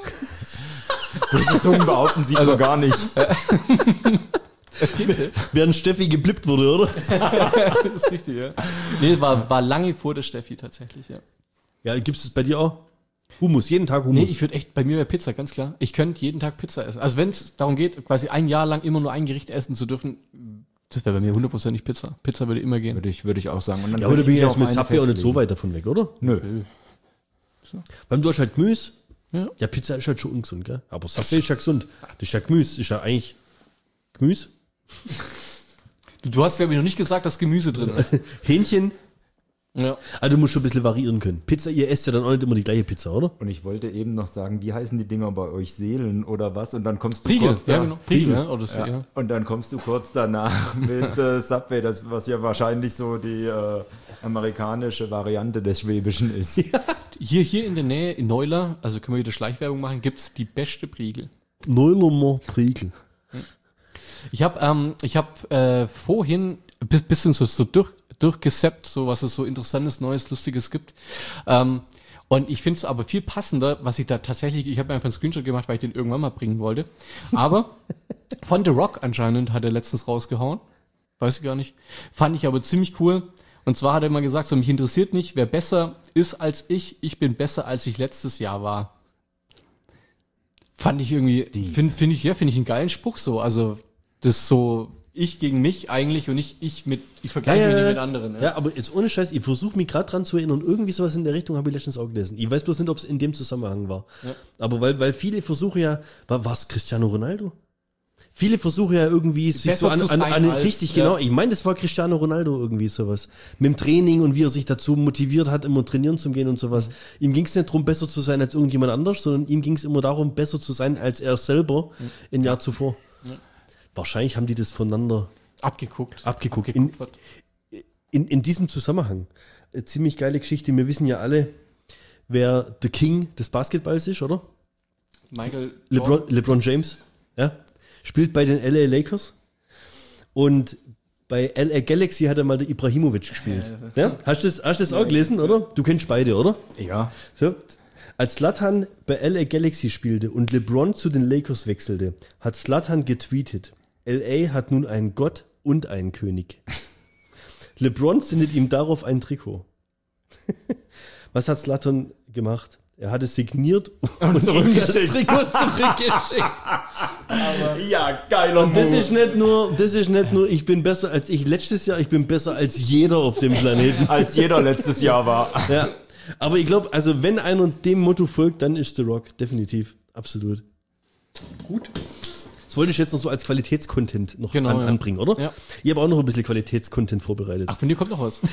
Die Zungen behaupten sieht man gar nicht. Es geht. während Steffi geblippt wurde, oder? Das ist richtig, ja. Nee, war, war lange vor der Steffi tatsächlich, ja. Ja, gibt es das bei dir auch? Hummus, jeden Tag Hummus. Nee, ich würde echt, bei mir wäre Pizza, ganz klar. Ich könnte jeden Tag Pizza essen. Also wenn es darum geht, quasi ein Jahr lang immer nur ein Gericht essen zu dürfen, das wäre bei mir hundertprozentig Pizza. Pizza würde immer gehen. Würde ich, würde ich auch sagen. Und dann ja, aber würde da bin ich mich jetzt auf mit eine Subway auch nicht so festlegen. weit davon weg, oder? Nö. Weil du hast halt Gemüse. Ja. Ja, Pizza ist halt schon ungesund, gell? Aber Subway ist ja gesund. Das ist ja Gemüse. Ist ja eigentlich Gemüse. Du, du hast, glaube ich, noch nicht gesagt, dass Gemüse drin ist. Hähnchen. Ja. Also du musst schon ein bisschen variieren können. Pizza, ihr esst ja dann auch nicht immer die gleiche Pizza, oder? Und ich wollte eben noch sagen, wie heißen die Dinger bei euch? Seelen oder was? Und dann kommst du Priegel, kurz da, ja genau. Priegel, ja. Oder so, Ja. ja. Und dann kommst du kurz danach mit äh, Subway, das, was ja wahrscheinlich so die äh, amerikanische Variante des Schwäbischen ist. Hier, hier in der Nähe, in Neuler, also können wir wieder Schleichwerbung machen, gibt's die beste Priegel. Neulermer Priegel. Ich habe ähm, ich hab, äh, vorhin ein bis- bisschen so, so durch, durchgesappt, so was es so Interessantes, Neues, Lustiges gibt. Ähm, und ich finde es aber viel passender, was ich da tatsächlich, ich habe mir einfach einen Screenshot gemacht, weil ich den irgendwann mal bringen wollte. Aber von The Rock anscheinend hat er letztens rausgehauen. Weiß ich gar nicht. Fand ich aber ziemlich cool. Und zwar hat er mal gesagt, so, mich interessiert nicht, wer besser ist als ich. Ich bin besser, als ich letztes Jahr war. Fand ich irgendwie, finde find ich, ja, finde ich einen geilen Spruch so. Also, das ist so ich gegen mich eigentlich und nicht ich mit, ich vergleiche mich nicht mit anderen. Ja, aber jetzt ohne Scheiß, ich versuche mich gerade dran zu erinnern, irgendwie sowas in der Richtung habe ich letztens auch gelesen. Ich weiß bloß nicht, ob es in dem Zusammenhang war. Ja. Aber weil, weil viele versuchen ja, war es Cristiano Ronaldo? viele Versuche ja irgendwie sich Besser so an, zu an, sein an als, richtig ja. genau. Ich meine, das war Cristiano Ronaldo irgendwie sowas. Mit dem Training und wie er sich dazu motiviert hat, immer trainieren zu gehen und sowas. Ihm ging es nicht darum, besser zu sein als irgendjemand anders, sondern ihm ging es immer darum, besser zu sein als er selber ein Jahr zuvor. Ja. Wahrscheinlich haben die das voneinander Abgeguckt. abgeguckt. Abgekupfert. In, in, in diesem Zusammenhang. Äh, ziemlich geile Geschichte. Wir wissen ja alle, wer the King des Basketballs ist, oder? Michael LeBron, LeBron James. Ja. Spielt bei den L A Lakers. Und bei L A Galaxy hat er mal der Ibrahimovic gespielt. Ja? Hast du das, hast du das auch gelesen, oder? Du kennst beide, oder? Ja. So. Als Zlatan bei L A Galaxy spielte und LeBron zu den Lakers wechselte, hat Zlatan getweetet: L A hat nun einen Gott und einen König. LeBron sendet ihm darauf ein Trikot. Was hat Zlatan gemacht? Er hat es signiert und, und ihm das Trikot zurückgeschickt. Ja, geiler Und das ist nicht nur, das ist nicht nur, ich bin besser als ich letztes Jahr, ich bin besser als jeder auf dem Planeten. Als jeder letztes Jahr war. Ja. Aber ich glaube, also wenn einer dem Motto folgt, dann ist The Rock. Definitiv. Absolut. Gut. Das wollte ich jetzt noch so als Qualitätscontent noch Genau, an, ja. anbringen, oder? Ja. Ich habe auch noch ein bisschen Qualitätscontent vorbereitet. Ach, von dir kommt noch was.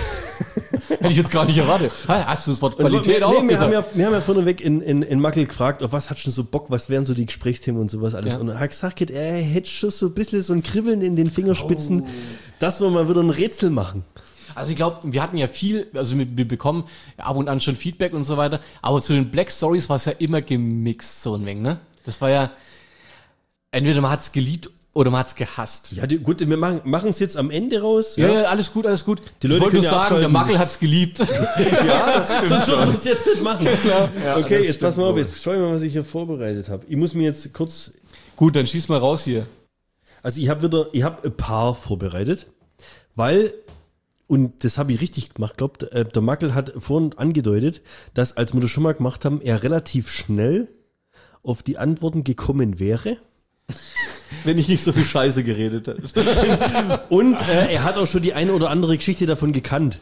Hätte ich jetzt gar nicht erwartet. Ha, hast du das Wort Also, Qualität wir, auch nee, wir, haben gesagt? ja, wir haben ja vorneweg in, in, in Mackel gefragt, auf was hast du denn so Bock, was wären so die Gesprächsthemen und sowas alles. Ja. Und er hat gesagt, er hätte schon so ein bisschen so ein Kribbeln in den Fingerspitzen, oh. dass wir mal wieder ein Rätsel machen. Also ich glaube, wir hatten ja viel, also wir, wir bekommen ab und an schon Feedback und so weiter, aber zu den Black Stories war es ja immer gemixt so ein wenig, ne? Das war ja, entweder man hat es geliebt oder man hat es gehasst. Ja, die, gut, wir machen es jetzt am Ende raus. Ja, ja, alles gut, alles gut. Die Leute ich wollte können nur ja sagen, der abschalten. Mackel hat es geliebt. Ja, das stimmt. Sonst würden wir es jetzt nicht machen. Ja, okay, das jetzt stimmt pass mal auf, wohl. jetzt schau ich mal, was ich hier vorbereitet habe. Ich muss mir jetzt kurz, Gut, dann schieß mal raus hier. also ich habe wieder, ich habe ein paar vorbereitet, weil, und das habe ich richtig gemacht, glaubt, äh, der Mackel hat vorhin angedeutet, dass, als wir das schon mal gemacht haben, er relativ schnell auf die Antworten gekommen wäre. Wenn ich nicht so viel Scheiße geredet hätte. Und äh, er hat auch schon die eine oder andere Geschichte davon gekannt.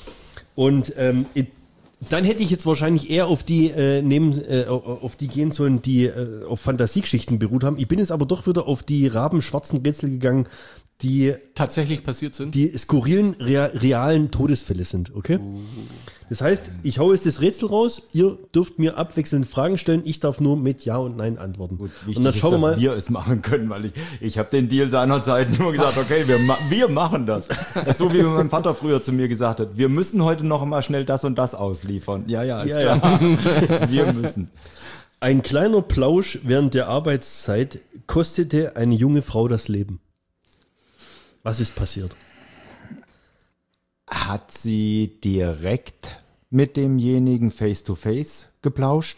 Und ähm, ich, dann hätte ich jetzt wahrscheinlich eher auf die äh, nehmen, äh, auf die gehen sollen, die äh, auf Fantasiegeschichten beruht haben. Ich bin jetzt aber doch wieder auf die rabenschwarzen Rätsel gegangen, die Tatsächlich passiert sind. die skurrilen, rea realen Todesfälle sind, okay? Das heißt, ich hau jetzt das Rätsel raus, ihr dürft mir abwechselnd Fragen stellen, ich darf nur mit Ja und Nein antworten. Gut, wichtig und dann ist, schauen wir dass mal. wir es machen können, weil ich, ich habe den Deal seinerzeit nur gesagt, okay, wir, ma wir machen das. Das ist so, wie mein Vater früher zu mir gesagt hat, wir müssen heute noch mal schnell das und das ausliefern. Ja, ja, ist Ja, klar. Wir müssen. Ein kleiner Plausch während der Arbeitszeit kostete eine junge Frau das Leben. Was ist passiert? Hat sie direkt mit demjenigen face-to-face geplauscht?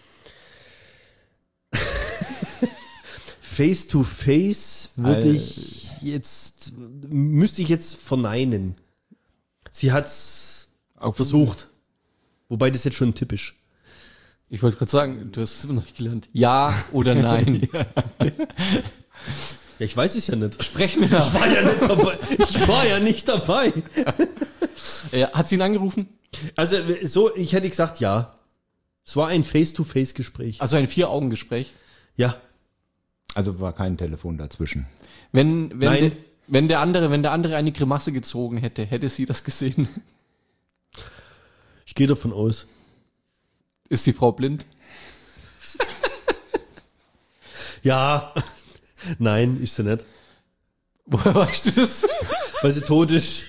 Face to face würde Al- ich jetzt, müsste ich jetzt verneinen. Sie hat's Auf versucht. Wobei das jetzt schon typisch. Ich wollte gerade sagen, du hast es immer noch nicht gelernt. Ja oder nein. Ja, ich weiß es ja nicht. Sprechen wir nach. Ich war ja nicht dabei. Ich war ja nicht dabei. Äh, hat sie ihn angerufen? Also so, ich hätte gesagt, ja. Es war ein Face-to-Face-Gespräch. Also ein Vier-Augen-Gespräch. Ja. Also war kein Telefon dazwischen. Wenn, wenn, Nein. de, wenn der andere, wenn der andere eine Grimasse gezogen hätte, hätte sie das gesehen. Ich gehe davon aus. Ist die Frau blind? Ja. Nein, ist sie nicht. Woher weißt du das? Weil sie tot ist.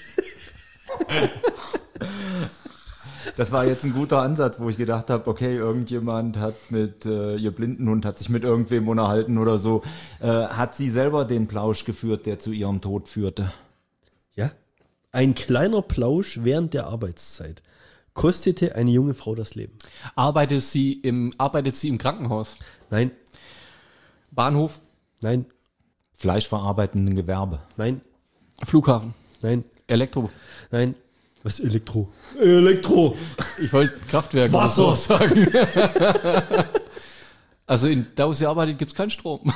Das war jetzt ein guter Ansatz, wo ich gedacht habe, okay, irgendjemand hat mit, äh, ihr Blindenhund hat sich mit irgendwem unterhalten oder so. Äh, hat sie selber den Plausch geführt, der zu ihrem Tod führte? Ja. Ein kleiner Plausch während der Arbeitszeit kostete eine junge Frau das Leben. Arbeitet sie im, arbeitet sie im Krankenhaus? Nein, Bahnhof? nein, Fleischverarbeitenden Gewerbe. nein, Flughafen? nein, Elektro? nein. Was Elektro? Elektro. Ich wollte Kraftwerk Wasser. oder so sagen. Also in da, wo sie arbeitet, gibt es keinen Strom.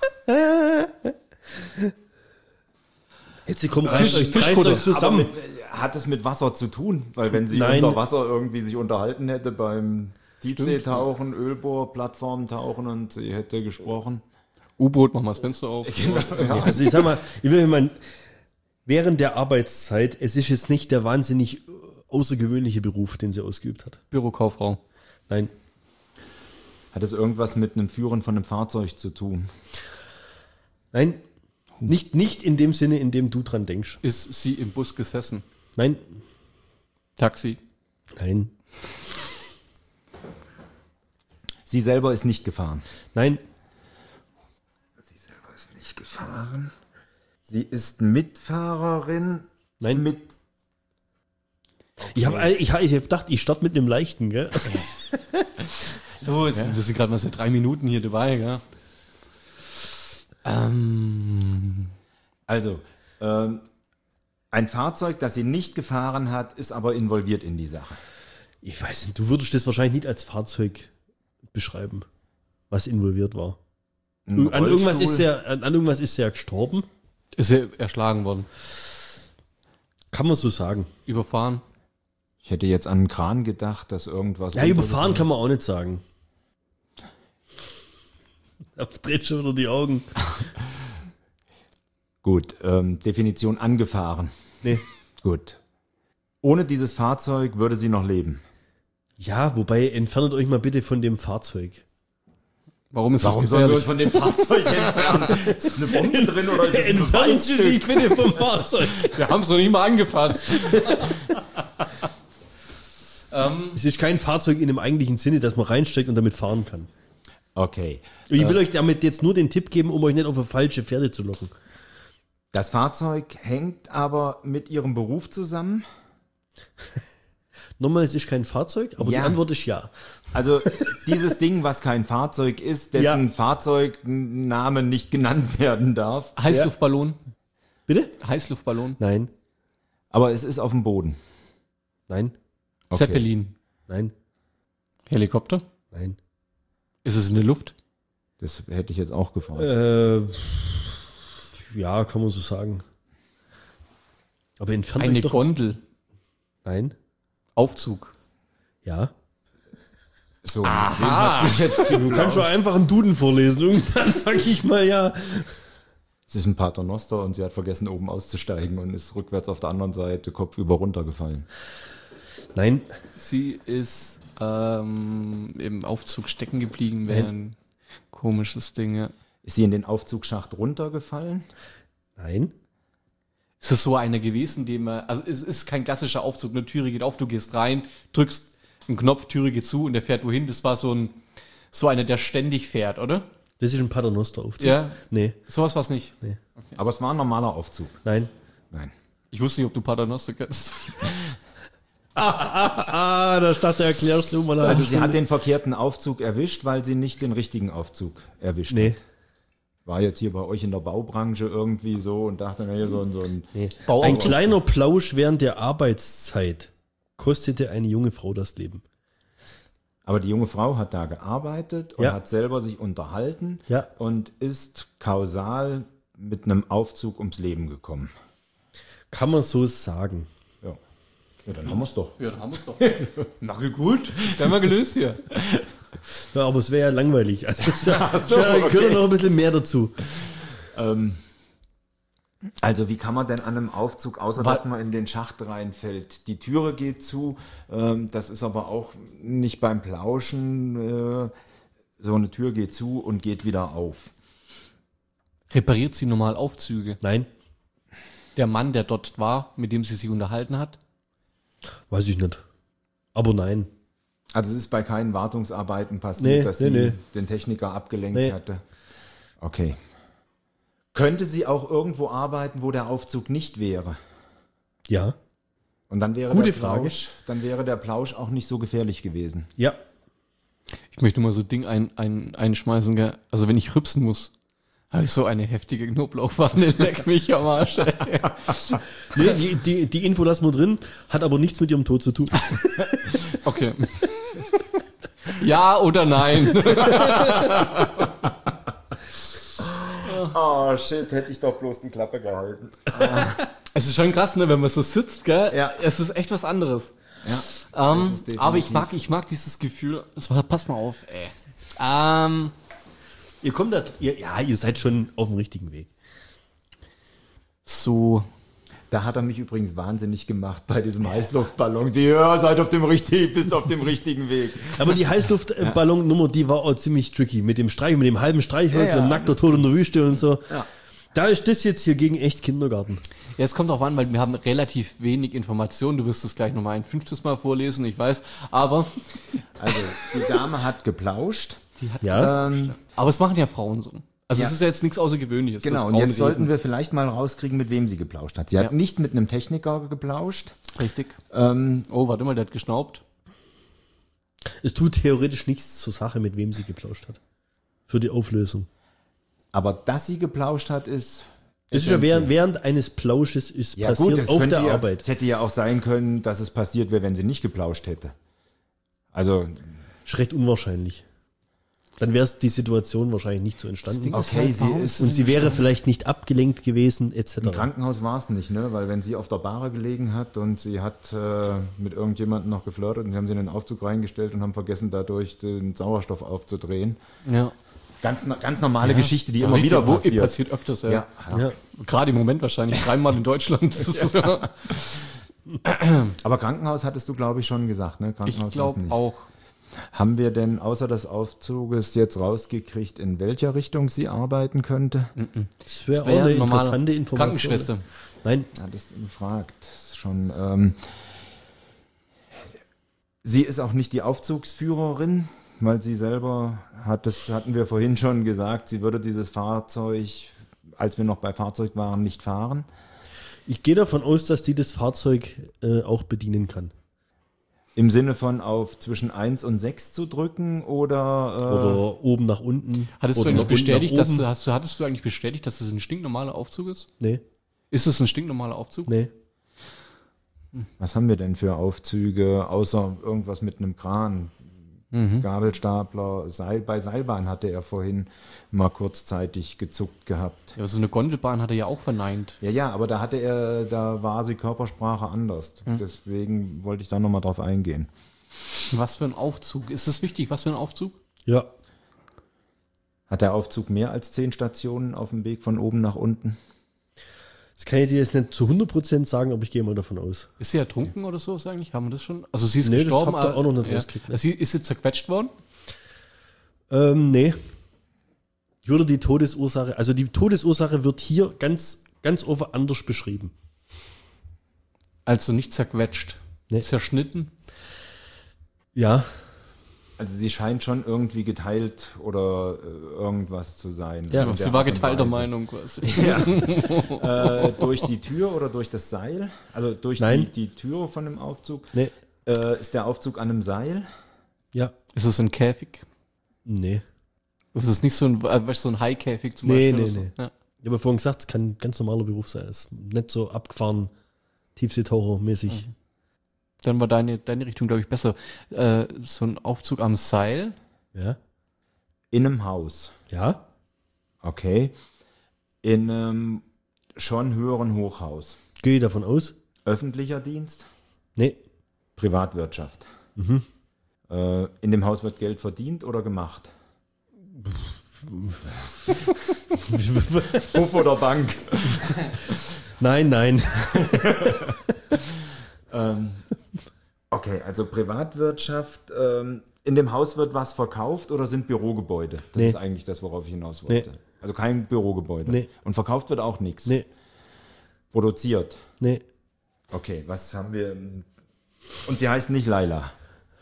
Jetzt kommt reißt euch, reißt Fischkutter. euch zusammen. Aber mit, hat es mit Wasser zu tun? Weil wenn sie Nein. unter Wasser irgendwie sich unterhalten hätte beim Tiefseetauchen, Ölbohrplattformen tauchen und sie hätte gesprochen. U-Boot, mach mal das Fenster auf. Ja, also ich sag mal, ich will mal, während der Arbeitszeit, es ist jetzt nicht der wahnsinnig außergewöhnliche Beruf, den sie ausgeübt hat. Bürokauffrau. Nein. Hat es irgendwas mit einem Führen von einem Fahrzeug zu tun? Nein, nicht, nicht in dem Sinne, in dem du dran denkst. Ist sie im Bus gesessen? Nein, Taxi? nein, Sie selber ist nicht gefahren. nein, Sie selber ist nicht gefahren. Sie ist Mitfahrerin. nein. Mit Ich habe ich, hab- ich hab gedacht, ich starte mit einem leichten, gell? Los, wir sind gerade mal seit drei Minuten hier dabei, gell? Ähm, Also, ähm, ein Fahrzeug, das sie nicht gefahren hat, ist aber involviert in die Sache. Ich weiß nicht, du würdest das wahrscheinlich nicht als Fahrzeug beschreiben, was involviert war. Ein An irgendwas, Rollstuhl. ist er, an, an irgendwas ist er gestorben. ist er erschlagen worden? Kann man so sagen. Überfahren? Ich hätte jetzt an einen Kran gedacht, dass irgendwas. Ja, überfahren kann man auch nicht sagen. Da dreht schon wieder die Augen. Gut, ähm, Definition angefahren. Nee. Gut. Ohne dieses Fahrzeug würde sie noch leben. Ja, wobei, entfernt euch mal bitte von dem Fahrzeug. Warum ist Warum das sollen wir gefährlich? uns von dem Fahrzeug entfernen? Ist eine Bombe drin oder ist es ein Entfernen Sie sich Beweisstück? bitte vom Fahrzeug. Wir haben es noch nicht mal angefasst. ähm, Es ist kein Fahrzeug in dem eigentlichen Sinne, dass man reinsteckt und damit fahren kann. Okay. Ich will euch damit jetzt nur den Tipp geben, um euch nicht auf eine falsche Pferde zu locken. Das Fahrzeug hängt aber mit ihrem Beruf zusammen. Nochmal, es ist kein Fahrzeug, aber Ja. die Antwort ist ja. Also dieses Ding, was kein Fahrzeug ist, dessen Ja. Fahrzeugname nicht genannt werden darf. Heißluftballon? Bitte? Heißluftballon? Nein, Aber es ist auf dem Boden. nein, Okay. Zeppelin? nein, Helikopter? nein. Ist es in der Luft? Das hätte ich jetzt auch gefragt. Äh, ja, kann man so sagen. Aber entfernt Eine euch doch. Gondel? Nein, Aufzug? ja. So, mit wem hat sie jetzt Du kannst schon einfach einen Duden vorlesen. Irgendwann sag ich mal ja. Es ist ein Paternoster und sie hat vergessen, oben auszusteigen und ist rückwärts auf der anderen Seite kopfüber runtergefallen. Nein, Sie ist ähm, im Aufzug stecken geblieben, wäre ein komisches Ding, ja. Ist sie in den Aufzugsschacht runtergefallen? nein, Ist es so einer gewesen, dem man, also es ist kein klassischer Aufzug, eine Türe geht auf, du gehst rein, drückst einen Knopf, Türe geht zu und der fährt wohin. Das war so ein, so einer, der ständig fährt, oder? das ist ein Paternosteraufzug. Ja. Nee, Sowas war es nicht. Aber es war ein normaler Aufzug. nein. Nein. Ich wusste nicht, ob du Paternoster kennst. Ah, da dachte der erklärst du mal. eine Also halbe sie hat Stunde. den verkehrten Aufzug erwischt, weil sie nicht den richtigen Aufzug erwischt Nee. hat. War jetzt hier bei euch in der Baubranche irgendwie so und dachte, naja, so, ein- so ein... Nee. Bauaufzug. Ein kleiner Plausch während der Arbeitszeit kostete eine junge Frau das Leben. Aber die junge Frau hat da gearbeitet und Ja. hat selber sich unterhalten Ja. und ist kausal mit einem Aufzug ums Leben gekommen. Kann man so sagen. Ja, ja dann haben wir es doch. Ja, dann haben wir es doch. Na gut, dann haben wir gelöst hier. Ja, aber es wäre ja langweilig. Also, ja, so, ja, okay. gehört noch ein bisschen mehr dazu. Ähm, also wie kann man denn an einem Aufzug, außer Wa- dass man in den Schacht reinfällt? Die Türe geht zu, ähm, das ist aber auch nicht beim Plauschen, äh, so eine Tür geht zu und geht wieder auf. Repariert sie normal Aufzüge? Nein, Der Mann, der dort war, mit dem sie sich unterhalten hat? weiß ich nicht. Aber nein. Also es ist bei keinen Wartungsarbeiten passiert, Nee, dass nee, sie nee. den Techniker abgelenkt Nee. hatte. Okay. Könnte sie auch irgendwo arbeiten, wo der Aufzug nicht wäre? Ja. Und dann wäre Gute der Frage. Plausch, dann wäre der Plausch auch nicht so gefährlich gewesen. Ja. Ich möchte mal so ein Ding ein, ein, einschmeißen, gell? Also wenn ich rübsen muss, habe ich so eine heftige Knoblauchwanne, leck mich am Arsch, ey. Nee, die, die, die Info lassen wir drin, hat aber nichts mit ihrem Tod zu tun. Okay. Ja oder nein? Oh shit, hätte ich doch bloß die Klappe gehalten. Es ist schon krass, ne, wenn man so sitzt, gell? Ja. Es ist echt was anderes. Ja, Ähm, das ist definitiv- aber ich mag, ich mag dieses Gefühl. Das war, pass mal auf, ey. Ähm, Ihr kommt da, ihr, ja, ihr seid schon auf dem richtigen Weg. so. Da hat er mich übrigens wahnsinnig gemacht bei diesem Heißluftballon. Wie, ja, seid auf dem richtigen, bist auf dem richtigen Weg. Aber die Heißluftballonnummer, die war auch ziemlich tricky. Mit dem Streich, mit dem halben Streichholz Ja, ja, und nackter Tod in der Wüste und so. Ja. Da ist das jetzt hier gegen echt Kindergarten. Ja, es kommt auch an, weil wir haben relativ wenig Informationen. Du wirst es gleich nochmal ein fünftes Mal vorlesen, ich weiß. Aber, Also, die Dame hat geplauscht. Ja. Ähm, aber es machen ja Frauen so. Also Ja. es ist ja jetzt nichts Außergewöhnliches. genau, dass und Frauen jetzt sollten reden. wir vielleicht mal rauskriegen, mit wem sie geplauscht hat. Sie hat Ja. nicht mit einem Techniker geplauscht. Richtig. Ähm, Oh, warte mal, der hat geschnaubt. Es tut theoretisch nichts zur Sache, mit wem sie geplauscht hat. Für die Auflösung. aber dass sie geplauscht hat, ist. Das ist ja während, während eines Plausches ist Ja, passiert gut, es auf könnte der ja, Arbeit. Es hätte ja auch sein können, dass es passiert wäre, wenn sie nicht geplauscht hätte. Also, Ist recht unwahrscheinlich. Dann wäre die Situation wahrscheinlich nicht so entstanden. okay, sie ist. Und sie wäre vielleicht nicht abgelenkt gewesen, et cetera. Im Krankenhaus war es nicht, ne? Weil wenn sie auf der Bahre gelegen hat und sie hat äh, mit irgendjemandem noch geflirtet und sie haben sie in den Aufzug reingestellt und haben vergessen, dadurch den Sauerstoff aufzudrehen. Ja. Ganz, ganz normale Geschichte, die immer Richtig, wieder wo- passiert. passiert öfters, ja. Ja, ja. Ja. Gerade im Moment wahrscheinlich dreimal in Deutschland. Das ist, ja. Aber Krankenhaus hattest du, glaube ich, schon gesagt, ne? Ich Krankenhaus war's glaube nicht. auch. Haben wir denn außer des Aufzuges jetzt rausgekriegt, in welcher Richtung sie arbeiten könnte? Das wäre auch Wäre eine normale interessante Information. Krankenschwester. Nein, Ja, das gefragt schon. Ähm, sie ist auch nicht die Aufzugsführerin, weil sie selber hat, das hatten wir vorhin schon gesagt, sie würde dieses Fahrzeug, als wir noch bei Fahrzeug waren, nicht fahren. ich gehe davon aus, dass die das Fahrzeug äh, auch bedienen kann. Im Sinne von auf zwischen eins und sechs zu drücken oder, äh, Oder oben nach unten. Hattest oder du eigentlich nach unten bestätigt, nach dass oben. du, hast du, hattest du eigentlich bestätigt, dass es ein stinknormaler Aufzug ist? Nee, Ist es ein stinknormaler Aufzug? nee. was haben wir denn für Aufzüge, außer irgendwas mit einem Kran? Gabelstapler, Seil, bei Seilbahn hatte er vorhin mal kurzzeitig gezuckt gehabt. Ja, so eine Gondelbahn hat er ja auch verneint. Ja, ja, aber da hatte er, da war die Körpersprache anders. Deswegen wollte ich da nochmal drauf eingehen. Was für ein Aufzug? Ist das wichtig? Was für ein Aufzug? Ja, Hat der Aufzug mehr als zehn Stationen auf dem Weg von oben nach unten? das kann ich dir jetzt nicht zu hundert Prozent sagen, aber ich gehe mal davon aus. Ist sie ertrunken oder so, ist eigentlich? Haben wir das schon? Also sie ist Nee, das gestorben. habt ihr auch noch nicht ja. rausgekriegt, ne? Sie, ist sie zerquetscht worden? Ähm, nee. Ich würde die Todesursache, also die Todesursache wird hier ganz, ganz offen anders beschrieben. Also nicht zerquetscht. Nee. Zerschnitten? Ja, Also sie scheint schon irgendwie geteilt oder äh, irgendwas zu sein. Ja, So in Sie der war Art und geteilter Weise. Meinung quasi. Äh, durch die Tür oder durch das Seil? Also durch die, Nein. die Tür von dem Aufzug? nee, Äh, ist der Aufzug an einem Seil? ja, Ist es ein Käfig? nee. Das ist nicht so ein, äh, weißt du, so ein Haikäfig zum Nee, Beispiel. nee, oder so. nee. Ja. Ich habe vorhin gesagt, es kann ein ganz normaler Beruf sein. Es ist nicht so abgefahren, Tiefseetaucher-mäßig. Dann war deine, deine Richtung, glaube ich, besser. Äh, so ein Aufzug am Seil. Ja, In einem Haus. ja, Okay. In einem schon höheren Hochhaus. gehe davon aus. Öffentlicher Dienst? Nee, Privatwirtschaft. Äh, in dem Haus wird Geld verdient oder gemacht? Puff oder Bank? nein, nein. Ähm, okay, also Privatwirtschaft. Ähm, in dem Haus wird was verkauft oder sind Bürogebäude? Das Nee. ist eigentlich das, worauf ich hinaus wollte. Nee. Also kein Bürogebäude. Nee. Und verkauft wird auch nichts. Nee, Produziert. nee. Okay, was haben wir? Und sie heißt nicht Laila.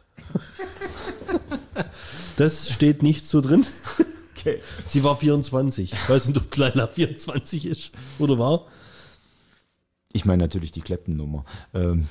Das steht nicht so drin. Okay. Sie war vierundzwanzig. Ich weiß nicht, ob Leila vierundzwanzig ist oder war. Ich meine natürlich die Kleppennummer. Ähm.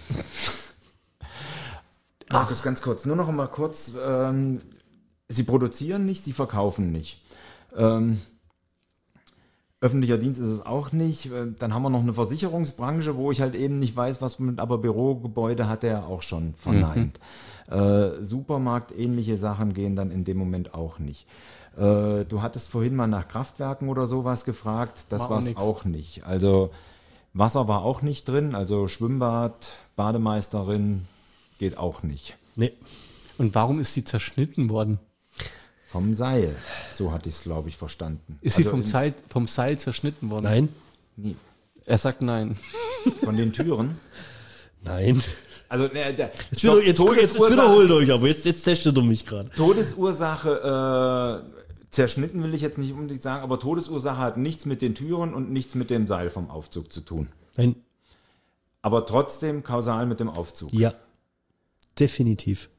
Markus, ganz kurz, nur noch mal kurz. Ähm, sie produzieren nicht, sie verkaufen nicht. Ähm, öffentlicher Dienst ist es auch nicht. Äh, Dann haben wir noch eine Versicherungsbranche, wo ich halt eben nicht weiß, was mit, aber Bürogebäude hat er auch schon verneint. Äh, Supermarkt, ähnliche Sachen gehen dann in dem Moment auch nicht. Äh, du hattest vorhin mal nach Kraftwerken oder sowas gefragt, das War auch war es nix. auch nicht. Also Wasser war auch nicht drin, also Schwimmbad, Bademeisterin geht auch nicht. Nee. Und warum ist sie zerschnitten worden? Vom Seil, so hatte ich es, glaube ich, verstanden. Ist also sie vom in- Seil, vom Seil zerschnitten worden? Nein. Nee, Er sagt nein. von den Türen. Nein. Also ne, der, Jetzt, wieder, jetzt, jetzt, jetzt Todesursache- wiederholt euch, aber jetzt, jetzt testet ihr mich gerade. Todesursache, äh, zerschnitten will ich jetzt nicht unbedingt sagen, aber Todesursache hat nichts mit den Türen und nichts mit dem Seil vom Aufzug zu tun. Nein. Aber trotzdem kausal mit dem Aufzug. Ja. Definitiv.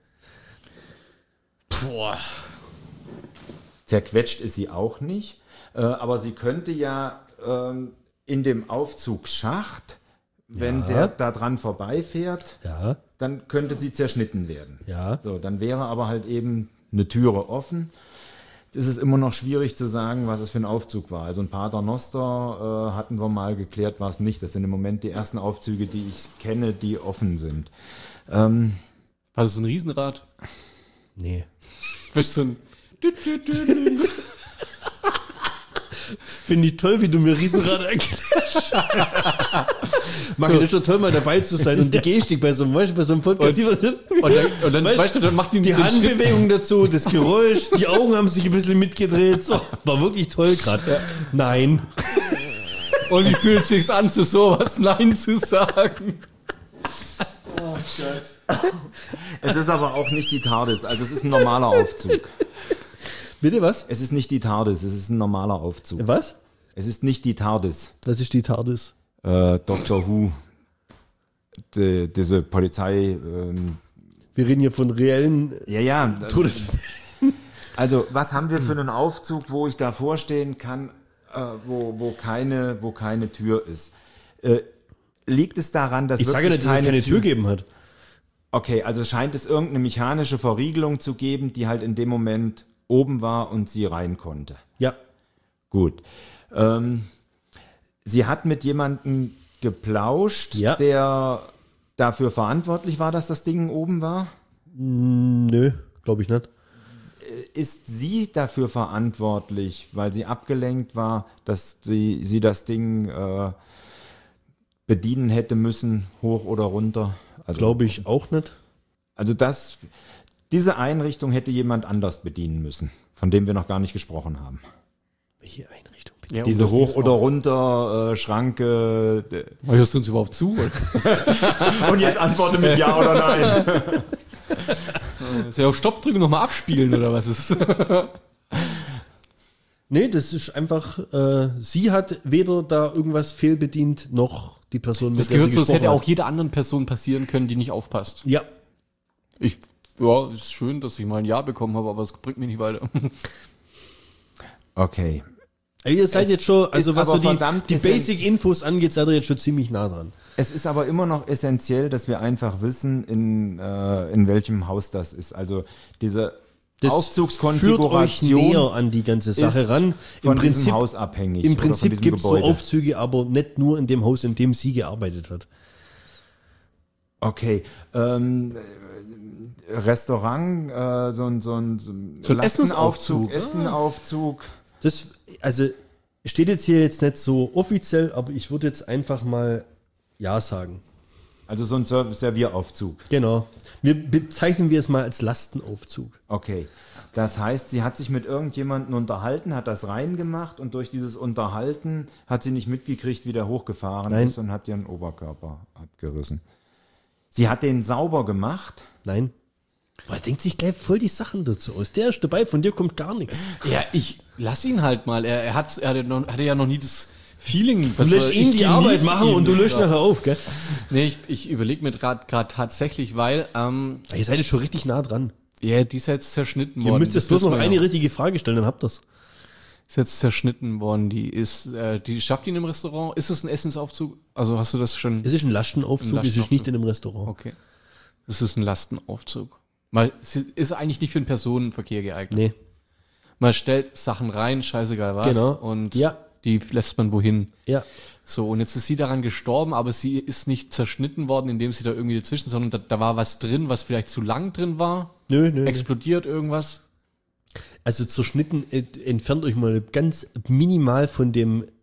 Boah. Zerquetscht ist sie auch nicht, äh, aber sie könnte ja ähm, in dem Aufzugsschacht, wenn Ja. der da dran vorbeifährt, Ja. dann könnte sie zerschnitten werden. Ja. So, dann wäre aber halt eben eine Türe offen. Es ist immer noch schwierig zu sagen, was es für ein Aufzug war. Also ein Paternoster äh, hatten wir mal geklärt, war es nicht. Das sind im Moment die ersten Aufzüge, die ich kenne, die offen sind. Ähm, War das so ein Riesenrad? Nee. Bist so ein Dü, dü, dü, dü. Finde ich toll, wie du mir Riesenrad erklärst. Mag ich schon toll, mal dabei zu sein und die Gestik bei so einem, weißt du, bei so einem Podcast. Und- Und, Und dann, und dann Weißt- weißt du, dann macht die die den Schritt- Handbewegung dazu, das Geräusch, die Augen haben sich ein bisschen mitgedreht. So, war wirklich toll gerade. Nein. Und wie fühlt sich's an, zu sowas Nein zu sagen? es ist aber auch nicht die TARDIS, also es ist ein normaler Aufzug. Bitte was? Es ist nicht die TARDIS, es ist ein normaler Aufzug. Was? Es ist nicht die TARDIS. Was ist die TARDIS? Äh, Doctor Who, die, diese Polizei. Ähm, Wir reden hier von reellen ja, ja. Todes... Also, was haben wir für einen Aufzug, wo ich davor stehen kann, äh, wo, wo, keine, wo keine Tür ist? Äh, liegt es daran, dass Ich sage ja wirklich nicht, dass es keine Tür geben hat. Okay, also scheint es irgendeine mechanische Verriegelung zu geben, die halt in dem Moment oben war und sie rein konnte. Ja. Gut. Ähm, sie hat mit jemandem geplauscht, Ja. der dafür verantwortlich war, dass das Ding oben war. Nö, glaube ich nicht. Ist sie dafür verantwortlich, weil sie abgelenkt war, dass sie, sie das Ding äh, bedienen hätte müssen, hoch oder runter? Also, Glaube ich auch nicht. also das, diese Einrichtung hätte jemand anders bedienen müssen, von dem wir noch gar nicht gesprochen haben. Welche Einrichtung? Ja, Diese und das hoch Ding oder ist runter äh, Schranke. d- auch- Hörst du uns überhaupt zu? Oder? Und jetzt antworte mit Ja oder Nein. Soll ich auf Stopp drücken und nochmal abspielen oder was ist? Nee, das ist einfach, äh, sie hat weder da irgendwas fehlbedient, noch die Person, Das der gehört sie so, es hätte gesprochen auch jeder anderen Person passieren können, die nicht aufpasst. hat. Ja, Ich, ja, ist schön, dass ich mal ein Ja bekommen habe, aber es bringt mich nicht weiter. Okay. aber ihr seid Es jetzt schon, also ist was so aber die, verdammt die essen- Basic-Infos angeht, seid ihr jetzt schon ziemlich nah dran. Es ist aber immer noch essentiell, dass wir einfach wissen, in, äh, in welchem Haus das ist. Also diese Das führt euch Aufzugskonfiguration näher an die ganze Sache ist ran. von Im diesem Prinzip, Haus abhängig. im oder von Prinzip diesem gibt es so Gebäude. Aufzüge, aber nicht nur in dem Haus, in dem sie gearbeitet hat. Okay. Ähm, äh, Restaurant, äh, so ein, so ein, so ein, So ein Lastenaufzug, Essensaufzug. Essenaufzug. Das, also, steht jetzt hier jetzt nicht so offiziell, aber ich würde jetzt einfach mal Ja sagen. Also so ein Ser- Servieraufzug. Genau. Wir bezeichnen wir es mal als Lastenaufzug. Okay. Das heißt, sie hat sich mit irgendjemandem unterhalten, hat das reingemacht und durch dieses Unterhalten hat sie nicht mitgekriegt, wie der hochgefahren Nein. ist und hat ihren Oberkörper abgerissen. Sie hat den sauber gemacht. Nein. Boah, er denkt sich gleich voll die Sachen dazu aus. Der ist dabei, von dir kommt gar nichts. Ja, ich lass ihn halt mal. Er, er, hat, er hatte, noch, hatte ja noch nie das Feeling. Du was lässt soll- ihn ich die Arbeit genieße machen ihn und du löscht grad. nachher auf, gell? Nee, ich, ich überlege mir gerade tatsächlich, weil ähm, Ihr seid jetzt schon richtig nah dran. ja, die ist jetzt zerschnitten Ihr worden. müsst Das jetzt bloß wissen noch wir eine ja. richtige Frage stellen, dann habt ihr's. Ist jetzt zerschnitten worden. Die ist, äh, die schafft ihn im Restaurant. Ist es ein Essensaufzug? Also hast du das schon? Es ist ein Lastenaufzug, Ein es ist Lastenaufzug. nicht in einem Restaurant. Okay. Es ist ein Lastenaufzug. Mal, es ist eigentlich nicht für den Personenverkehr geeignet. Nee. Man stellt Sachen rein, scheißegal was. Genau. Und Ja. die lässt man wohin. Ja. So, und jetzt ist sie daran gestorben, aber sie ist nicht zerschnitten worden, indem sie da irgendwie dazwischen, sondern da, da war was drin, was vielleicht zu lang drin war. Nö, nö. nö. Explodiert irgendwas. Also zerschnitten, äh, entfernt euch mal ganz minimal von dem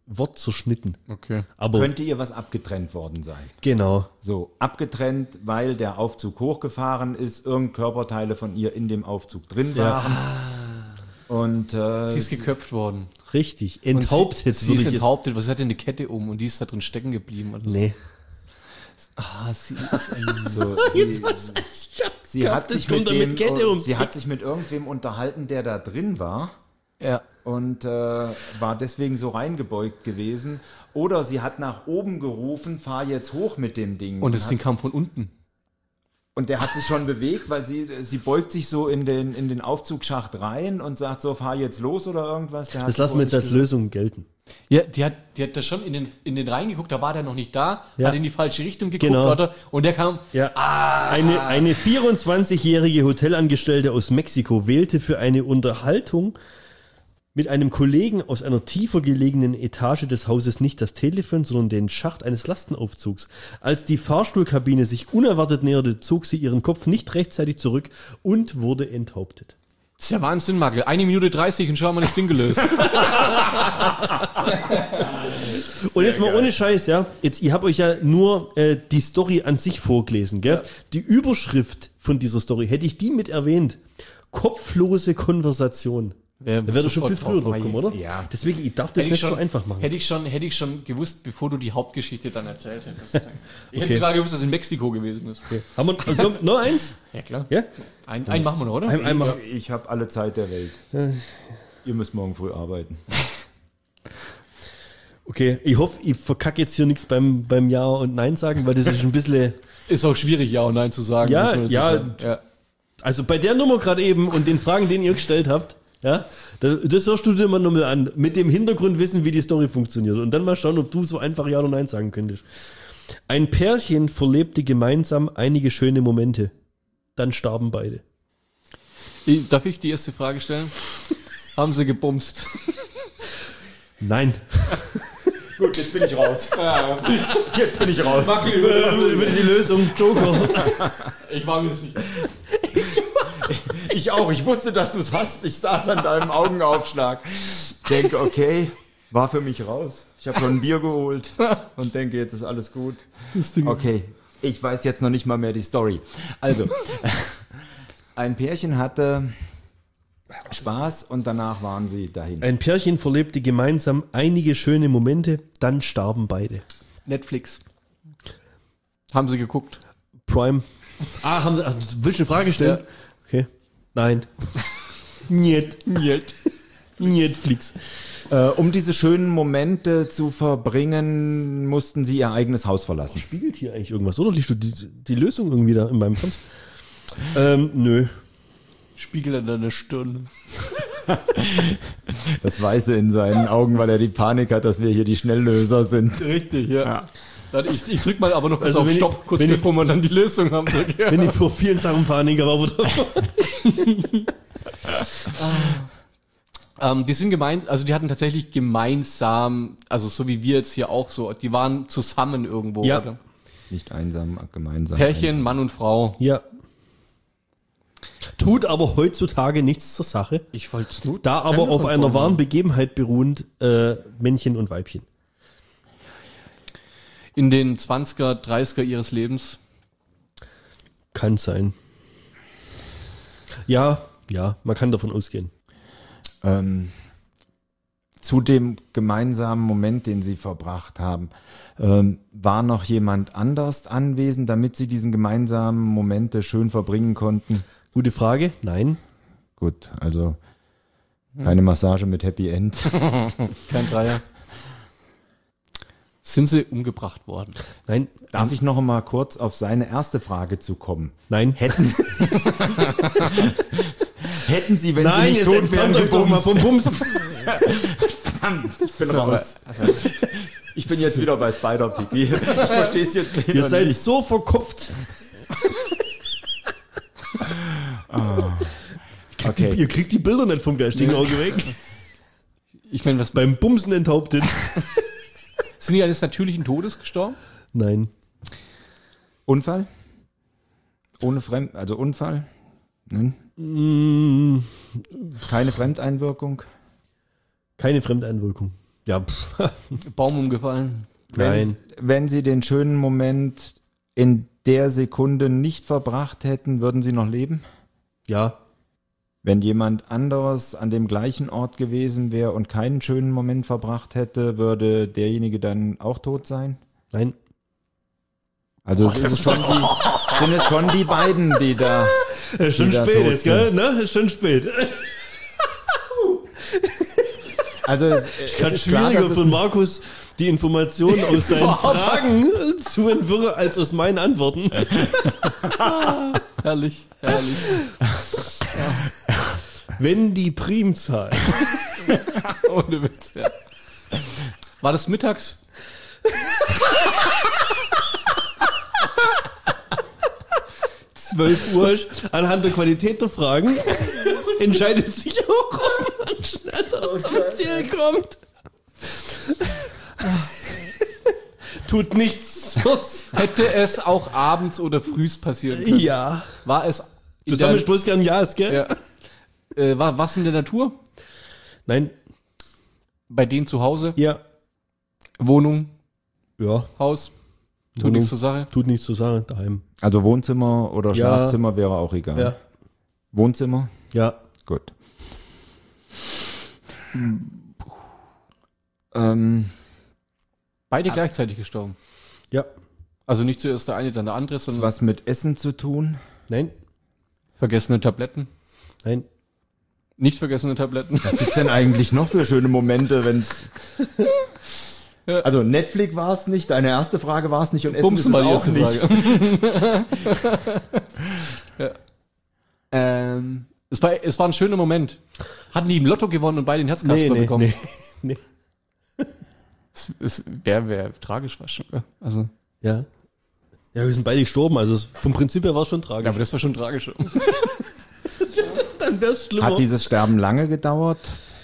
Wort zerschnitten. Okay. Aber Könnte ihr was abgetrennt worden sein? genau. So, abgetrennt, weil der Aufzug hochgefahren ist, irgendeine Körperteile von ihr in dem Aufzug drin waren. Und äh, Sie ist geköpft worden. Richtig. Und Enthauptet. Sie, sie würde ist ich jetzt- enthauptet, weil sie hatte eine Kette um und die ist da drin stecken geblieben. Oder so. Nee. Ah, sie ist ein so, Jetzt sie, was ich hab sie, gehabt, hat jetzt sich kommt mit er dem, mit Kette um. sie hat sich mit irgendwem unterhalten, der da drin war. Ja. Und äh, war deswegen so reingebeugt gewesen. Oder sie hat nach oben gerufen, fahr jetzt hoch mit dem Ding. Und das hat, Ding kam von unten. und der hat sich schon bewegt, weil sie, sie beugt sich so in den, in den Aufzugsschacht rein und sagt so, fahr jetzt los oder irgendwas. Der hat Das lassen wir jetzt als Lösung gelten. Ja, die hat, die hat da schon in den, in den reingeguckt, da war der noch nicht da, Ja. hat in die falsche Richtung geguckt, Genau. oder? Und der kam, Ja. Eine, eine vierundzwanzigjährige Hotelangestellte aus Mexiko wählte für eine Unterhaltung mit einem Kollegen aus einer tiefer gelegenen Etage des Hauses nicht das Telefon, sondern den Schacht eines Lastenaufzugs. Als die Fahrstuhlkabine sich unerwartet näherte, zog sie ihren Kopf nicht rechtzeitig zurück und wurde enthauptet. das ist ja Wahnsinn, Magel. Eine Minute dreißig und schau mal das Ding gelöst. Und jetzt mal ohne Scheiß, ja. Jetzt, ihr habt euch ja nur äh, die Story an sich vorgelesen, gell? Ja. Die Überschrift von dieser Story, hätte ich die mit erwähnt. Kopflose Konversation. Wer Da wäre doch schon viel früher drauf gekommen, oder? Ja. Deswegen, ich darf das Hätte nicht ich, schon, so einfach machen. hätte, ich schon, hätte ich schon gewusst, bevor du die Hauptgeschichte dann erzählt hättest. Ich hätte sogar gewusst, dass es in Mexiko gewesen ist. Haben wir also, noch eins? Ja, klar. Ja? Ein, einen machen wir noch, oder? Ein, einmal. Ich habe alle Zeit der Welt. Ihr müsst morgen früh arbeiten. Okay, ich hoffe, ich verkacke jetzt hier nichts beim, beim Ja und Nein sagen, weil das ist ein bisschen. Ist auch schwierig, Ja und Nein zu sagen. Ja, muss man dazu ja. sagen. ja. Also bei der Nummer gerade eben und den Fragen, den ihr gestellt habt, ja, das, das hörst du dir mal nochmal an. Mit dem Hintergrundwissen, wie die Story funktioniert. Und dann mal schauen, ob du so einfach Ja oder Nein sagen könntest. Ein Pärchen verlebte gemeinsam einige schöne Momente. Dann starben beide. Ich- Darf ich die erste Frage stellen? Haben sie gebumst? Nein. Gut, jetzt bin ich raus. Jetzt bin ich raus. Über die Lösung, Joker. Ich war mir das nicht. Ich auch. Ich wusste, dass du es hast. Ich saß an deinem Augenaufschlag. Denke, okay, war für mich raus. Ich habe schon ein Bier geholt und denke, jetzt ist alles gut. Okay, ich weiß jetzt noch nicht mal mehr die Story. Also, ein Pärchen hatte Spaß und danach waren sie dahin. Ein Pärchen verlebte gemeinsam einige schöne Momente, dann starben beide. Netflix. Haben sie geguckt? Prime. Ah, haben, ach, willst du eine Frage stellen? Okay. Nein. Niet. Niet. Netflix. Äh, um diese schönen Momente zu verbringen, mussten sie ihr eigenes Haus verlassen. Spiegelt hier eigentlich irgendwas, oder? Liest du die, die Lösung irgendwie da in meinem Fernseher? ähm, nö. Spiegel an deiner Stirn. Das Weiße in seinen Augen, weil er die Panik hat, dass wir hier die Schnelllöser sind. Richtig, ja. Ja. Warte, Ich, ich drück mal aber noch kurz Also auf wenn ich- Stopp, kurz wenn ich- bevor wir dann die Lösung haben. Drück, ja. Wenn ich vor vielen Sachen Panik habe, aber Ähm, die sind gemein, also die hatten tatsächlich gemeinsam, also so wie wir jetzt hier auch so, die waren zusammen irgendwo. Ja. Oder? Nicht einsam, gemeinsam. Pärchen, Mann und Frau. ja. Tut aber heutzutage nichts zur Sache. Ich wollte nur Da das aber Gender auf einer konform wahren machen. Begebenheit beruhend äh, Männchen und Weibchen. In den zwanziger, dreißiger ihres Lebens. Kann sein. Ja, ja, man kann davon ausgehen. Ähm, zu dem gemeinsamen Moment, den sie verbracht haben, ähm, war noch jemand anders anwesend, damit sie diesen gemeinsamen Momente schön verbringen konnten? Gute Frage. Nein. Gut, also keine Massage mit Happy End. Kein Dreier. Sind sie umgebracht worden? Nein. Darf ich noch mal kurz auf seine erste Frage zu kommen? Nein. Hätten, hätten sie, wenn sie Nein, nicht jetzt tot wären, entfernt euch doch mal gebumst? vom Bumsen. Verdammt, ich bin raus. Ich bin jetzt wieder bei Spider-Piggy. Ich verstehe es jetzt wieder Ihr seid nicht. so verkopft. Okay. Ihr kriegt die Bilder nicht vom geistigen Auge weg. Ich meine, was Beim Bumsen enthauptet. sind die eines natürlichen Todes gestorben? Nein. Unfall? Ohne Fremd, also Unfall? Nein? Mm, Keine Fremdeinwirkung? keine Fremdeinwirkung. Ja, pff, Baum umgefallen. nein. Wenn, wenn Sie den schönen Moment in der Sekunde nicht verbracht hätten, würden Sie noch leben? Ja, Wenn jemand anderes an dem gleichen Ort gewesen wäre und keinen schönen Moment verbracht hätte, würde derjenige dann auch tot sein? nein. Also es ist schon die, sind es schon die beiden, die da. Ist schon die da spät tot ist, gell? sind. Ne? Ist schon spät. Also es, Ich kann es ist klar, schwieriger dass es von Markus die Informationen aus seinen Fragen zu entwirren als aus meinen Antworten. Herrlich, herrlich. Wenn die Primzahl Ohne Witz, ja. War das mittags? zwölf Uhr anhand der Qualität der Fragen entscheidet sich auch, ob man schneller zum Ziel kommt. Tut nichts. Hätte es auch abends oder frühs passieren können? Ja. War es in Du der, sammelst bloß gern Ja's, gell? ja, äh, war was in der Natur? Nein. Bei denen zu Hause? Ja. Wohnung? Ja. Haus? Tut Wohnung. nichts zur Sache? Tut nichts zu sagen, daheim. also Wohnzimmer oder Ja. Schlafzimmer wäre auch egal. Ja. Wohnzimmer? Ja. Gut. Ähm, Beide gleichzeitig gestorben. Ja. Also nicht zuerst der eine, dann der andere, sondern was mit Essen zu tun? Nein. vergessene Tabletten. Nein. Nicht vergessene Tabletten. Was gibt's denn eigentlich noch für schöne Momente, wenn's. Also Netflix war es nicht, deine erste Frage war es nicht und Essen Bumsen ist mal es die auch erste nicht. Frage. ja. ähm, es, war, es war ein schöner Moment. Hatten die im Lotto gewonnen und beide den Herzkasper Nee, nee, bekommen. nee. nee. Es, es wäre wär tragisch was schon. ja. Also, Ja. Ja, wir sind beide gestorben, also es- vom Prinzip her war es schon tragisch. ja, aber das war schon tragisch. Dann wär's schlimmer. Hat dieses Sterben lange gedauert?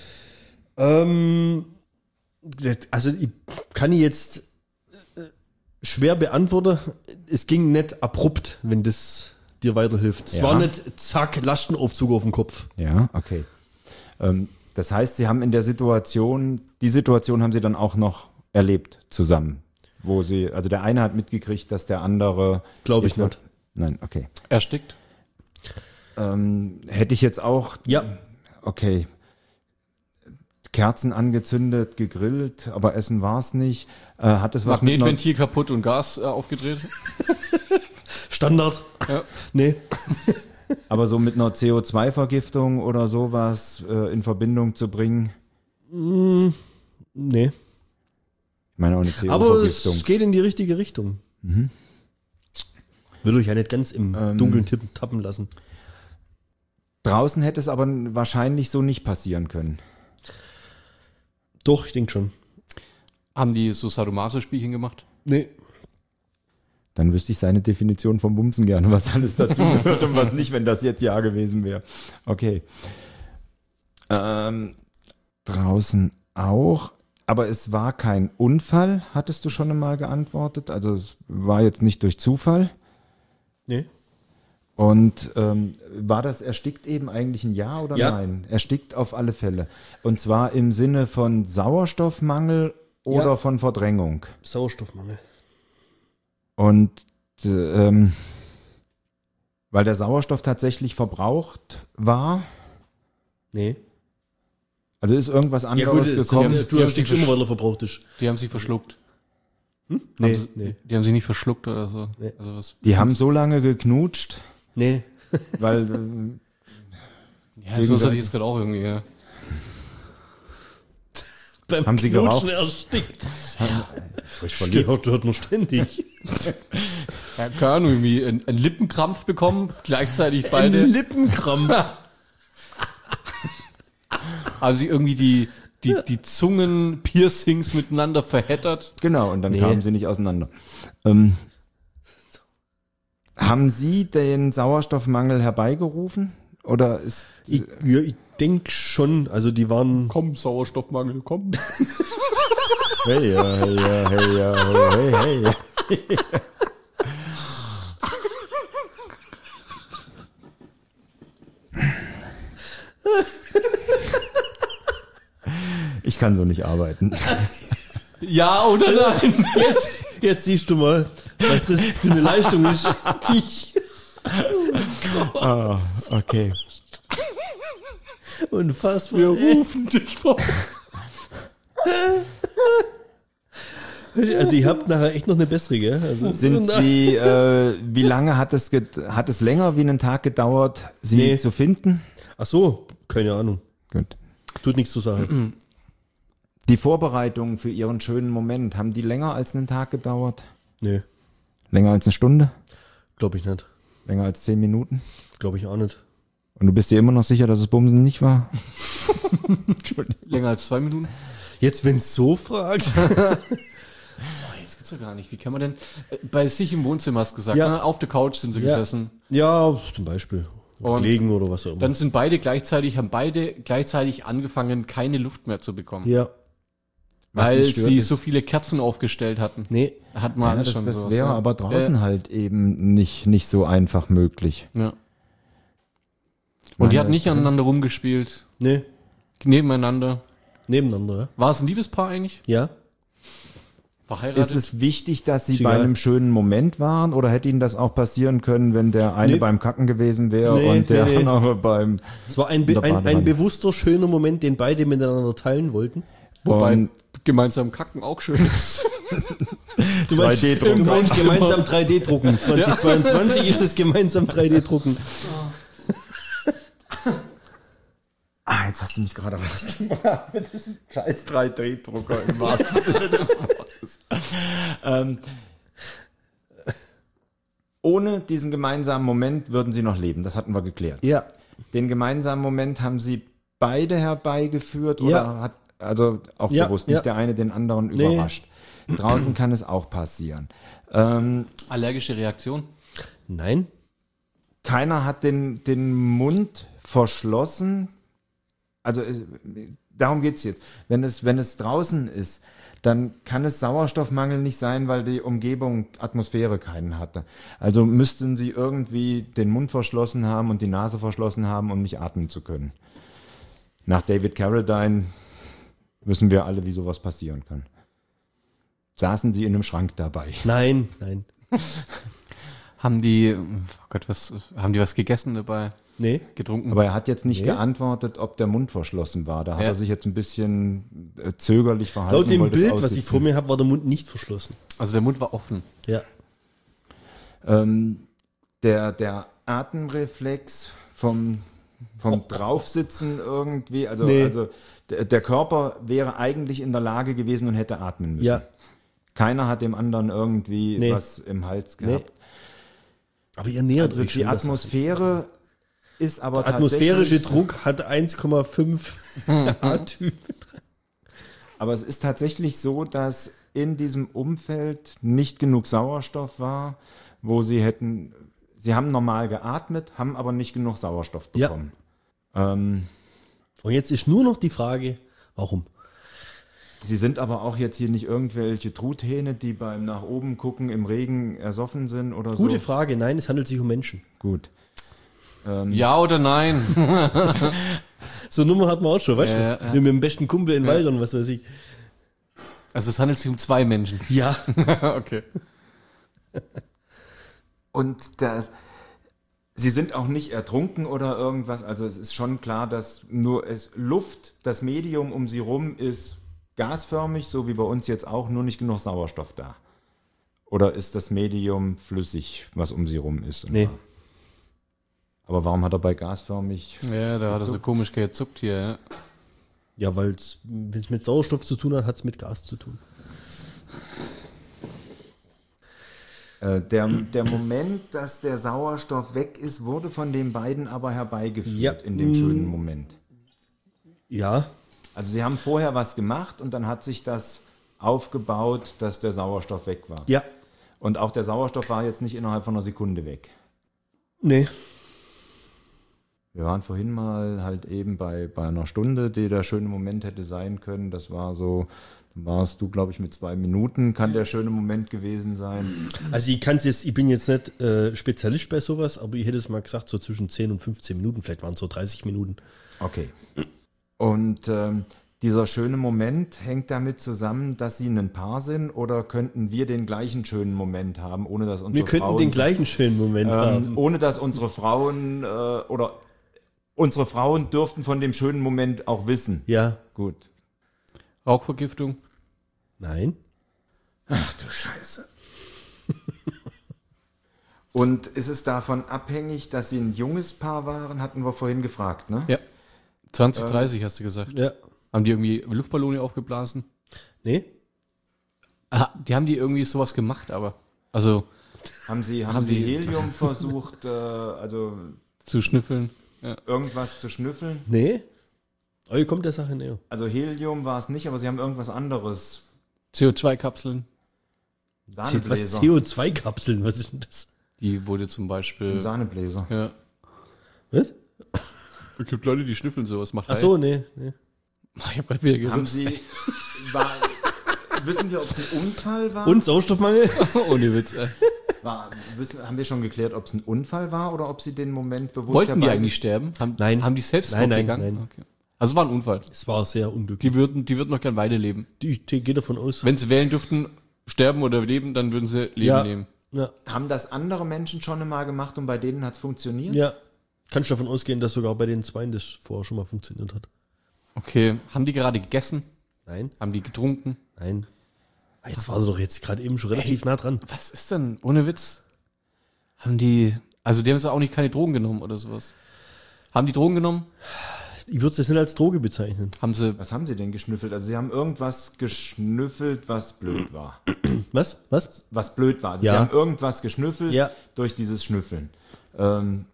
Ähm, das- also ich kann ich jetzt äh, schwer beantworten. Es ging nicht abrupt, wenn das dir weiterhilft. Es Ja. war nicht zack, Lastenaufzug auf dem Kopf. Ja, okay. Ähm, das heißt, Sie haben in der Situation, die Situation haben Sie dann auch noch erlebt zusammen, wo Sie, also der eine hat mitgekriegt, dass der andere. Glaube ich jetzt nicht. Nein, okay. Erstickt. Ähm, hätte ich jetzt auch. Ja. Okay. Kerzen angezündet, gegrillt, aber Essen war es nicht. Äh, hat es was mit einer, Magnetventil kaputt und Gas äh, aufgedreht. Standard. Ja. Nee. aber so mit einer C O zwei Vergiftung oder sowas äh, in Verbindung zu bringen? Nee. Ich meine auch eine C O Aber Vergiftung. es geht in die richtige Richtung. Will euch ja nicht ganz im Ähm. Dunkeln tippen, tappen lassen. Draußen hätte es aber wahrscheinlich so nicht passieren können. Doch, ich denke schon. Haben die so Sadomaso-Spielchen gemacht? Nee. Dann wüsste ich seine Definition vom Bumsen gerne, was alles dazu gehört und was nicht, wenn das jetzt ja gewesen wäre. Okay. Ähm, draußen auch, aber es war kein Unfall, hattest du schon einmal geantwortet. Also es war jetzt nicht durch Zufall. Nee. Und ähm, war das erstickt eben eigentlich ein Ja oder Ja. nein? Erstickt auf alle Fälle. Und zwar im Sinne von Sauerstoffmangel oder Ja. von Verdrängung. Sauerstoffmangel. Und äh, ähm, weil der Sauerstoff tatsächlich verbraucht war, Nee. also ist irgendwas Ja anderes gut, es- gekommen. die du, haben- du die haben erstickst sich immer, weil er verbraucht ist. Die haben sich verschluckt. Nee, haben sie, nee, Die haben sich nicht verschluckt oder so. Nee. Also was, Die haben so lange geknutscht, nee. weil äh, ja, so ist er jetzt gerade auch irgendwie. Ja. Beim Haben sie Knutschen geraucht? erstickt. frisch Die verliebt. hört, hört man ständig. Ja, keine Ahnung, irgendwie einen, einen Lippenkrampf bekommen, gleichzeitig Ein beide. Lippenkrampf. Haben sie irgendwie die, die, die Zungen-Piercings miteinander verheddert. Genau, und dann Nee. kamen sie nicht auseinander. Ähm, haben Sie den Sauerstoffmangel herbeigerufen? Oder ist Ich, ja, ich denke schon. Also die waren. Komm, Sauerstoffmangel, komm. hey, ja, hey, ja, hey, ja, hey, hey, hey. Ich kann so nicht arbeiten. Ja oder nein? Jetzt, jetzt siehst du mal, was das für eine Leistung ist. Ich. Ah, okay. Unfassbar. Wir rufen dich vor. Also ihr habt nachher echt noch eine bessere, gell? Also, Sind Sie, äh, wie lange hat es, get- hat es länger wie einen Tag gedauert, Sie Nee. zu finden? Ach so, keine Ahnung. Gut. Tut nichts zu sagen. Die Vorbereitungen für Ihren schönen Moment, haben die länger als einen Tag gedauert? Nee, Länger als eine Stunde? glaube ich nicht. Länger als zehn Minuten? Glaube ich auch nicht. Und du bist dir immer noch sicher, dass es Bumsen nicht war? Länger als zwei Minuten? Jetzt, wenn es so fragt. Oh, jetzt geht's doch gar nicht. Wie kann man denn, äh, bei sich im Wohnzimmer hast du gesagt, Ja. ne? Auf der Couch sind sie Ja. gesessen. Ja, zum Beispiel. Und Gelegen oder was auch immer. Dann sind beide gleichzeitig, haben beide gleichzeitig angefangen, keine Luft mehr zu bekommen. Ja. Was Weil mich stört, sie ist- so viele Kerzen aufgestellt hatten. Nee. Hat Ja, man das schon das sowas, wäre ja. aber draußen Äh, halt eben nicht, nicht so einfach möglich. Ja. Und die Meine- hatten nicht aneinander rumgespielt, Nee. nebeneinander. Nebeneinander, ja? War es ein Liebespaar eigentlich? Ja. Verheiratet? Ist es wichtig, dass Sie Ist bei egal. einem schönen Moment waren oder hätte Ihnen das auch passieren können, wenn der eine Nee. beim Kacken gewesen wäre Nee, und der nee, nee. andere beim... Es war ein, be Der ein, ein Badewanne. bewusster, schöner Moment, den beide miteinander teilen wollten. Wobei Und gemeinsam kacken auch schön ist. Du drei D Drucker. Du meinst gemeinsam drei D drucken. zweitausendzweiundzwanzig ist das gemeinsam drei D drucken. Ah, jetzt hast du mich gerade rausgebracht mit diesem scheiß drei D Drucker im wahrsten Sinne des Wortes. Ähm, ohne diesen gemeinsamen Moment würden Sie noch leben, das hatten wir geklärt. Ja. Den gemeinsamen Moment haben Sie beide herbeigeführt oder Ja. hat, also auch Ja, bewusst, ja. nicht der eine den anderen Nee. überrascht. Draußen kann es auch passieren. Ähm, Allergische Reaktion? Nein. keiner hat den, den Mund verschlossen. Also es, darum geht es jetzt. Wenn es, wenn es draußen ist, dann kann es Sauerstoffmangel nicht sein, weil die Umgebung, Atmosphäre keinen hatte. Also müssten sie irgendwie den Mund verschlossen haben und die Nase verschlossen haben, um nicht atmen zu können. Nach David Carradine wissen wir alle, wie sowas passieren kann. Saßen sie in einem Schrank dabei? Nein. Nein. Haben die, oh Gott, was, haben die was gegessen dabei? Nee. Getrunken? Aber er hat jetzt nicht Nee. geantwortet, ob der Mund verschlossen war. Da hat Ja. er sich jetzt ein bisschen äh, zögerlich verhalten. Laut und dem wollte es Bild, was ich aussitzen. vor mir habe, war der Mund nicht verschlossen. Also der Mund war offen. Ja. Ähm, der, der Atemreflex vom, vom Draufsitzen irgendwie, also, Nee. also der, der Körper wäre eigentlich in der Lage gewesen und hätte atmen müssen. Ja. Keiner hat dem anderen irgendwie Nee. was im Hals gehabt. Aber ihr nähert Also euch die schon, das Atmosphäre ist aber Der atmosphärische tatsächlich- Druck hat eins Komma fünf A-Typ. Aber es ist tatsächlich so, dass in diesem Umfeld nicht genug Sauerstoff war, wo sie hätten, sie haben normal geatmet, haben aber nicht genug Sauerstoff Ja. bekommen. Ähm, Und jetzt ist nur noch die Frage, warum? sie sind aber auch jetzt hier nicht irgendwelche Truthähne, die beim nach oben gucken im Regen ersoffen sind oder Gute so. Frage, nein, es handelt sich um Menschen. Gut. Ähm, Ja oder nein? So eine Nummer hat man auch schon, weißt Ja, du? ja, ja. Wie mit dem besten Kumpel in Wald und was weiß ich. Also es handelt sich um zwei Menschen. Ja. Okay. Und das, sie sind auch nicht ertrunken oder irgendwas. Also es ist schon klar, dass nur es Luft, das Medium um sie rum ist gasförmig, so wie bei uns jetzt auch, nur nicht genug Sauerstoff da. Oder ist das Medium flüssig, was um sie rum ist? Nee. Aber warum hat er bei gasförmig? Ja, da hat er so komisch gezuckt hier. Ja. Ja, weil es mit Sauerstoff zu tun hat, hat es mit Gas zu tun. Äh, der, der Moment, dass der Sauerstoff weg ist, wurde von den beiden aber herbeigeführt Ja. in dem schönen Moment. Ja. Also sie haben vorher was gemacht und dann hat sich das aufgebaut, dass der Sauerstoff weg war. Ja. Und auch der Sauerstoff war jetzt nicht innerhalb von einer Sekunde weg. Nee. Wir waren vorhin mal halt eben bei, bei einer Stunde, die der schöne Moment hätte sein können. Das war so, dann warst du, glaube ich, mit zwei Minuten, kann der schöne Moment gewesen sein. Also ich kann's jetzt, ich bin jetzt nicht äh, Spezialist bei sowas, aber ich hätte es mal gesagt, so zwischen zehn und fünfzehn Minuten, vielleicht waren es so dreißig Minuten. Okay. Und ähm, dieser schöne Moment hängt damit zusammen, dass sie ein Paar sind oder könnten wir den gleichen schönen Moment haben, ohne dass unsere Wir könnten Frauen, den gleichen schönen Moment ähm, haben. ohne dass unsere Frauen äh, oder unsere Frauen dürften von dem schönen Moment auch wissen. Ja. Gut. Rauchvergiftung. Nein. Ach du Scheiße. Und ist es davon abhängig, dass sie ein junges Paar waren? Hatten wir vorhin gefragt, ne? Ja. zwanzig, dreißig hast du gesagt. Ja. Haben die irgendwie Luftballone aufgeblasen? Nee? Ah, die haben die irgendwie sowas gemacht, aber. Also Haben sie, haben Haben sie sie- Helium versucht, äh, also zu schnüffeln. Ja. irgendwas zu schnüffeln? Nee? Aber ihr kommt der Sache näher. Also Helium war es nicht, aber sie haben irgendwas anderes. C O zwei Kapseln. Was Sahnebläser. C O zwei Kapseln, was ist denn das? Die wurde zum Beispiel. Sahnebläser. Ja. Was? Es gibt Leute, die schnüffeln sowas. Macht Ach so, nee. nee. Ich habe gerade wieder Haben gerüstet. sie. War, wissen wir, ob es ein Unfall war? Und Sauerstoffmangel? Ohne Witz, ey. war wissen, haben wir schon geklärt, ob es ein Unfall war oder ob sie den Moment bewusst Wollten die herbei- eigentlich sterben? Haben, Nein. Haben die selbst Nein, nein, gegangen? nein. Okay. Also war ein Unfall. Es war sehr unglücklich. Die würden, die würden noch gern weiterleben. Die, ich gehe davon aus. Wenn sie wählen dürften, sterben oder leben, dann würden sie Leben ja. nehmen. Ja. Haben das andere Menschen schon einmal gemacht und bei denen hat es funktioniert? Ja. Kannst du davon ausgehen, dass sogar bei den Zweien das vorher schon mal funktioniert hat? Okay. Haben die gerade gegessen? Nein, Haben die getrunken? nein. Ah, Jetzt war sie doch jetzt gerade eben schon relativ nah dran. Was ist denn? Ohne Witz. Haben die. Also die haben sie auch nicht keine Drogen genommen oder sowas. Haben die Drogen genommen? Ich würde es jetzt nicht als Droge bezeichnen. Haben sie. Was haben sie denn geschnüffelt? Also sie haben irgendwas geschnüffelt, was blöd war. Was? Was? Was blöd war. Also Ja. sie haben irgendwas geschnüffelt Ja. durch dieses Schnüffeln. Ähm,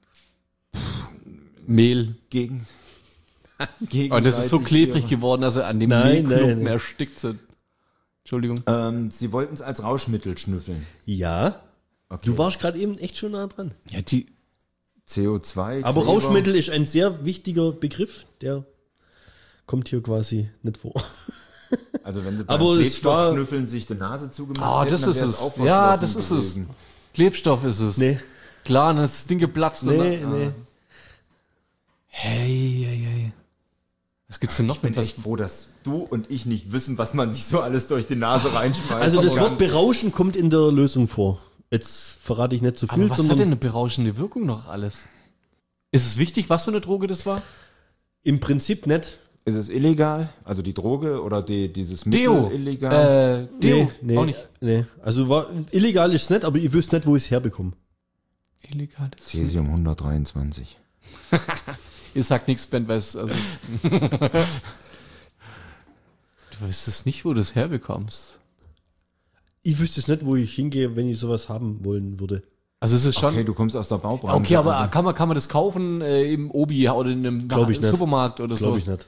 Mehl. gegen, Und das ist so gegenseitig klebrig ihre- geworden, dass sie an dem Nein, Mehlklumpen nein, nein. erstickt sind. Entschuldigung. Ähm, sie wollten es als Rauschmittel schnüffeln. Ja. Okay. Du warst gerade eben echt schon nah dran. Ja, die. C O zwei. Aber Kleber. Rauschmittel ist ein sehr wichtiger Begriff, der kommt hier quasi nicht vor. Also wenn sie beim Aber es war- Klebstoffschnüffeln sich die Nase zugemacht Ah, hätten, das dann ist wäre es. auch Ja, verschlossen das ist gewesen. es. Klebstoff ist es. Nee, Klar, dann ist das Ding geplatzt. nee, oder? nee. Hey, hey, hey. Was gibt's denn noch Ich bin mit echt froh, dass du und ich nicht wissen, was man sich so alles durch die Nase reinschmeißt. Also das Und Wort berauschen kommt in der Lösung vor. Jetzt verrate ich nicht zu viel, Aber was hat denn sondern eine berauschende Wirkung noch alles? Ist es wichtig, was für eine Droge das war? im Prinzip nicht. ist es illegal? Also die Droge oder die, dieses Mittel Deo. illegal? Äh, Deo. Nee, nee, Auch nicht. nee. Also war, illegal ist es nicht, aber ihr wisst nicht, wo ich es herbekomme. Illegal. Cäsium hundertdreiundzwanzig. Ihr sagt nichts, Ben, weil es. Also du wüsstest nicht, wo du es herbekommst. Ich wüsste es nicht, wo ich hingehe, wenn ich sowas haben wollen würde. Also es ist schon. Okay, du kommst aus der Baubranche. Okay, aber also. kann, man, kann man das kaufen äh, im Obi oder in einem Glaub ich nicht. Supermarkt oder so? Glaube ich nicht.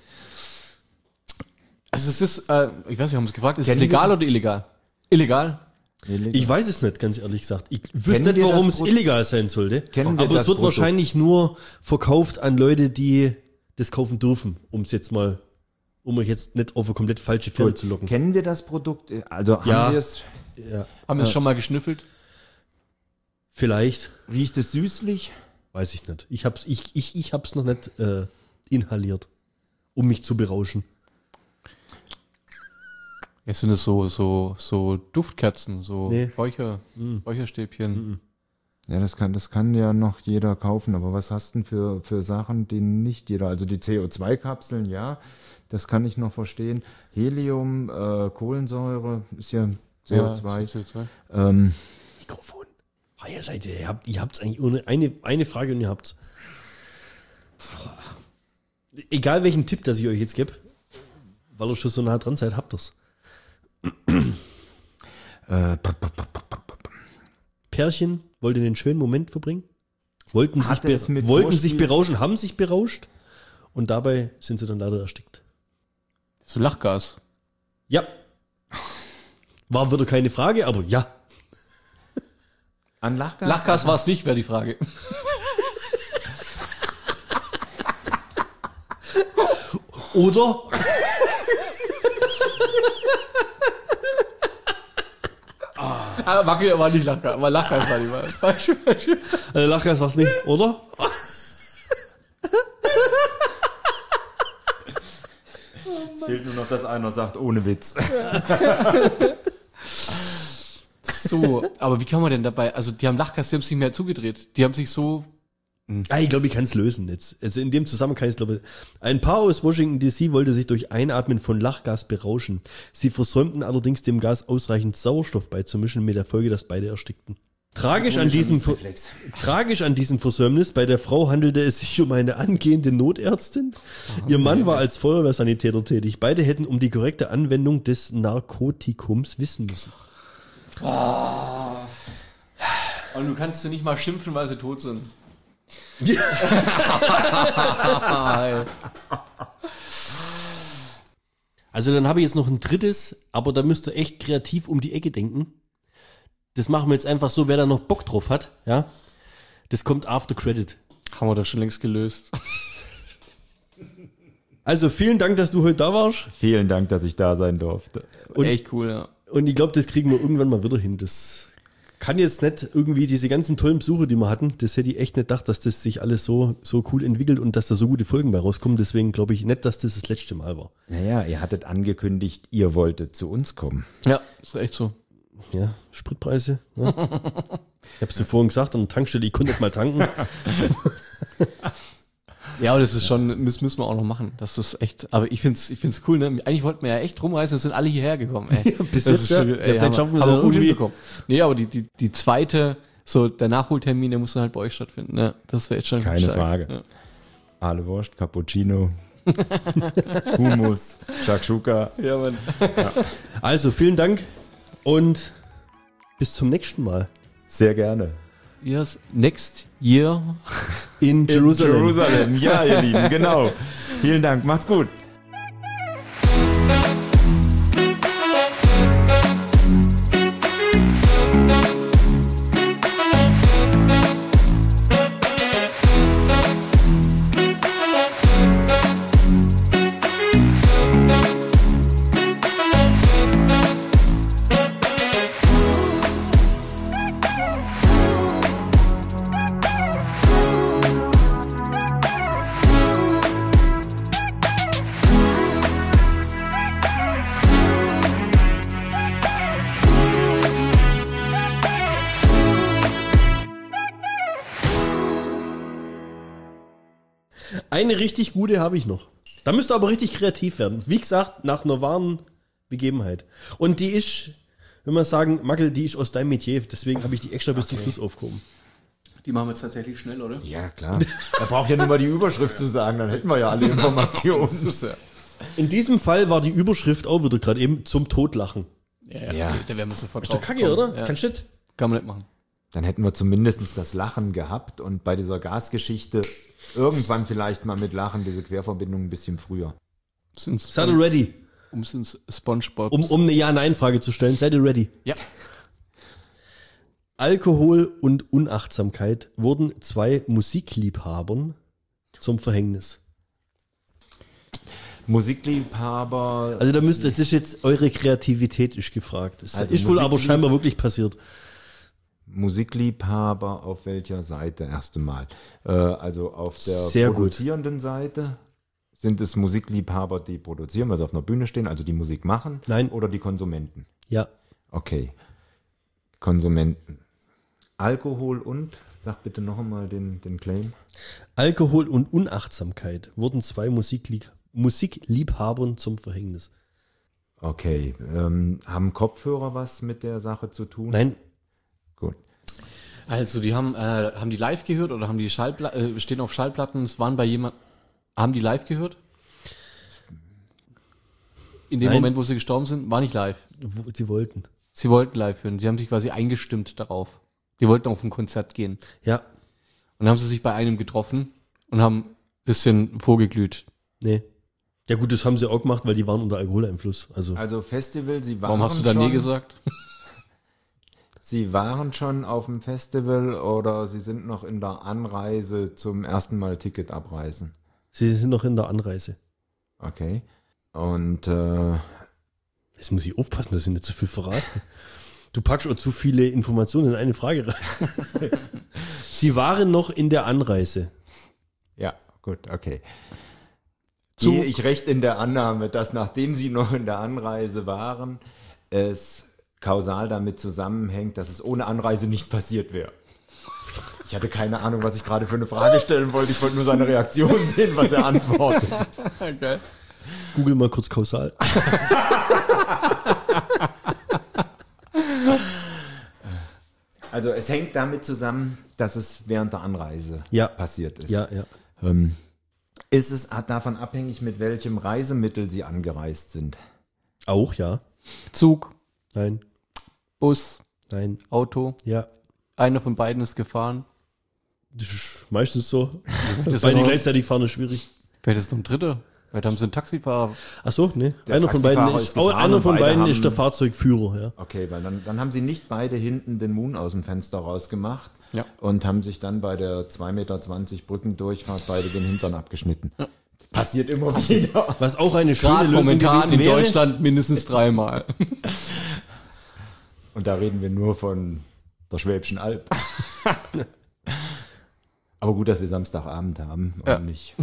Also es ist, äh, ich weiß nicht, haben Sie es gefragt, ist es Kennen legal wir- oder illegal? Illegal? Illegal. Ich weiß es nicht, ganz ehrlich gesagt. Ich Kennen wüsste nicht, wir warum das es Pro- illegal sein sollte. Kennen wir aber das es wird Produkt? wahrscheinlich nur verkauft an Leute, die das kaufen dürfen, um es jetzt mal, um euch jetzt nicht auf eine komplett falsche Fährte zu locken. Kennen wir das Produkt? Also haben Ja. wir es? Ja, Haben wir es schon mal geschnüffelt? vielleicht, Riecht es süßlich? weiß ich nicht. Ich hab's, ich, ich, ich hab's noch nicht äh, inhaliert, um mich zu berauschen. Ja, sind es so, so, so Duftkerzen, so Nee. Räucher, Räucherstäbchen. Ja, das kann, das kann ja noch jeder kaufen, aber was hast du denn für, für Sachen, die nicht jeder, also die C O zwei Kapseln, ja, das kann ich noch verstehen. Helium, äh, Kohlensäure ist ja C O zwei. Ja, C O zwei. Ähm, Mikrofon. Ah, ihr seid, ihr habt, ihr habt's eigentlich ohne eine, eine Frage und ihr habt's. Boah. Egal welchen Tipp, das ich euch jetzt gebe, weil ihr schon so nah dran seid, habt ihr's. äh, Pärchen wollte einen schönen Moment verbringen, wollten, sich, Hatte be es mit wollten sich Vorspiel- berauschen, haben sich berauscht und dabei sind sie dann leider erstickt. So Lachgas. Ja. War wieder keine Frage, aber ja. an Lachgas? Lachgas war es nicht, wäre die Frage. Oder? Ah, Wackel war nicht Lachgas, aber Lachgas war die Wahl. Falsch, falsch. Äh, Lachgas war's nicht, oder? Es fehlt nur noch, dass einer sagt, ohne Witz. So, aber wie kann man denn dabei, also die haben Lachgas, die haben sich nicht mehr zugedreht. Die haben sich so, Ah, ich glaube, ich kann es lösen jetzt. Also in dem Zusammenhang kann ich es, glaube ich. Ein Paar aus Washington D C wollte sich durch Einatmen von Lachgas berauschen. Sie versäumten allerdings dem Gas ausreichend Sauerstoff beizumischen, mit der Folge, dass beide erstickten. Tragisch an, diesem, tragisch an diesem Versäumnis, bei der Frau handelte es sich um eine angehende Notärztin. Ihr Mann war als Feuerwehrsanitäter tätig. Beide hätten um die korrekte Anwendung des Narkotikums wissen müssen. und du kannst sie nicht mal schimpfen, weil sie tot sind. Also dann habe ich jetzt noch ein drittes, aber da müsst ihr echt kreativ um die Ecke denken. Das machen wir jetzt einfach so, wer da noch Bock drauf hat, ja. Das kommt after credit. Haben wir das schon längst gelöst. Also vielen Dank, dass du heute da warst. Vielen Dank, dass ich da sein durfte. Und, echt cool, ja. Und ich glaube, das kriegen wir irgendwann mal wieder hin. Das kann jetzt nicht irgendwie diese ganzen tollen Besuche, die wir hatten, das hätte ich echt nicht gedacht, dass das sich alles so, so cool entwickelt und dass da so gute Folgen bei rauskommen. Deswegen glaube ich nicht, dass das das letzte Mal war. Naja, ihr hattet angekündigt, ihr wolltet zu uns kommen. Ja, ist echt so. Ja, Spritpreise. Ja. Ich habe es dir vorhin gesagt, an der Tankstelle, ich konnte nicht mal tanken. Ja, aber das ist schon, müssen, müssen wir auch noch machen. Das ist echt, aber ich find's, ich find's cool, ne? Eigentlich wollten wir ja echt rumreisen, es sind alle hierher gekommen, ey. Ja, bis das jetzt, ist schon, ja. ey, Ja, vielleicht haben schaffen wir wir es haben ja wir gut irgendwie. hinbekommen. Nee, aber die, die, die zweite, so der Nachholtermin, der muss dann halt bei euch stattfinden, ne? Das wäre echt schon Keine stark. Frage. Ja. Aale Wurst, Cappuccino, Hummus, Shakshuka. Ja, Mann. Also vielen Dank und bis zum nächsten Mal. Sehr gerne. Yes, next year. In Jerusalem. In Jerusalem, ja, ihr Lieben, genau. Vielen Dank, macht's gut. Eine richtig gute habe ich noch. Da müsst ihr aber richtig kreativ werden. Wie gesagt, nach einer wahren Begebenheit. Und die ist, wenn man sagen, Mackel, die ist aus deinem Metier. Deswegen habe ich die extra bis zum Schluss aufgehoben. Die machen wir jetzt tatsächlich schnell, oder? Ja, klar. Da braucht ja nur mal die Überschrift zu sagen, dann hätten wir ja alle Informationen. Das ist ja. In diesem Fall war die Überschrift auch wieder gerade eben zum Totlachen. Ja, Ja. Okay, da werden wir sofort Ist doch drauf kacke, kommen. oder? Ja. Kein Shit. Kann man nicht machen. Dann hätten wir zumindest das Lachen gehabt und bei dieser Gasgeschichte irgendwann vielleicht mal mit Lachen diese Querverbindung ein bisschen früher. Sind's Seid ihr ready? Um ins SpongeBob. Um, um eine Ja-Nein-Frage zu stellen. Seid ihr ready? Ja. Alkohol und Unachtsamkeit wurden zwei Musikliebhabern zum Verhängnis. Musikliebhaber. Also da müsst das ist jetzt eure Kreativität ist gefragt. Das Also ist wohl aber Musiklieb- scheinbar wirklich passiert. Musikliebhaber auf welcher Seite erst einmal? Äh, also auf der Sehr gut. produzierenden Seite sind es Musikliebhaber, die produzieren, weil sie auf einer Bühne stehen, also die Musik machen? Nein. Oder die Konsumenten? Ja. Okay. Konsumenten. Alkohol und, sag bitte noch einmal den, den Claim. Alkohol und Unachtsamkeit wurden zwei Musiklieb Musikliebhabern zum Verhängnis. Okay. Ähm, haben Kopfhörer was mit der Sache zu tun? Nein, Gut. Also die haben, äh, haben die live gehört oder haben die Schallplatten, äh, stehen auf Schallplatten, es waren bei jemand, haben die live gehört? In dem Nein. Moment, wo sie gestorben sind, war nicht live. wo- sie wollten. Sie wollten live hören. Sie haben sich quasi eingestimmt darauf. Die wollten auf ein Konzert gehen. Ja, Und dann haben sie sich bei einem getroffen und haben ein bisschen vorgeglüht. nee. Ja gut, das haben sie auch gemacht, weil die waren unter Alkoholeinfluss. Also Also Festival, Sie waren Warum hast du da schon, nee gesagt? Sie waren schon auf dem Festival oder Sie sind noch in der Anreise zum ersten Mal Ticket abreißen? sie sind noch in der Anreise. Okay. Und äh, Jetzt muss ich aufpassen, dass ich nicht zu viel verrate. Du packst auch zu viele Informationen in eine Frage rein. Sie waren noch in der Anreise. ja, gut, okay. gehe ich recht in der Annahme, dass nachdem sie noch in der Anreise waren, es kausal damit zusammenhängt, dass es ohne Anreise nicht passiert wäre. Ich hatte keine Ahnung, was ich gerade für eine Frage stellen wollte. Ich wollte nur seine Reaktion sehen, was er antwortet. Okay. Google mal kurz kausal. Also es hängt damit zusammen, dass es während der Anreise Ja. passiert ist. Ja, ja. Ähm, ist es davon abhängig, mit welchem Reisemittel sie angereist sind? Auch, ja. Zug, Nein, Bus, nein, Auto. ja. Einer von beiden ist gefahren. Das ist meistens so. Das Beide ist gleichzeitig fahren ist schwierig. Vielleicht ist noch ein dritter. Vielleicht haben sie einen Taxifahrer. Ach so, ne. Der Einer von beiden Taxifahrer ist, ist oh, gefahren einer und von beide beiden haben- ist der Fahrzeugführer, ja. Okay, weil dann, dann haben sie nicht beide hinten den Moon aus dem Fenster rausgemacht Ja. und haben sich dann bei der zwei Meter zwanzig Brückendurchfahrt beide den Hintern abgeschnitten. Passiert immer wieder. Was auch eine schöne Gerade Lösung momentan gewesen in wäre. Deutschland mindestens dreimal. Und da reden wir nur von der Schwäbischen Alb. Aber gut, dass wir Samstagabend haben und Ja. nicht.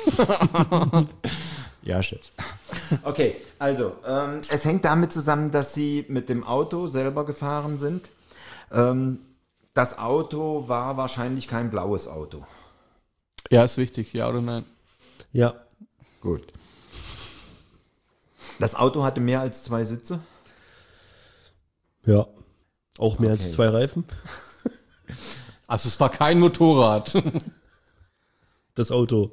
Ja, Chef. Okay, also, ähm, es hängt damit zusammen, dass sie mit dem Auto selber gefahren sind. Ähm, das Auto war wahrscheinlich kein blaues Auto. Ja, ist wichtig, ja oder nein? Ja, Gut. Das Auto hatte mehr als zwei Sitze. ja. Auch mehr Okay. als zwei Reifen. Also es war kein Motorrad. Das Auto.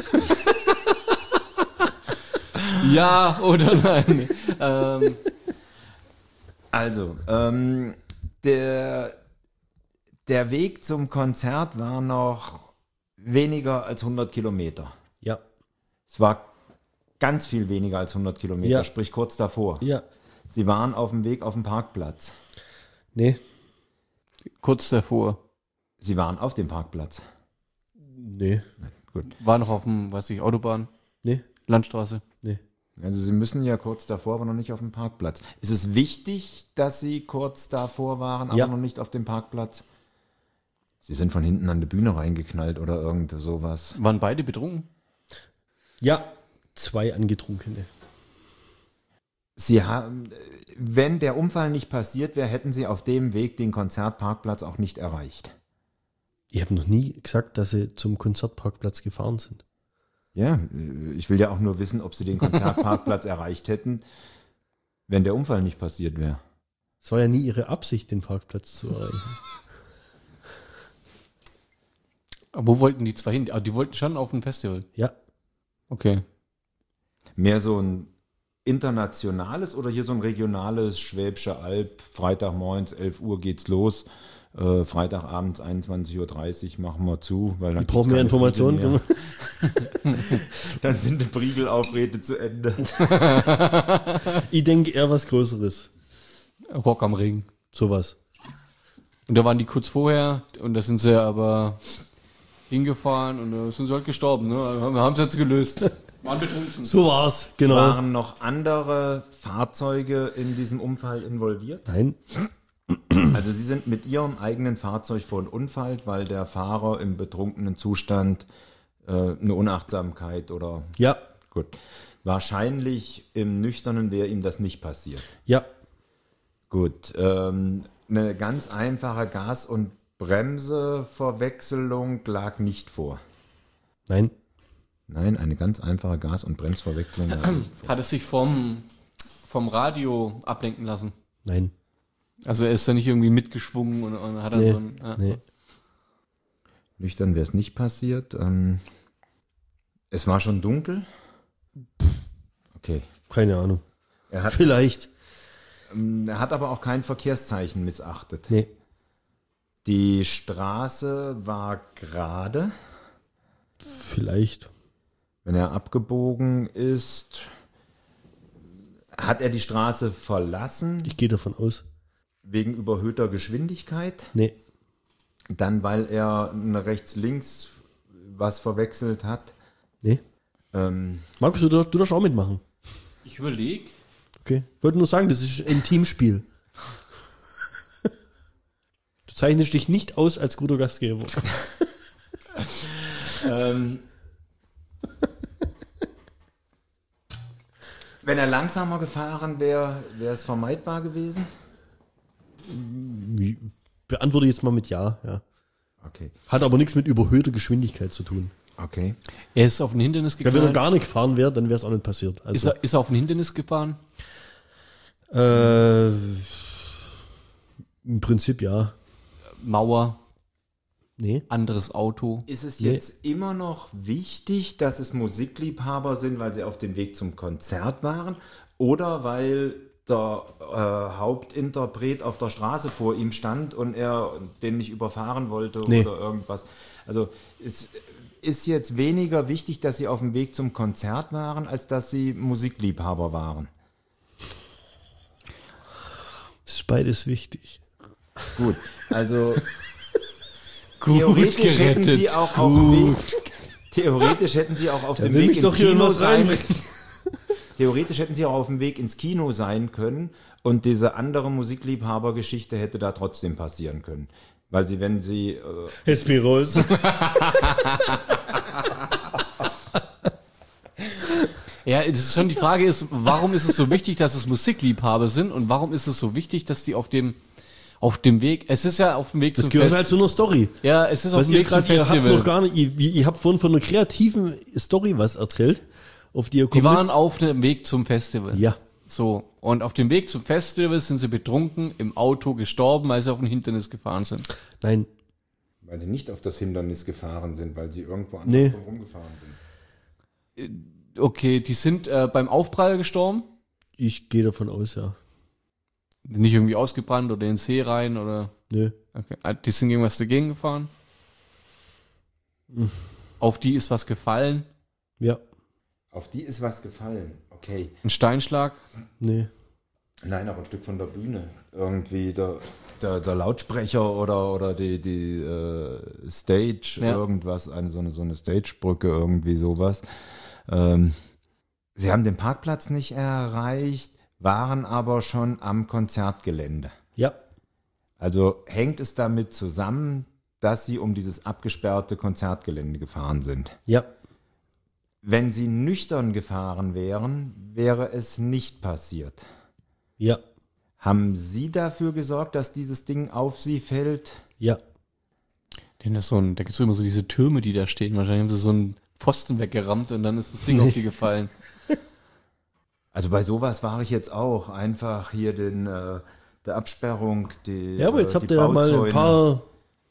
Ja oder nein? ähm, Also, ähm, der, der Weg zum Konzert war noch weniger als hundert Kilometer. Ja, Es war ganz viel weniger als hundert Kilometer, Ja. sprich kurz davor. ja. Sie waren auf dem Weg auf dem Parkplatz. Nee, kurz davor. Sie waren auf dem Parkplatz. nee, War noch auf dem, weiß ich, Autobahn, nee, Landstraße. nee. Also Sie müssen ja kurz davor, aber noch nicht auf dem Parkplatz. Ist es wichtig, dass Sie kurz davor waren, aber Ja. noch nicht auf dem Parkplatz? Sie sind von hinten an die Bühne reingeknallt oder irgend sowas. Waren beide betrunken? Ja, zwei Angetrunkene. Sie haben, wenn der Unfall nicht passiert wäre, hätten Sie auf dem Weg den Konzertparkplatz auch nicht erreicht. Ich habe noch nie gesagt, dass sie zum Konzertparkplatz gefahren sind. Ja, ich will ja auch nur wissen, ob Sie den Konzertparkplatz erreicht hätten, wenn der Unfall nicht passiert wäre. Es war ja nie ihre Absicht, den Parkplatz zu erreichen. Aber wo wollten die zwei hin? Aber die wollten schon auf ein Festival. Ja, Okay. Mehr so ein internationales oder hier so ein regionales Schwäbische Alb, Freitagmorgens, elf Uhr geht's los, äh, Freitagabends einundzwanzig Uhr dreißig machen wir zu, weil dann die brauchen mehr gibt's keine Informationen. Priegel mehr. Dann sind die Priegelaufrede zu Ende. Ich denke eher was Größeres. Rock am Ring. Sowas. Und da waren die kurz vorher und da sind sie aber hingefahren und da sind sie halt gestorben. Ne? Wir haben es jetzt gelöst. Waren betrunken. So war's, genau. Waren noch andere Fahrzeuge in diesem Unfall involviert? Nein, Also Sie sind mit Ihrem eigenen Fahrzeug verunfallt, weil der Fahrer im betrunkenen Zustand äh, eine Unachtsamkeit oder ja, gut. Wahrscheinlich im Nüchternen wäre ihm das nicht passiert. ja, Gut, ähm, eine ganz einfache Gas- und Bremseverwechselung lag nicht vor. nein, Nein, eine ganz einfache Gas- und Bremsverwechslung lag nicht vor. Hat es sich vom, vom Radio ablenken lassen. nein, Also er ist da nicht irgendwie mitgeschwungen und, und hat dann nee, so ein. Ja. nee. Nüchtern wäre es nicht passiert. Ähm, es war schon dunkel. Okay. Keine Ahnung. Er hat, Vielleicht. ähm, er hat aber auch kein Verkehrszeichen missachtet. Nee, Die Straße war gerade. vielleicht. Wenn er abgebogen ist, hat er die Straße verlassen Ich gehe davon aus. wegen überhöhter Geschwindigkeit. Nee, Dann, weil er eine rechts-links was verwechselt hat. nee. Ähm, Markus, du, darfst- du darfst auch mitmachen. Ich überlege. Okay. Ich wollte nur sagen, das ist ein Teamspiel. Du zeichnest dich nicht aus als guter Gastgeber. ähm, Wenn er langsamer gefahren wäre, wäre es vermeidbar gewesen? Beantworte jetzt mal mit Ja, ja. Okay. Hat aber nichts mit überhöhter Geschwindigkeit zu tun. Okay. Er ist auf ein Hindernis Ja, wenn er gefahren. gar nicht gefahren wäre, dann wäre es auch nicht passiert. Ist Also, er, ist er auf ein Hindernis gefahren? äh, im Prinzip ja. Mauer, Nee. anderes Auto. Ist es Nee. jetzt immer noch wichtig, dass es Musikliebhaber sind, weil sie auf dem Weg zum Konzert waren? Oder weil der äh, Hauptinterpret auf der Straße vor ihm stand und er den nicht überfahren wollte Nee. oder irgendwas? Also es ist jetzt weniger wichtig, dass sie auf dem Weg zum Konzert waren, als dass sie Musikliebhaber waren. Das ist beides wichtig. Gut, also Gut theoretisch hätten sie gerettet. auch auf Weg, theoretisch hätten sie auch auf dem will Weg mich ins doch hier in Kino was sein. reinbringen. Theoretisch hätten sie auch auf dem Weg ins Kino sein können und diese andere Musikliebhabergeschichte hätte da trotzdem passieren können. Weil sie, wenn sie, äh, Jetzt bin ich raus. Ja, das ist schon die Frage ist, warum ist es so wichtig, dass es Musikliebhaber sind und warum ist es so wichtig, dass die auf dem auf dem Weg, es ist ja auf dem Weg Das zum gehört Fest. halt zu einer Story. Ja, es ist auf Was dem ihr Weg zum gerade, ihr habt Festival. noch gar nicht, ihr, ihr habt vorhin von einer kreativen Story was erzählt, auf die ihr Die kommen waren müsst. auf dem Weg zum Festival. Ja. So, und auf dem Weg zum Festival sind sie betrunken im Auto gestorben, weil sie auf ein Hindernis gefahren sind. Nein, weil sie nicht auf das Hindernis gefahren sind, weil sie irgendwo anders Nee. drum rumgefahren sind. Okay, die sind äh, beim Aufprall gestorben. ich gehe davon aus, ja. Nicht irgendwie ausgebrannt oder in den See rein oder. Nö. Okay. Ah, die sind irgendwas dagegen gefahren. Auf die ist was gefallen. Ja. Auf die ist was gefallen. Okay. Ein Steinschlag. Nee. Nein, aber ein Stück von der Bühne. Irgendwie der, der, der Lautsprecher oder, oder die, die äh, Stage, Ja. irgendwas, eine, so, eine, so eine Stagebrücke, irgendwie sowas. Ähm, sie haben den Parkplatz nicht erreicht, waren aber schon am Konzertgelände. Ja. Also hängt es damit zusammen, dass sie um dieses abgesperrte Konzertgelände gefahren sind. Ja. Wenn sie nüchtern gefahren wären, wäre es nicht passiert. Ja. Haben Sie dafür gesorgt, dass dieses Ding auf Sie fällt? Ja. Denn das so ein, da gibt es immer so diese Türme, die da stehen. Wahrscheinlich haben sie so einen Pfosten weggerammt und dann ist das Ding auf die gefallen. Also bei sowas war ich jetzt auch. Einfach hier den, äh, der Absperrung, die Ja, aber jetzt äh, habt die ihr ja mal ein Bauzäune. paar.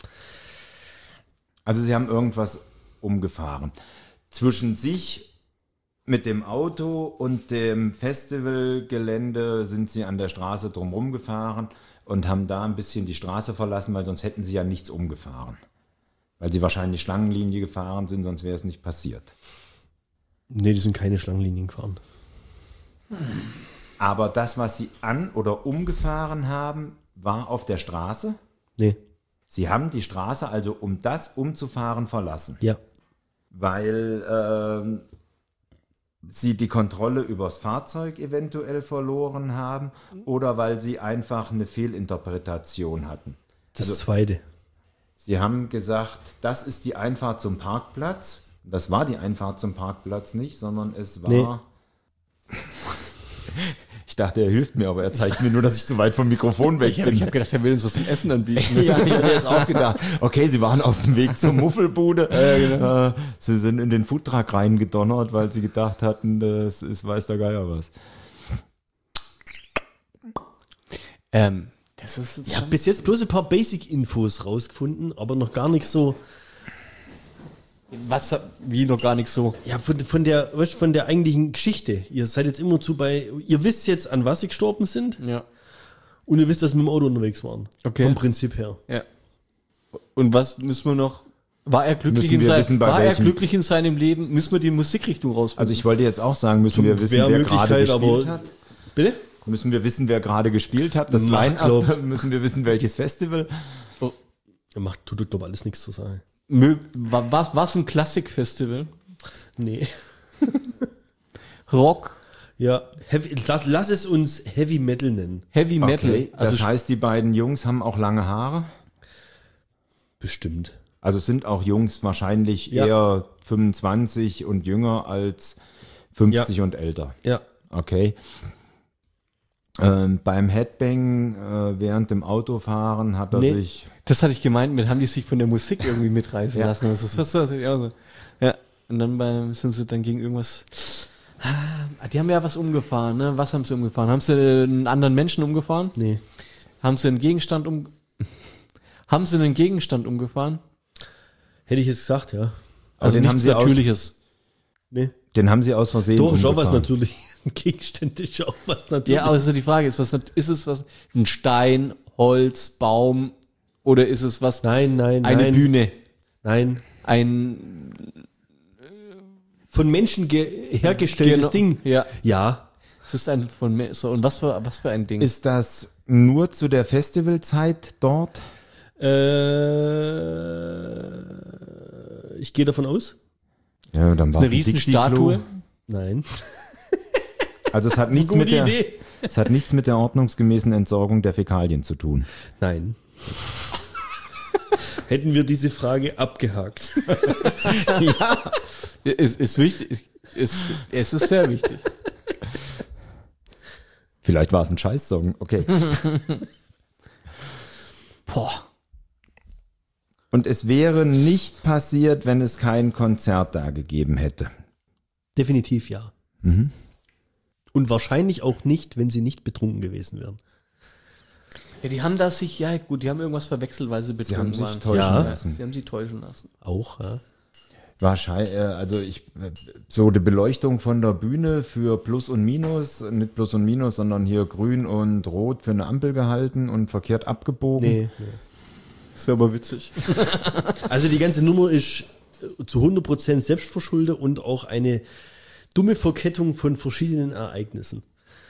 Also Sie haben irgendwas umgefahren. Zwischen sich mit dem Auto und dem Festivalgelände sind Sie an der Straße drumherum gefahren und haben da ein bisschen die Straße verlassen, weil sonst hätten Sie ja nichts umgefahren. Weil Sie wahrscheinlich Schlangenlinie gefahren sind, sonst wäre es nicht passiert. Nee, die sind keine Schlangenlinien gefahren. Aber das, was Sie an- oder umgefahren haben, war auf der Straße. Nee. Sie haben die Straße also, um das umzufahren, verlassen. Ja. Weil ähm, Sie die Kontrolle übers Fahrzeug eventuell verloren haben oder weil Sie einfach eine Fehlinterpretation hatten. Das Also- zweite. Sie haben gesagt, das ist die Einfahrt zum Parkplatz. Das war die Einfahrt zum Parkplatz nicht, sondern es war... Nee. Ich dachte, er hilft mir, aber er zeigt mir nur, dass ich zu weit vom Mikrofon weg Ich habe bin. hab gedacht, er will uns was zum Essen anbieten. Ja, ich hatte jetzt auch gedacht, okay, sie waren auf dem Weg zur Muffelbude. äh, sie sind in den Foodtruck reingedonnert, weil sie gedacht hatten, das ist weiß der Geier was. ähm, das ist jetzt Ich habe schon- bis jetzt bloß ein paar Basic-Infos rausgefunden, aber noch gar nicht so. was, wie noch gar nicht so. Ja, von, von der, weißt, du, von der eigentlichen Geschichte. Ihr seid jetzt immer zu bei, ihr wisst jetzt, an was sie gestorben sind Ja. und ihr wisst, dass sie mit dem Auto unterwegs waren. Okay. Vom Prinzip her. Ja. Und was müssen wir noch? War er glücklich, Müssen in, wir sein, wissen, bei war er welchem- glücklich in seinem Leben? Müssen wir die Musikrichtung rausfinden? Also ich wollte jetzt auch sagen, müssen Zum wir wissen, wer gerade Quermöglichkeit, gespielt aber- hat. Bitte? Müssen wir wissen, wer gerade gespielt hat. Das Macht, Line-Up. glaub. Müssen wir wissen, welches Festival. Er macht, tut, glaube alles nichts zu sagen. Mö- wa- was, was ein Klassikfestival? Nee. Rock, Ja, heavy, lass, lass es uns Heavy Metal nennen. Heavy Metal. Okay, also das heißt, die beiden Jungs haben auch lange Haare. Bestimmt. Also es sind auch Jungs wahrscheinlich Ja. eher fünfundzwanzig und jünger als fünfzig und älter. Ja. Okay. Ähm, beim Headbang äh, während dem Autofahren hat er Nee. sich... Das hatte ich gemeint, mit haben die sich von der Musik irgendwie mitreißen Ja. lassen. Das ist was, was ich auch so. Ja. Und dann beim, sind sie dann gegen irgendwas. Ah, die haben ja was umgefahren, ne? Was haben sie umgefahren? Haben sie einen anderen Menschen umgefahren? Nee. Haben sie einen Gegenstand um. Haben sie einen Gegenstand umgefahren? Hätte ich jetzt gesagt, ja. Also den nichts haben sie aus- Natürliches. Nee. Den haben sie aus Versehen Doch, schon was umgefahren. natürlich. Ein Gegenstand ist schon was natürlich. Ja, aber also die Frage ist, was ist es was? Ein Stein, Holz, Baum oder ist es was? Nein, nein, Eine nein. Bühne, Nein. ein Von Menschen ge- hergestelltes Genau. Ding. Ja. Ja. Es ist ein von Me- so und was für was für ein Ding? Ist das nur zu der Festivalzeit dort? Äh, ich gehe davon aus. Ja, dann war eine Riesenstatue. Nein. Also es hat nichts Gute mit der, Idee. es hat nichts mit der ordnungsgemäßen Entsorgung der Fäkalien zu tun. Nein. Hätten wir diese Frage abgehakt. Ja. Ist, ist wichtig. Ist, es ist sehr wichtig. Vielleicht war es ein Scheißsong. Okay. Boah. Und es wäre nicht passiert, wenn es kein Konzert da gegeben hätte. Definitiv ja. Und wahrscheinlich auch nicht, wenn sie nicht betrunken gewesen wären. Ja, die haben das sich, ja gut, die haben irgendwas verwechselt, weil sie Sie betrunken haben sich waren. täuschen Ja. lassen. Sie haben sie täuschen lassen. Auch, ja. Wahrscheinlich, äh, also ich, äh, so die Beleuchtung von der Bühne für Plus und Minus, nicht Plus und Minus, sondern hier grün und rot für eine Ampel gehalten und verkehrt abgebogen. Nee, nee. Das wäre aber witzig. Also die ganze Nummer ist zu hundert Prozent selbstverschuldet und auch eine dumme Verkettung von verschiedenen Ereignissen.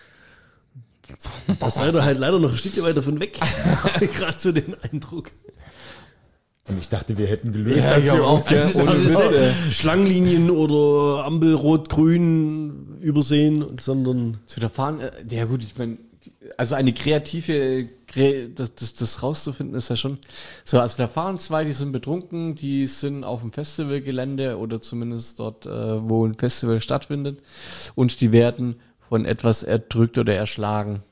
Da seid ihr halt leider noch ein Stückchen weiter von weg. Gerade so den Eindruck. Und ich dachte, wir hätten gelöst. Ja, ich hab auch, Also es ist ohne also Witz, nicht Schlangenlinien oder Ampel rot-grün übersehen, sondern Zu der Fahren, äh, ja gut, ich meine, also eine kreative, Kre- das, das, das rauszufinden ist ja schon. So, also da fahren zwei, die sind betrunken, die sind auf dem Festivalgelände oder zumindest dort, äh, wo ein Festival stattfindet und die werden von etwas erdrückt oder erschlagen.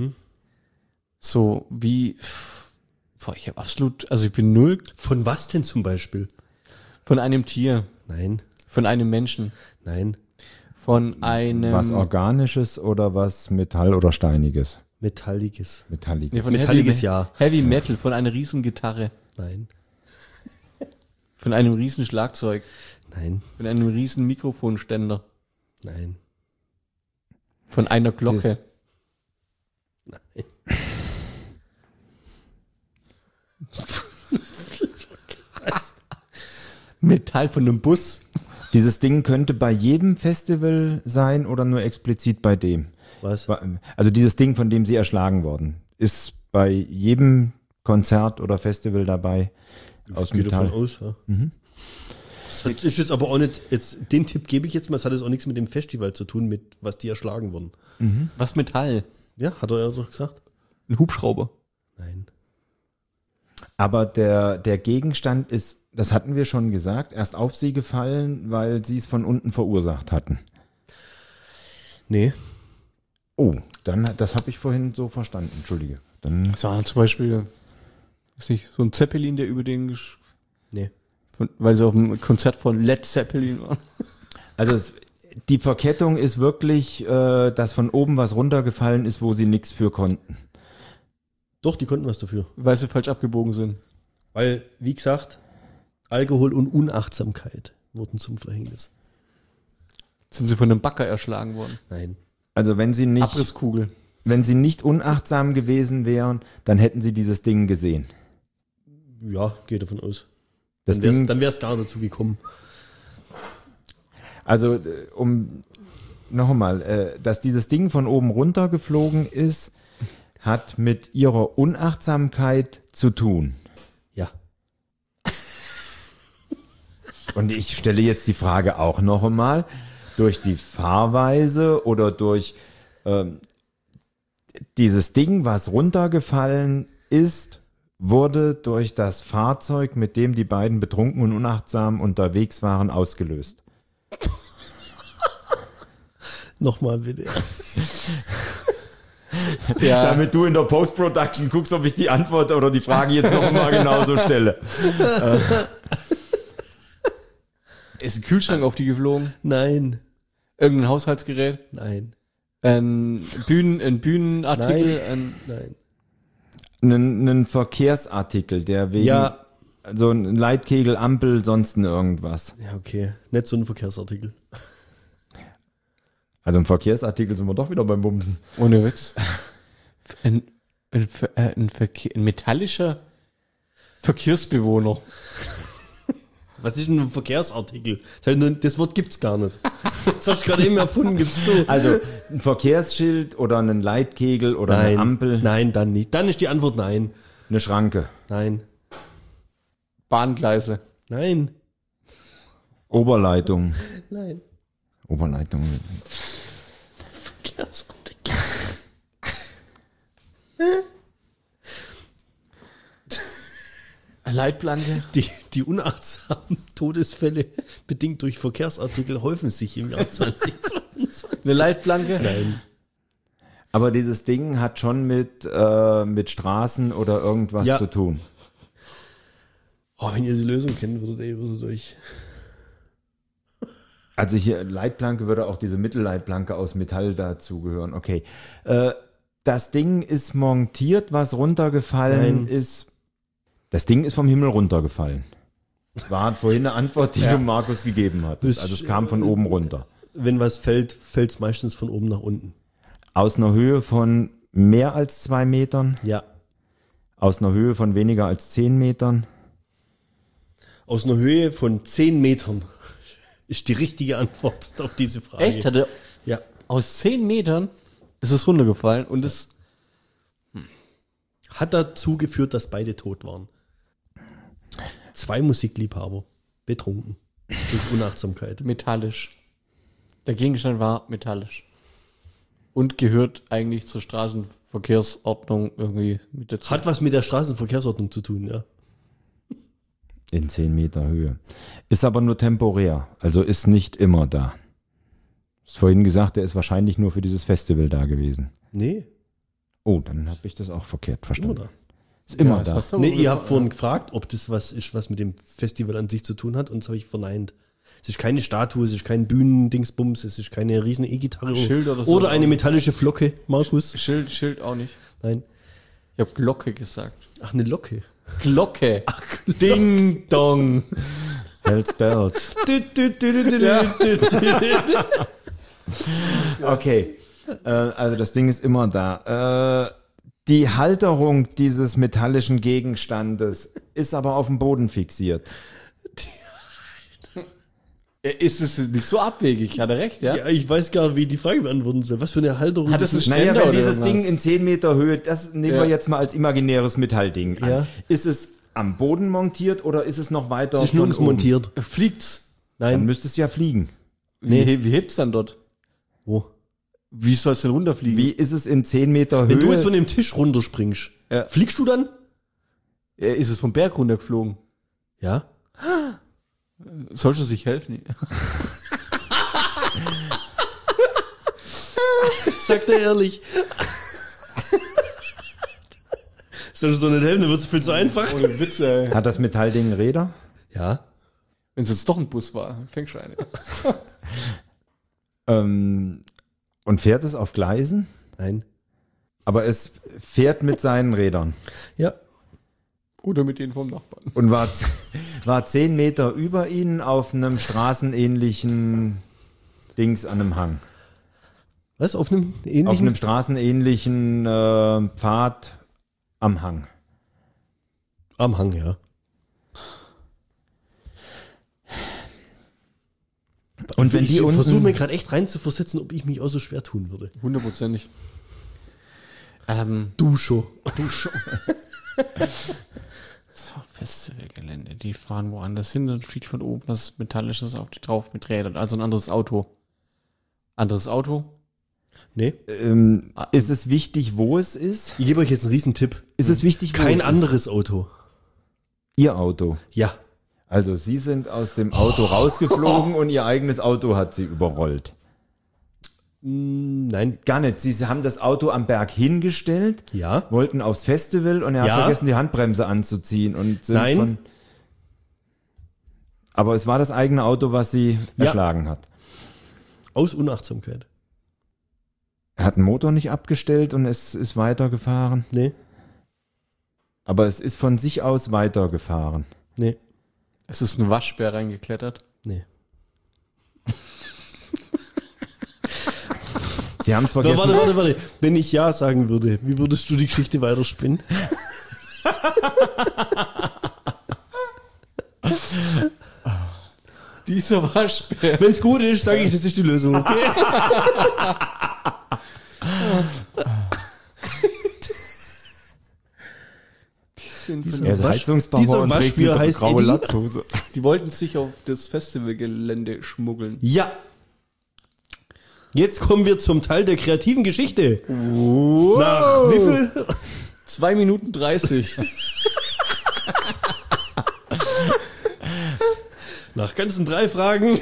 So, wie, boah, ich habe absolut, also ich bin null von was denn zum Beispiel? von einem Tier, Nein, von einem Menschen, nein, von einem, Was Organisches oder was Metall- oder Steiniges? metalliges. Metalliges. nee, von Metalliges, Heavy, ja. Heavy Metal, von einer Riesengitarre, Nein, von einem riesen Schlagzeug. nein, Von einem riesen Mikrofonständer. nein. Von einer Glocke. Nein. Metall von einem Bus. Dieses Ding könnte bei jedem Festival sein oder nur explizit bei dem? Was? Also dieses Ding, von dem sie erschlagen wurden, ist bei jedem Konzert oder Festival dabei aus Ich gehe davon Metall. aus, ja. Das hat- ist jetzt aber auch nicht, jetzt, den Tipp gebe ich jetzt mal, es hat jetzt auch nichts mit dem Festival zu tun, mit was die erschlagen wurden. Was Metall? Ja, hat er ja doch gesagt? Ein Hubschrauber. Nein. Aber der, der Gegenstand ist, das hatten wir schon gesagt, erst auf sie gefallen, weil sie es von unten verursacht hatten. Nee. Oh, dann, das habe ich vorhin so verstanden, entschuldige. Dann, So, zum Beispiel, weiß nicht, so ein Zeppelin, der über den, gesch- Nee. von, weil sie auf dem Konzert von Led Zeppelin waren. also es, die Verkettung ist wirklich, äh, dass von oben was runtergefallen ist, wo sie nichts für konnten. Doch, die konnten was dafür. Weil sie falsch abgebogen sind. Weil, wie gesagt, Alkohol und Unachtsamkeit wurden zum Verhängnis. Sind sie von einem Bagger erschlagen worden. Nein. Also wenn sie nicht, Abrisskugel. wenn sie nicht unachtsam gewesen wären, dann hätten sie dieses Ding gesehen. Ja, gehe davon aus. Das Dann wär's, Ding, dann wär's gar dazu gekommen. also äh, um noch einmal, äh, dass dieses Ding von oben runter geflogen ist, hat mit ihrer Unachtsamkeit zu tun. Ja. Und ich stelle jetzt die Frage auch noch einmal, durch die Fahrweise oder durch ähm, dieses Ding, was runtergefallen ist, wurde durch das Fahrzeug, mit dem die beiden betrunken und unachtsam unterwegs waren, ausgelöst. Nochmal bitte. Ja, Damit du in der Post-Production guckst, ob ich die Antwort oder die Frage jetzt noch mal genauso stelle. ist ein Kühlschrank auf die geflogen? Nein, Irgendein Haushaltsgerät? nein, Ein, Bühnen, ein Bühnenartikel? Ein, nein. Einen, einen Verkehrsartikel, der wegen, Ja. also ein Leitkegel, Ampel, sonst irgendwas. Ja, okay. Nicht so ein Verkehrsartikel. Also ein Verkehrsartikel sind wir doch wieder beim Bumsen. ohne Witz. Ein, ein, Ver- äh, ein, Verkehr, ein metallischer Verkehrsbewohner. Was ist denn ein Verkehrsartikel? Das heißt nur- Das Wort gibt's gar nicht. Das hab ich gerade eben erfunden, gibt's so. Also ein Verkehrsschild oder einen Leitkegel oder Nein, eine Ampel, nein, dann nicht. Dann ist die Antwort nein. eine Schranke, Nein, Bahngleise. nein, Oberleitung. nein. Oberleitung. Verkehrsartikel. Eine Leitplanke. Die, die unachtsamen Todesfälle bedingt durch Verkehrsartikel häufen sich im Jahr zwanzig zweiundzwanzig. Eine Leitplanke. Nein. Aber dieses Ding hat schon mit, äh, mit Straßen oder irgendwas Ja. zu tun. Oh, wenn ihr die Lösung kennt, würdet ihr so durch. Also hier Leitplanke würde auch diese Mittelleitplanke aus Metall dazugehören. Okay. Äh, das Ding ist montiert, was runtergefallen Nein. ist. Das Ding ist vom Himmel runtergefallen. Das war vorhin eine Antwort, die Ja. du Markus gegeben hattest. Das- Also es kam von oben runter. Wenn was fällt, fällt es meistens von oben nach unten. Aus einer Höhe von mehr als zwei Metern. Ja. Aus einer Höhe von weniger als zehn Metern. Aus einer Höhe von zehn Metern ist die richtige Antwort auf diese Frage. Echt? Hatte Ja. aus zehn Metern ist es runtergefallen und es Hat dazu geführt, dass beide tot waren. Zwei Musikliebhaber. Betrunken. Durch Unachtsamkeit. metallisch. Der Gegenstand war metallisch. Und gehört eigentlich zur Straßenverkehrsordnung irgendwie mit dazu. Hat was mit der Straßenverkehrsordnung zu tun, ja. In zehn Meter Höhe. Ist aber nur temporär. Also ist nicht immer da. Hast vorhin gesagt, der ist wahrscheinlich nur für dieses Festival da gewesen. Nee, Oh, dann habe ich das auch verkehrt immer verstanden. da. Ist immer Ja, das da. hast du Nee, wohl ihr habt gesagt, vorhin gefragt, ob das was ist, was mit dem Festival an sich zu tun hat, und das habe ich verneint. Es ist keine Statue, es ist kein Bühnendingsbums, es ist keine riesen E-Gitarre Schild oder so. oder eine metallische Flocke, Markus. Schild, Schild auch nicht. Nein. Ich habe Glocke gesagt. Ach, eine Locke. Glocke. Ding Dong. Hells Bells. Ja. Okay. Äh, also das Ding ist immer da. Äh, die Halterung dieses metallischen Gegenstandes ist aber auf dem Boden fixiert. Ist es nicht so abwegig? Hat er recht, ja? Ja, ich weiß gar nicht, wie ich die Frage beantworten soll. Was für eine Halterung Hat das es ist. einen Naja, Ständer wenn oder dieses irgendwas? Ding in zehn Meter Höhe, das nehmen Ja. wir jetzt mal als imaginäres Metallding an. Ja. Ist es am Boden montiert oder ist es noch weiter Es ist von nirgends oben? montiert. Fliegt's? Dann Nein. müsste es ja fliegen. Nee. Wie, wie hebt's dann dort? Wo? Wie soll es denn runterfliegen? Wie ist es in zehn Meter Wenn Höhe? du jetzt von dem Tisch runterspringst, Ja. fliegst du dann? Äh, Ist es vom Berg runtergeflogen? Ja. Sollst du sich helfen? Sagt er ehrlich. Soll so nicht helfen, dann wird es viel zu einfach. Ohne Witz, ey. Hat das Metallding Räder? Ja. Wenn es jetzt doch ein Bus war, fängst du eine. Ähm, und fährt es auf Gleisen? Nein. Aber es fährt mit seinen Rädern Ja. Oder mit denen vom Nachbarn. und war, z- war zehn Meter über ihnen auf einem straßenähnlichen Dings an einem Hang. Was? Auf einem Auf ähnlichen? einem straßenähnlichen äh, Pfad am Hang. Am Hang, ja. Und wenn ich die versuche unten, mir gerade echt rein zu versetzen, ob ich mich auch so schwer tun würde. Hundertprozentig. Ähm, Du schon. du schon. So, Festivalgelände. Die fahren woanders hin, dann fliegt von oben was Metallisches auf die drauf mit Rädern. Also ein anderes Auto. Anderes Auto? Nee. ähm, ist es wichtig, wo es ist? Ich gebe euch jetzt einen Riesentipp. Ist es wichtig, wo Kein es anderes Auto. ist? Ihr Auto. Ja. Also sie sind aus dem Auto rausgeflogen und ihr eigenes Auto hat sie überrollt. Nein. Gar nicht. Sie haben das Auto am Berg hingestellt, Ja. wollten aufs Festival und er Ja. hat vergessen, die Handbremse anzuziehen. Und sind Nein. Von, aber es war das eigene Auto, was sie Ja. erschlagen hat. Aus Unachtsamkeit. Er hat den Motor nicht abgestellt und es ist weitergefahren. Nee. Aber es ist von sich aus weitergefahren. Nee. Es ist ein Waschbär reingeklettert. Nee. Sie haben es Na, vergessen. warte, warte, warte. Wenn ich Ja sagen würde, wie würdest du die Geschichte weiterspinnen? Dieser Waschbär. Wenn es gut ist, sage ich, das ist die Lösung, okay? Sind von, Er ist Wasch- Heizungsbauer dieser und trägt Waschbär eine heißt graue Eddie? Latzhose. die wollten sich auf das Festivalgelände schmuggeln. Ja. Jetzt kommen wir zum Teil der kreativen Geschichte. Nach wie viel? Zwei Minuten dreißig. Nach ganzen drei Fragen.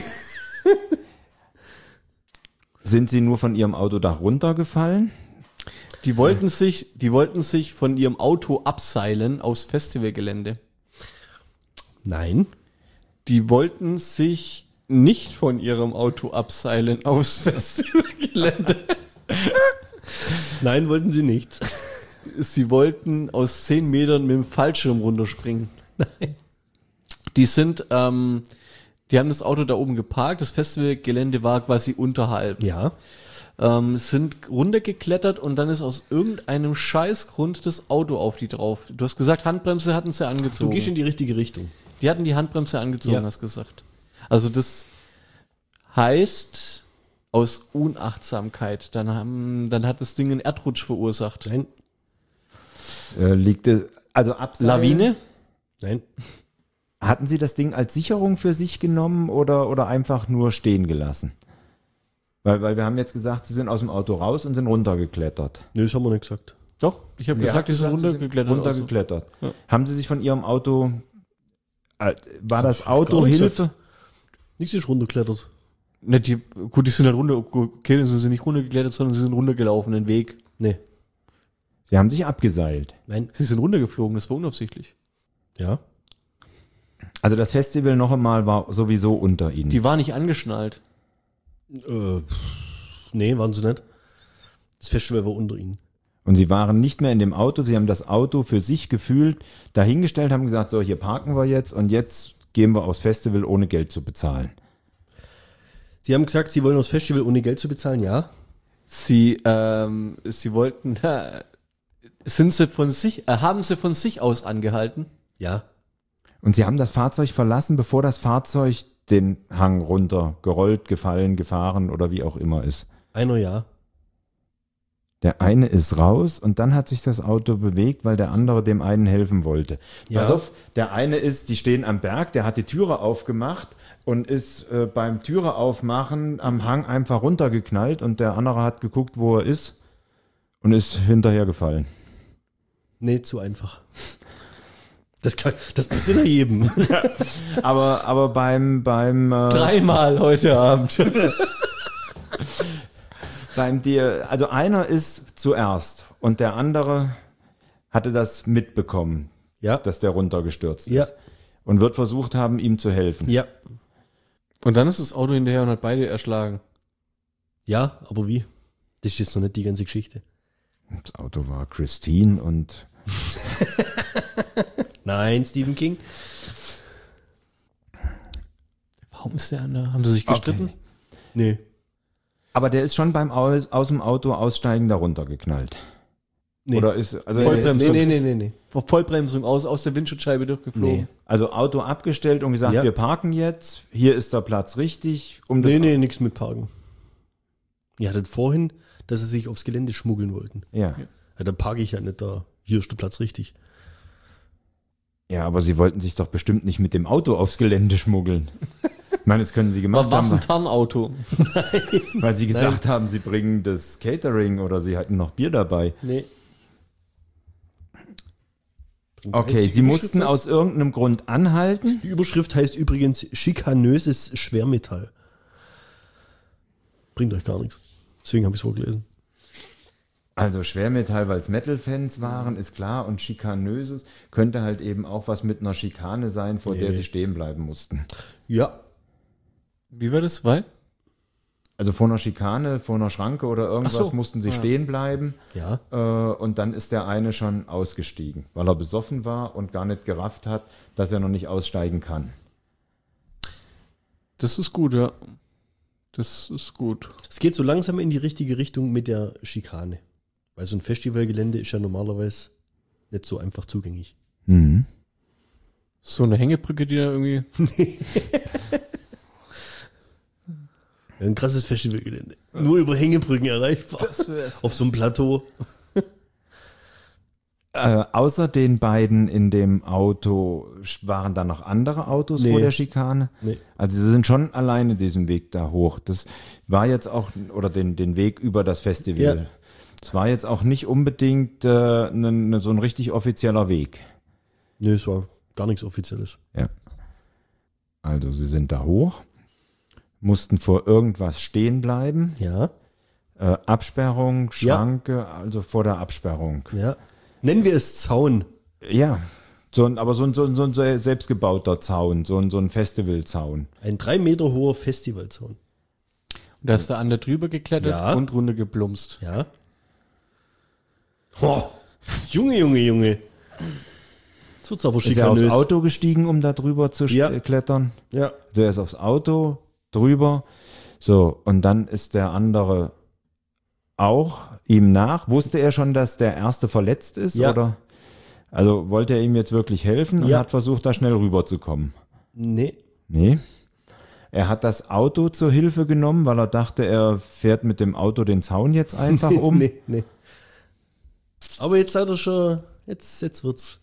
Sind Sie nur von Ihrem Autodach runtergefallen? Die wollten sich, die wollten sich von ihrem Auto abseilen aufs Festivalgelände. Nein. Die wollten sich nicht von ihrem Auto abseilen aufs Festivalgelände. Nein, wollten sie nicht. Sie wollten aus zehn Metern mit dem Fallschirm runterspringen. Nein. Die sind, ähm, die haben das Auto da oben geparkt. Das Festivalgelände war quasi unterhalb. Ja. Ähm, sind runtergeklettert und dann ist aus irgendeinem Scheißgrund das Auto auf die drauf. Du hast gesagt, Handbremse hatten sie Du angezogen. gehst in die richtige Richtung. Die hatten die Handbremse angezogen, Ja. hast gesagt. Also das heißt aus Unachtsamkeit. Dann haben, dann hat das Ding einen Erdrutsch verursacht. Nein. Äh, liegt es, also Abseilen? Lawine? Nein. Hatten Sie das Ding als Sicherung für sich genommen oder, oder einfach nur stehen gelassen? Weil, weil wir haben jetzt gesagt, Sie sind aus dem Auto raus und sind runtergeklettert. Nee, das haben wir nicht gesagt. Doch, ich habe Ja, gesagt, die sind gesagt, Sie runtergeklettert. runtergeklettert. Ja. Haben Sie sich von Ihrem Auto, äh, war das gar Auto nicht Hilfe? gesagt. Nichts ist runtergeklettert. Ne, die, gut, die sind halt runter, okay, dann sind sie nicht runtergeklettert, sondern sie sind runtergelaufen, den Weg. Nee. Sie haben sich abgeseilt. Nein. Sie sind runtergeflogen, das war unabsichtlich. Ja. Also das Festival noch einmal war sowieso unter Ihnen. Die war nicht angeschnallt. Äh, nee, waren sie nicht. Das Festival war unter ihnen. Und Sie waren nicht mehr in dem Auto, Sie haben das Auto für sich gefühlt dahingestellt, haben gesagt, so hier parken wir jetzt und jetzt gehen wir aufs Festival, ohne Geld zu bezahlen. Sie haben gesagt, sie wollen aufs Festival ohne Geld zu bezahlen, ja? Sie, ähm, sie wollten, äh, sind sie von sich, äh, haben sie von sich aus angehalten? Ja. Und Sie haben das Fahrzeug verlassen, bevor das Fahrzeug den Hang runter gerollt, gefallen, gefahren oder wie auch immer ist. Einer ja. Der eine ist raus und dann hat sich das Auto bewegt, weil der andere dem einen helfen wollte. Ja. Pass auf, der eine ist, die stehen am Berg, der hat die Türe aufgemacht und ist äh, beim Türe aufmachen am Hang einfach runtergeknallt und der andere hat geguckt, wo er ist und ist hinterher gefallen. Nee, zu einfach. Das, kann, das passiert ja jedem. Aber, aber beim, beim, äh, Dreimal heute Abend. beim dir, also einer ist zuerst und der andere hatte das mitbekommen, Ja. dass der runtergestürzt Ja. ist und wird versucht haben, ihm zu helfen. Ja. Und dann ist das Auto hinterher und hat beide erschlagen. Ja, aber wie? Das ist jetzt noch nicht die ganze Geschichte. Das Auto war Christine und Nein, Stephen King. Warum ist der andere? Haben sie sich gestritten? Okay. Nee. aber der ist schon beim aus, aus dem Auto aussteigen da runtergeknallt. Nee. Oder ist also nee, er nee, ist, nee, nee, nee, nee, nee. Vor Vollbremsung aus, aus der Windschutzscheibe durchgeflogen. Nee. also Auto abgestellt und gesagt, Ja. wir parken jetzt, hier ist der Platz richtig, um das Nee, nee, nichts mit Parken. Ihr hattet vorhin, dass sie sich aufs Gelände schmuggeln wollten. Ja. Ja, dann parke ich ja nicht da. Hier ist der Platz richtig. Ja, aber sie wollten sich doch bestimmt nicht mit dem Auto aufs Gelände schmuggeln. Ich meine, das können sie gemacht War was haben, ein Tarnauto? weil sie gesagt haben, sie bringen das Catering oder sie hatten noch Bier dabei. Nee. Okay, sie mussten aus irgendeinem Grund anhalten. Die Überschrift heißt übrigens schikanöses Schwermetall. Bringt euch gar nichts. Deswegen habe ich es vorgelesen. Also Schwermetall, weil es Metal-Fans waren, ist klar. Und Schikanöses könnte halt eben auch was mit einer Schikane sein, vor Nee. der sie stehen bleiben mussten. Ja. Wie war das? Weil? Also vor einer Schikane, vor einer Schranke oder irgendwas Ach so. mussten sie Ah. stehen bleiben. Ja. Äh, und dann ist der eine schon ausgestiegen, weil er besoffen war und gar nicht gerafft hat, dass er noch nicht aussteigen kann. Das ist gut, ja. Das ist gut. Es geht so langsam in die richtige Richtung mit der Schikane. Weil so ein Festivalgelände ist ja normalerweise nicht so einfach zugänglich. Mhm. So eine Hängebrücke, die da irgendwie. Ein krasses Festivalgelände. Nur über Hängebrücken erreichbar. Auf so einem Plateau. Äh, außer den beiden in dem Auto waren da noch andere Autos Nee. vor der Schikane. Nee. Also sie sind schon alleine diesen Weg da hoch. Das war jetzt auch, oder den, den Weg über das Festival. Ja. Es war jetzt auch nicht unbedingt äh, ne, ne, so ein richtig offizieller Weg. Nee, es war gar nichts Offizielles. Ja. Also sie sind da hoch, mussten vor irgendwas stehen bleiben. Ja. Äh, Absperrung, Ja. Schranke, also vor der Absperrung. Ja. Nennen wir es Zaun. Ja, so ein, aber so ein, so ein, so ein selbstgebauter Zaun, so ein, so ein Festivalzaun. Ein drei Meter hoher Festivalzaun. Und da ist der andere drüber geklettert Ja. und runter geplumpst. Ja. Oh, Junge, Junge, Junge. Jetzt wird's aber Ist er aufs schikanös. Auto gestiegen, um da drüber zu Ja. st- klettern? Ja. Also er ist aufs Auto drüber. So, und dann ist der andere auch ihm nach. Wusste er schon, dass der erste verletzt ist? Ja. Oder? Also wollte er ihm jetzt wirklich helfen und Ja. hat versucht, da schnell rüberzukommen? Nee. Nee. Er hat das Auto zur Hilfe genommen, weil er dachte, er fährt mit dem Auto den Zaun jetzt einfach um. Nee, nee. Aber jetzt seid ihr schon, jetzt, jetzt wird's.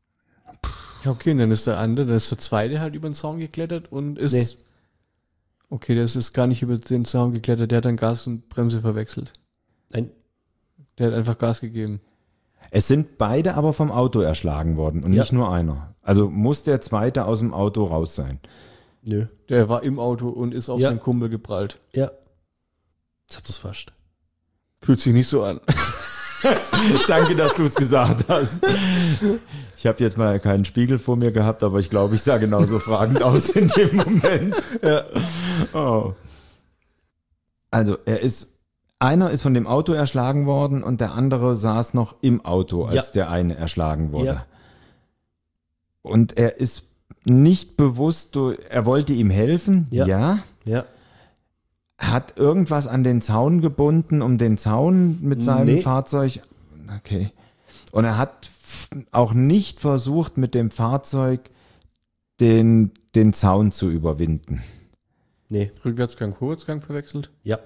Ja, okay, und dann ist der andere, dann ist der zweite halt über den Zaun geklettert und ist. Nee. Okay, das ist gar nicht über den Zaun geklettert, der hat dann Gas und Bremse verwechselt. Nein. Der hat einfach Gas gegeben. Es sind beide aber vom Auto erschlagen worden und Ja. nicht nur einer. Also muss der zweite aus dem Auto raus sein. Nö. Der war im Auto und ist auf Ja. seinen Kumpel geprallt. Ja. Jetzt habt ihr's fast. Fühlt sich nicht so an. Danke, dass du es gesagt hast. Ich habe jetzt mal keinen Spiegel vor mir gehabt, aber ich glaube, ich sah genauso fragend aus in dem Moment. Ja. Oh. Also, er ist, einer ist von dem Auto erschlagen worden und der andere saß noch im Auto, als Ja. der eine erschlagen wurde. Ja. Und er ist nicht bewusst, du- er wollte ihm helfen, Ja. ja. Ja. Hat irgendwas an den Zaun gebunden, um den Zaun mit seinem Nee. Fahrzeug. Okay. Und er hat f- auch nicht versucht, mit dem Fahrzeug den, den Zaun zu überwinden. Nee. Rückwärtsgang, Vorwärtsgang verwechselt. Ja.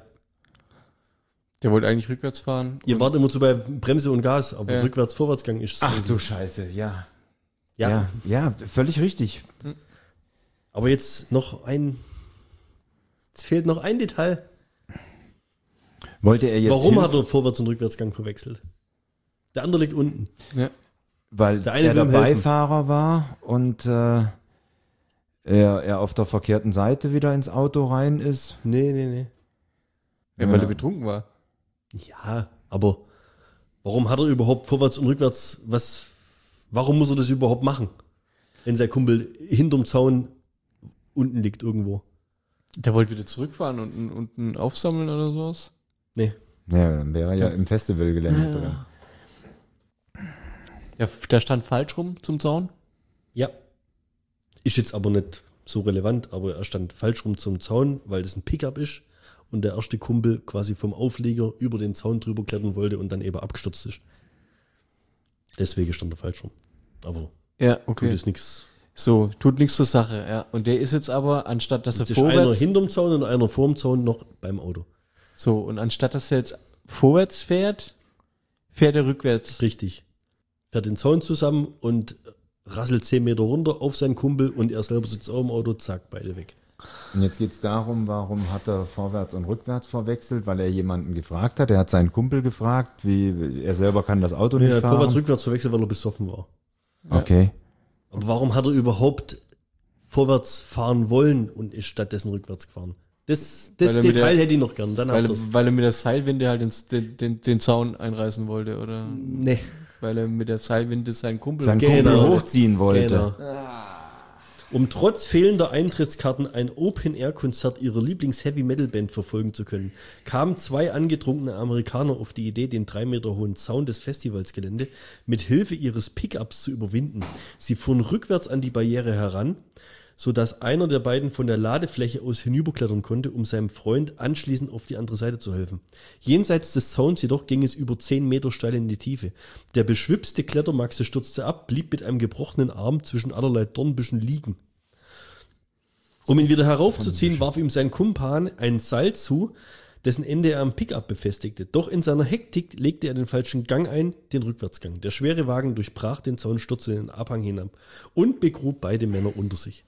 Der wollte eigentlich rückwärts fahren. Ihr und- wart immer so bei Bremse und Gas, aber Ja. Rückwärts-Vorwärtsgang ist es. Ach irgendwie. du Scheiße, ja. Ja. Ja, ja, völlig richtig. Aber jetzt noch ein. Es fehlt noch ein Detail. Wollte er jetzt Warum Hilfe, hat er Vorwärts- und Rückwärtsgang verwechselt? Der andere liegt unten. Ja. weil der eine er will der ihm helfen. Beifahrer war und äh, er, er auf der verkehrten Seite wieder ins Auto rein ist. Nee, nee, nee. Ja, weil er betrunken war. Ja, aber warum hat er überhaupt vorwärts und rückwärts was? Warum muss er das überhaupt machen? Wenn sein Kumpel hinterm Zaun unten liegt irgendwo. Der wollte wieder zurückfahren und unten aufsammeln oder sowas. Nee. Ja, dann wäre er ja im Festivalgelände drin. Ja, der stand falsch rum zum Zaun. Ja. Ist jetzt aber nicht so relevant, aber er stand falsch rum zum Zaun, weil das ein Pickup ist und der erste Kumpel quasi vom Auflieger über den Zaun drüber klettern wollte und dann eben abgestürzt ist. Deswegen stand er falsch rum. Aber Ja, tut okay. es nichts. So, tut nichts zur Sache, ja. Und der ist jetzt aber, anstatt dass er Es ist einer vorwärts, hinterm Zaun und einer vorm Zaun noch beim Auto. so, und anstatt dass er jetzt vorwärts fährt, fährt er rückwärts. Richtig. Fährt den Zaun zusammen und rasselt zehn Meter runter auf seinen Kumpel und er selber sitzt auch im Auto, zack, beide weg. Und jetzt geht es darum, warum hat er vorwärts und rückwärts verwechselt, weil er jemanden gefragt hat. Er hat seinen Kumpel gefragt, wie er selber kann das Auto Und er nicht hat fahren. vorwärts, rückwärts verwechselt, weil er besoffen war. Okay. Aber warum hat er überhaupt vorwärts fahren wollen und ist stattdessen rückwärts gefahren? Das, das Weil er mit Detail der- hätte ich noch gern. Dann Weil, habt ihr's. er, weil er mit der Seilwinde halt ins, den, den, den Zaun einreißen wollte, oder? Nee. Weil er mit der Seilwinde seinen Kumpel... Sein Genau. Kumpel hochziehen wollte. Genau. Um trotz fehlender Eintrittskarten ein Open-Air-Konzert ihrer Lieblings-Heavy-Metal-Band verfolgen zu können, kamen zwei angetrunkene Amerikaner auf die Idee, den drei Meter hohen Zaun des Festivalsgelände mit Hilfe ihres Pickups zu überwinden. Sie fuhren rückwärts an die Barriere heran, sodass einer der beiden von der Ladefläche aus hinüberklettern konnte, um seinem Freund anschließend auf die andere Seite zu helfen. Jenseits des Zauns jedoch ging es über zehn Meter steil in die Tiefe. Der beschwipste Klettermaxe stürzte ab, blieb mit einem gebrochenen Arm zwischen allerlei Dornbüschen liegen. Um ihn wieder heraufzuziehen, warf ihm sein Kumpan ein Seil zu, dessen Ende er am Pickup befestigte. Doch in seiner Hektik legte er den falschen Gang ein, den Rückwärtsgang. Der schwere Wagen durchbrach den Zaun, stürzte in den Abhang hinab und begrub beide Männer unter sich.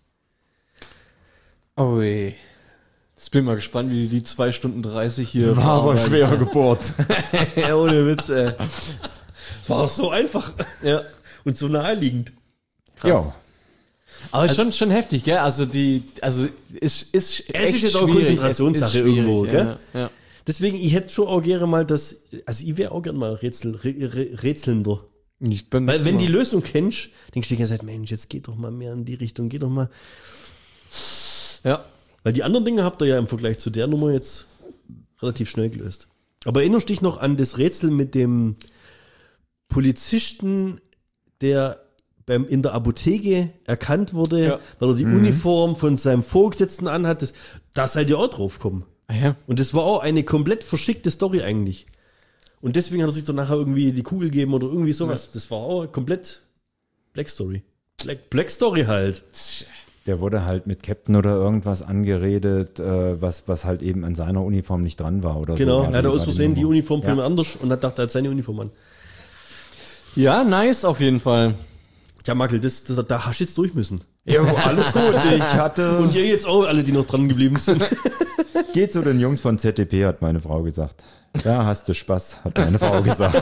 Oh je. Jetzt bin ich mal gespannt, wie die zwei Stunden dreißig hier... War aber schwer gebohrt. Ja, ohne Witz, ey. Es war so einfach. Ja. Und so naheliegend. Ja. Aber schon, schon heftig, gell? Also die, also ist, ist Es ist jetzt auch Konzentrationssache irgendwo, gell? Ja, ja. Deswegen, ich hätte schon auch gerne mal das, also ich wäre auch gerne mal Rätsel, Rä- Rätselnder. Ich bin Weil wenn die Lösung kennst, denkst du die ganze Zeit, Mensch, jetzt geht doch mal mehr in die Richtung, geht doch mal. Ja. Weil die anderen Dinge habt ihr ja im Vergleich zu der Nummer jetzt relativ schnell gelöst. Aber erinnerst dich noch an das Rätsel mit dem Polizisten, der beim, in der Apotheke erkannt wurde, Ja. weil er die Uniform von seinem Vorgesetzten anhat? Das, da seid ihr auch drauf gekommen. Ah, ja. Und das war auch eine komplett verschickte Story eigentlich. Und deswegen hat er sich dann nachher irgendwie die Kugel gegeben oder irgendwie sowas. Das war auch komplett Black Story. Black, Black Story halt. Der wurde halt mit Captain oder irgendwas angeredet, äh, was, was halt eben an seiner Uniform nicht dran war oder Genau, so. er hat aus Versehen die Uniform von Ja. jemand anders und hat dachte, er hat seine Uniform an. Ja, nice auf jeden Fall. Tja, Makel, das, das, da hast du jetzt durch müssen. Ja, alles gut. Ich hatte. Und ihr jetzt auch, alle, die noch dran geblieben sind. Geht zu den Jungs von Z D P, hat meine Frau gesagt. Da hast du Spaß, hat meine Frau gesagt.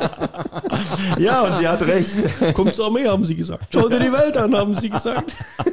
Ja, und sie hat recht. Kommt zur Armee, haben sie gesagt. Schau dir die Welt an, haben sie gesagt.